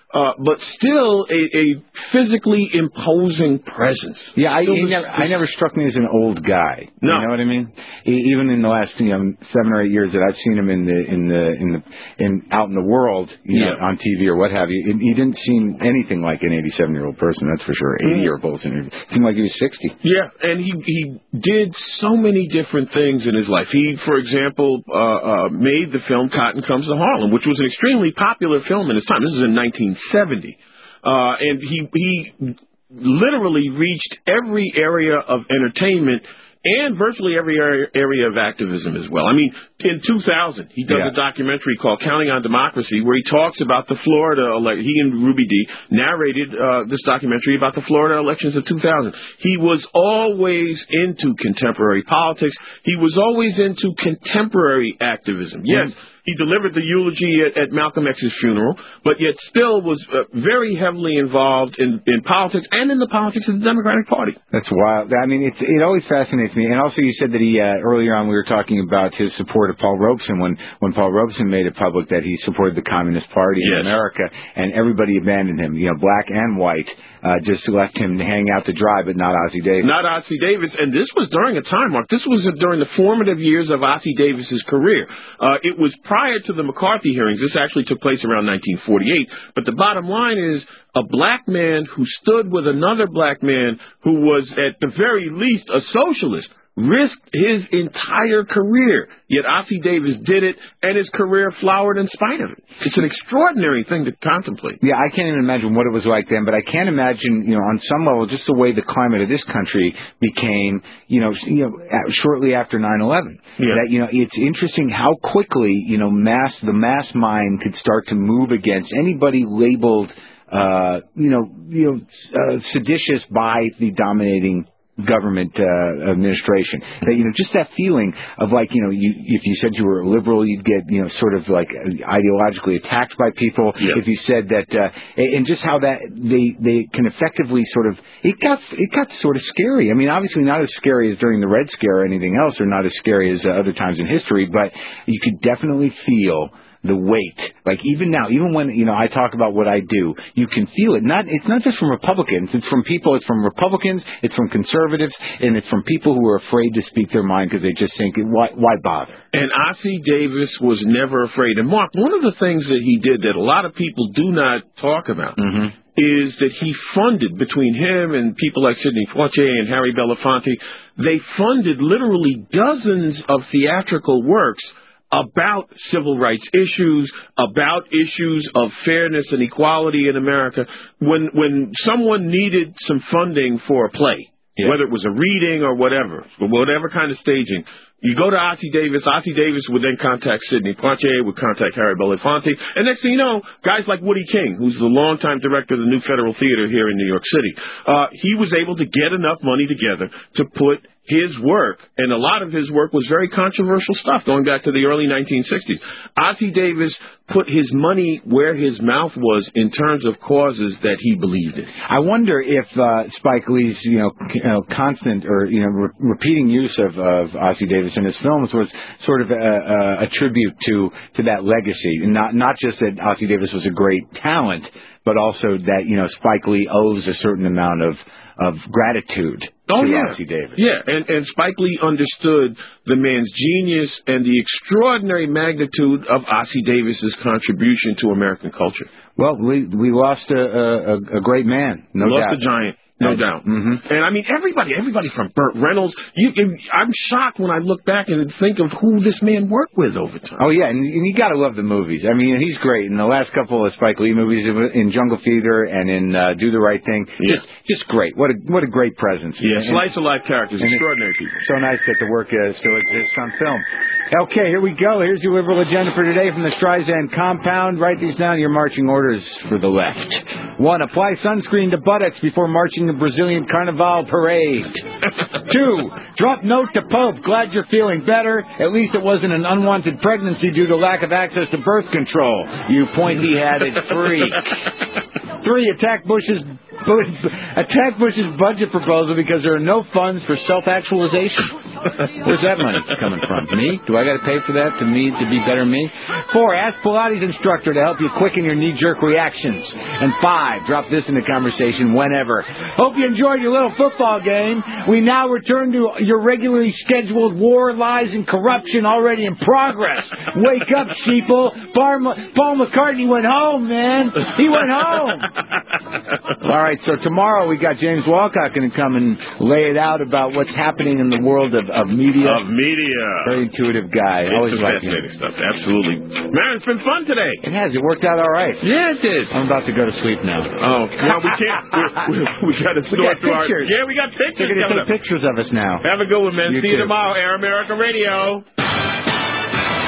uh, but still a, a physically imposing presence. Yeah, I, Still he this, never, this, I never struck me as an old guy. No. You know what I mean? E- even in the last you know seven or eight years that I've seen him in the in the in the in out in the world, you know, Yeah. on T V or what have you, it, he didn't seem anything like an eighty-seven year old person. That's for sure. eighty year old person. It seemed like he was sixty. Yeah, and he he did so many different things in his life. He, for example, uh, uh, made the film Cotton Comes to Harlem, which was an extremely popular film in its time. This is in nineteen seventy. Uh, and he he literally reached every area of entertainment and virtually every area, area of activism as well. I mean, in two thousand, he does Yeah. a documentary called Counting on Democracy, where he talks about the Florida ele- he and Ruby Dee narrated uh, this documentary about the Florida elections of two thousand. He was always into contemporary politics. He was always into contemporary activism. Yes, he delivered the eulogy at, at Malcolm X's funeral, but yet still was uh, very heavily involved in, in politics and in the politics of the Democratic Party. That's wild. I mean, it's, it always fascinates me. And also, you said that he uh, earlier on we were talking about his support of Paul Robeson when when Paul Robeson made it public that he supported the Communist Party Yes. in America, and everybody abandoned him. You know, black and white uh, just left him to hang out to dry, but not Ossie Davis. Not Ossie Davis, and this was during a time, Mark. This was during the formative years of Ossie Davis's career. Uh, it was prior to the McCarthy hearings. This actually took place around nineteen forty-eight. But the bottom line is a black man who stood with another black man who was, at the very least, a socialist, risked his entire career. Yet Ossie Davis did it, and his career flowered in spite of it. It's an extraordinary thing to contemplate. Yeah, I can't even imagine what it was like then, but I can imagine, you know, on some level, just the way the climate of this country became, you know, you know, shortly after nine eleven. Yeah. That, you know, it's interesting how quickly, you know, mass the mass mind could start to move against anybody labeled, uh, you know, you know, uh, seditious by the dominating government uh, administration. That, you know, just that feeling of like, you know, you, if you said you were a liberal, you'd get, you know, sort of like ideologically attacked by people. Yeah. If you said that, uh, and just how that they they can effectively sort of it got it got sort of scary. I mean, obviously not as scary as during the Red Scare or anything else, or not as scary as uh, other times in history, but you could definitely feel the weight. Like even now, even when, you know, I talk about what I do, you can feel it. Not, it's not just from Republicans. It's from people. It's from Republicans. It's from conservatives, and it's from people who are afraid to speak their mind because they just think, why, why bother? And Ossie Davis was never afraid. And Mark, one of the things that he did that a lot of people do not talk about Mm-hmm. is that he funded, between him and people like Sidney Poitier and Harry Belafonte, they funded literally dozens of theatrical works about civil rights issues, about issues of fairness and equality in America. When when someone needed some funding for a play, yeah. whether it was a reading or whatever, whatever kind of staging, you go to Ossie Davis. Ossie Davis would then contact Sidney Poitier, would contact Harry Belafonte, and next thing you know, guys like Woody King, who's the longtime director of the New Federal Theater here in New York City, uh, he was able to get enough money together to put his work, and a lot of his work was very controversial stuff going back to the early nineteen sixties. Ossie Davis put his money where his mouth was in terms of causes that he believed in. I wonder if uh, Spike Lee's, you know, c- you know, constant or you know re- repeating use of, of Ossie Davis in his films was sort of a, a, a tribute to to that legacy, and not not just that Ossie Davis was a great talent, but also that, you know, Spike Lee owes a certain amount of of gratitude. Oh, to yeah. Ossie Davis. Yeah, and, and Spike Lee understood the man's genius and the extraordinary magnitude of Ossie Davis's contribution to American culture. Well, we we lost a a, a great man, no lost doubt. a giant. No and, doubt. Mm-hmm. And I mean, everybody, everybody from Burt Reynolds. You, I'm shocked when I look back and think of who this man worked with over time. Oh, yeah, and, and you got to love the movies. I mean, he's great. In the last couple of Spike Lee movies, in Jungle Fever and in uh, Do the Right Thing, yeah. just just great. What a what a great presence. Yeah, and, slice of life characters, extraordinary people. So nice that the work uh, still exists on film. Okay, here we go. Here's your liberal agenda for today from the Streisand compound. Write these down, your marching orders for the left. One, apply sunscreen to buttocks before marching the Brazilian Carnival parade. Two, drop note to Pope. Glad you're feeling better. At least it wasn't an unwanted pregnancy due to lack of access to birth control. You pointy-hatted freak. Three, attack Bush's attack Bush's budget proposal because there are no funds for self-actualization. Where's that money coming from? Me? Do I got to pay for that to me to be better me? Four, ask Pilates instructor to help you quicken your knee-jerk reactions. And five, drop this in the conversation whenever. Hope you enjoyed your little football game. We now return to your regularly scheduled war, lies, and corruption already in progress. Wake up, sheeple. Paul McCartney went home, man. He went home. All right, so tomorrow we got James Walcott going to come and lay it out about what's happening in the world of, of media. Of media. Very intuitive guy. It's Always some like fascinating him. stuff. Absolutely. Man, it's been fun today. It has. It worked out all right. Yeah, it did. I'm about to go to sleep now. Oh, well, we can't. we, we, we got to We sort got through our. pictures. Yeah, we got pictures. They're going to coming take up. pictures of us now. Have a good one, man. You See you too. tomorrow, Air America Radio.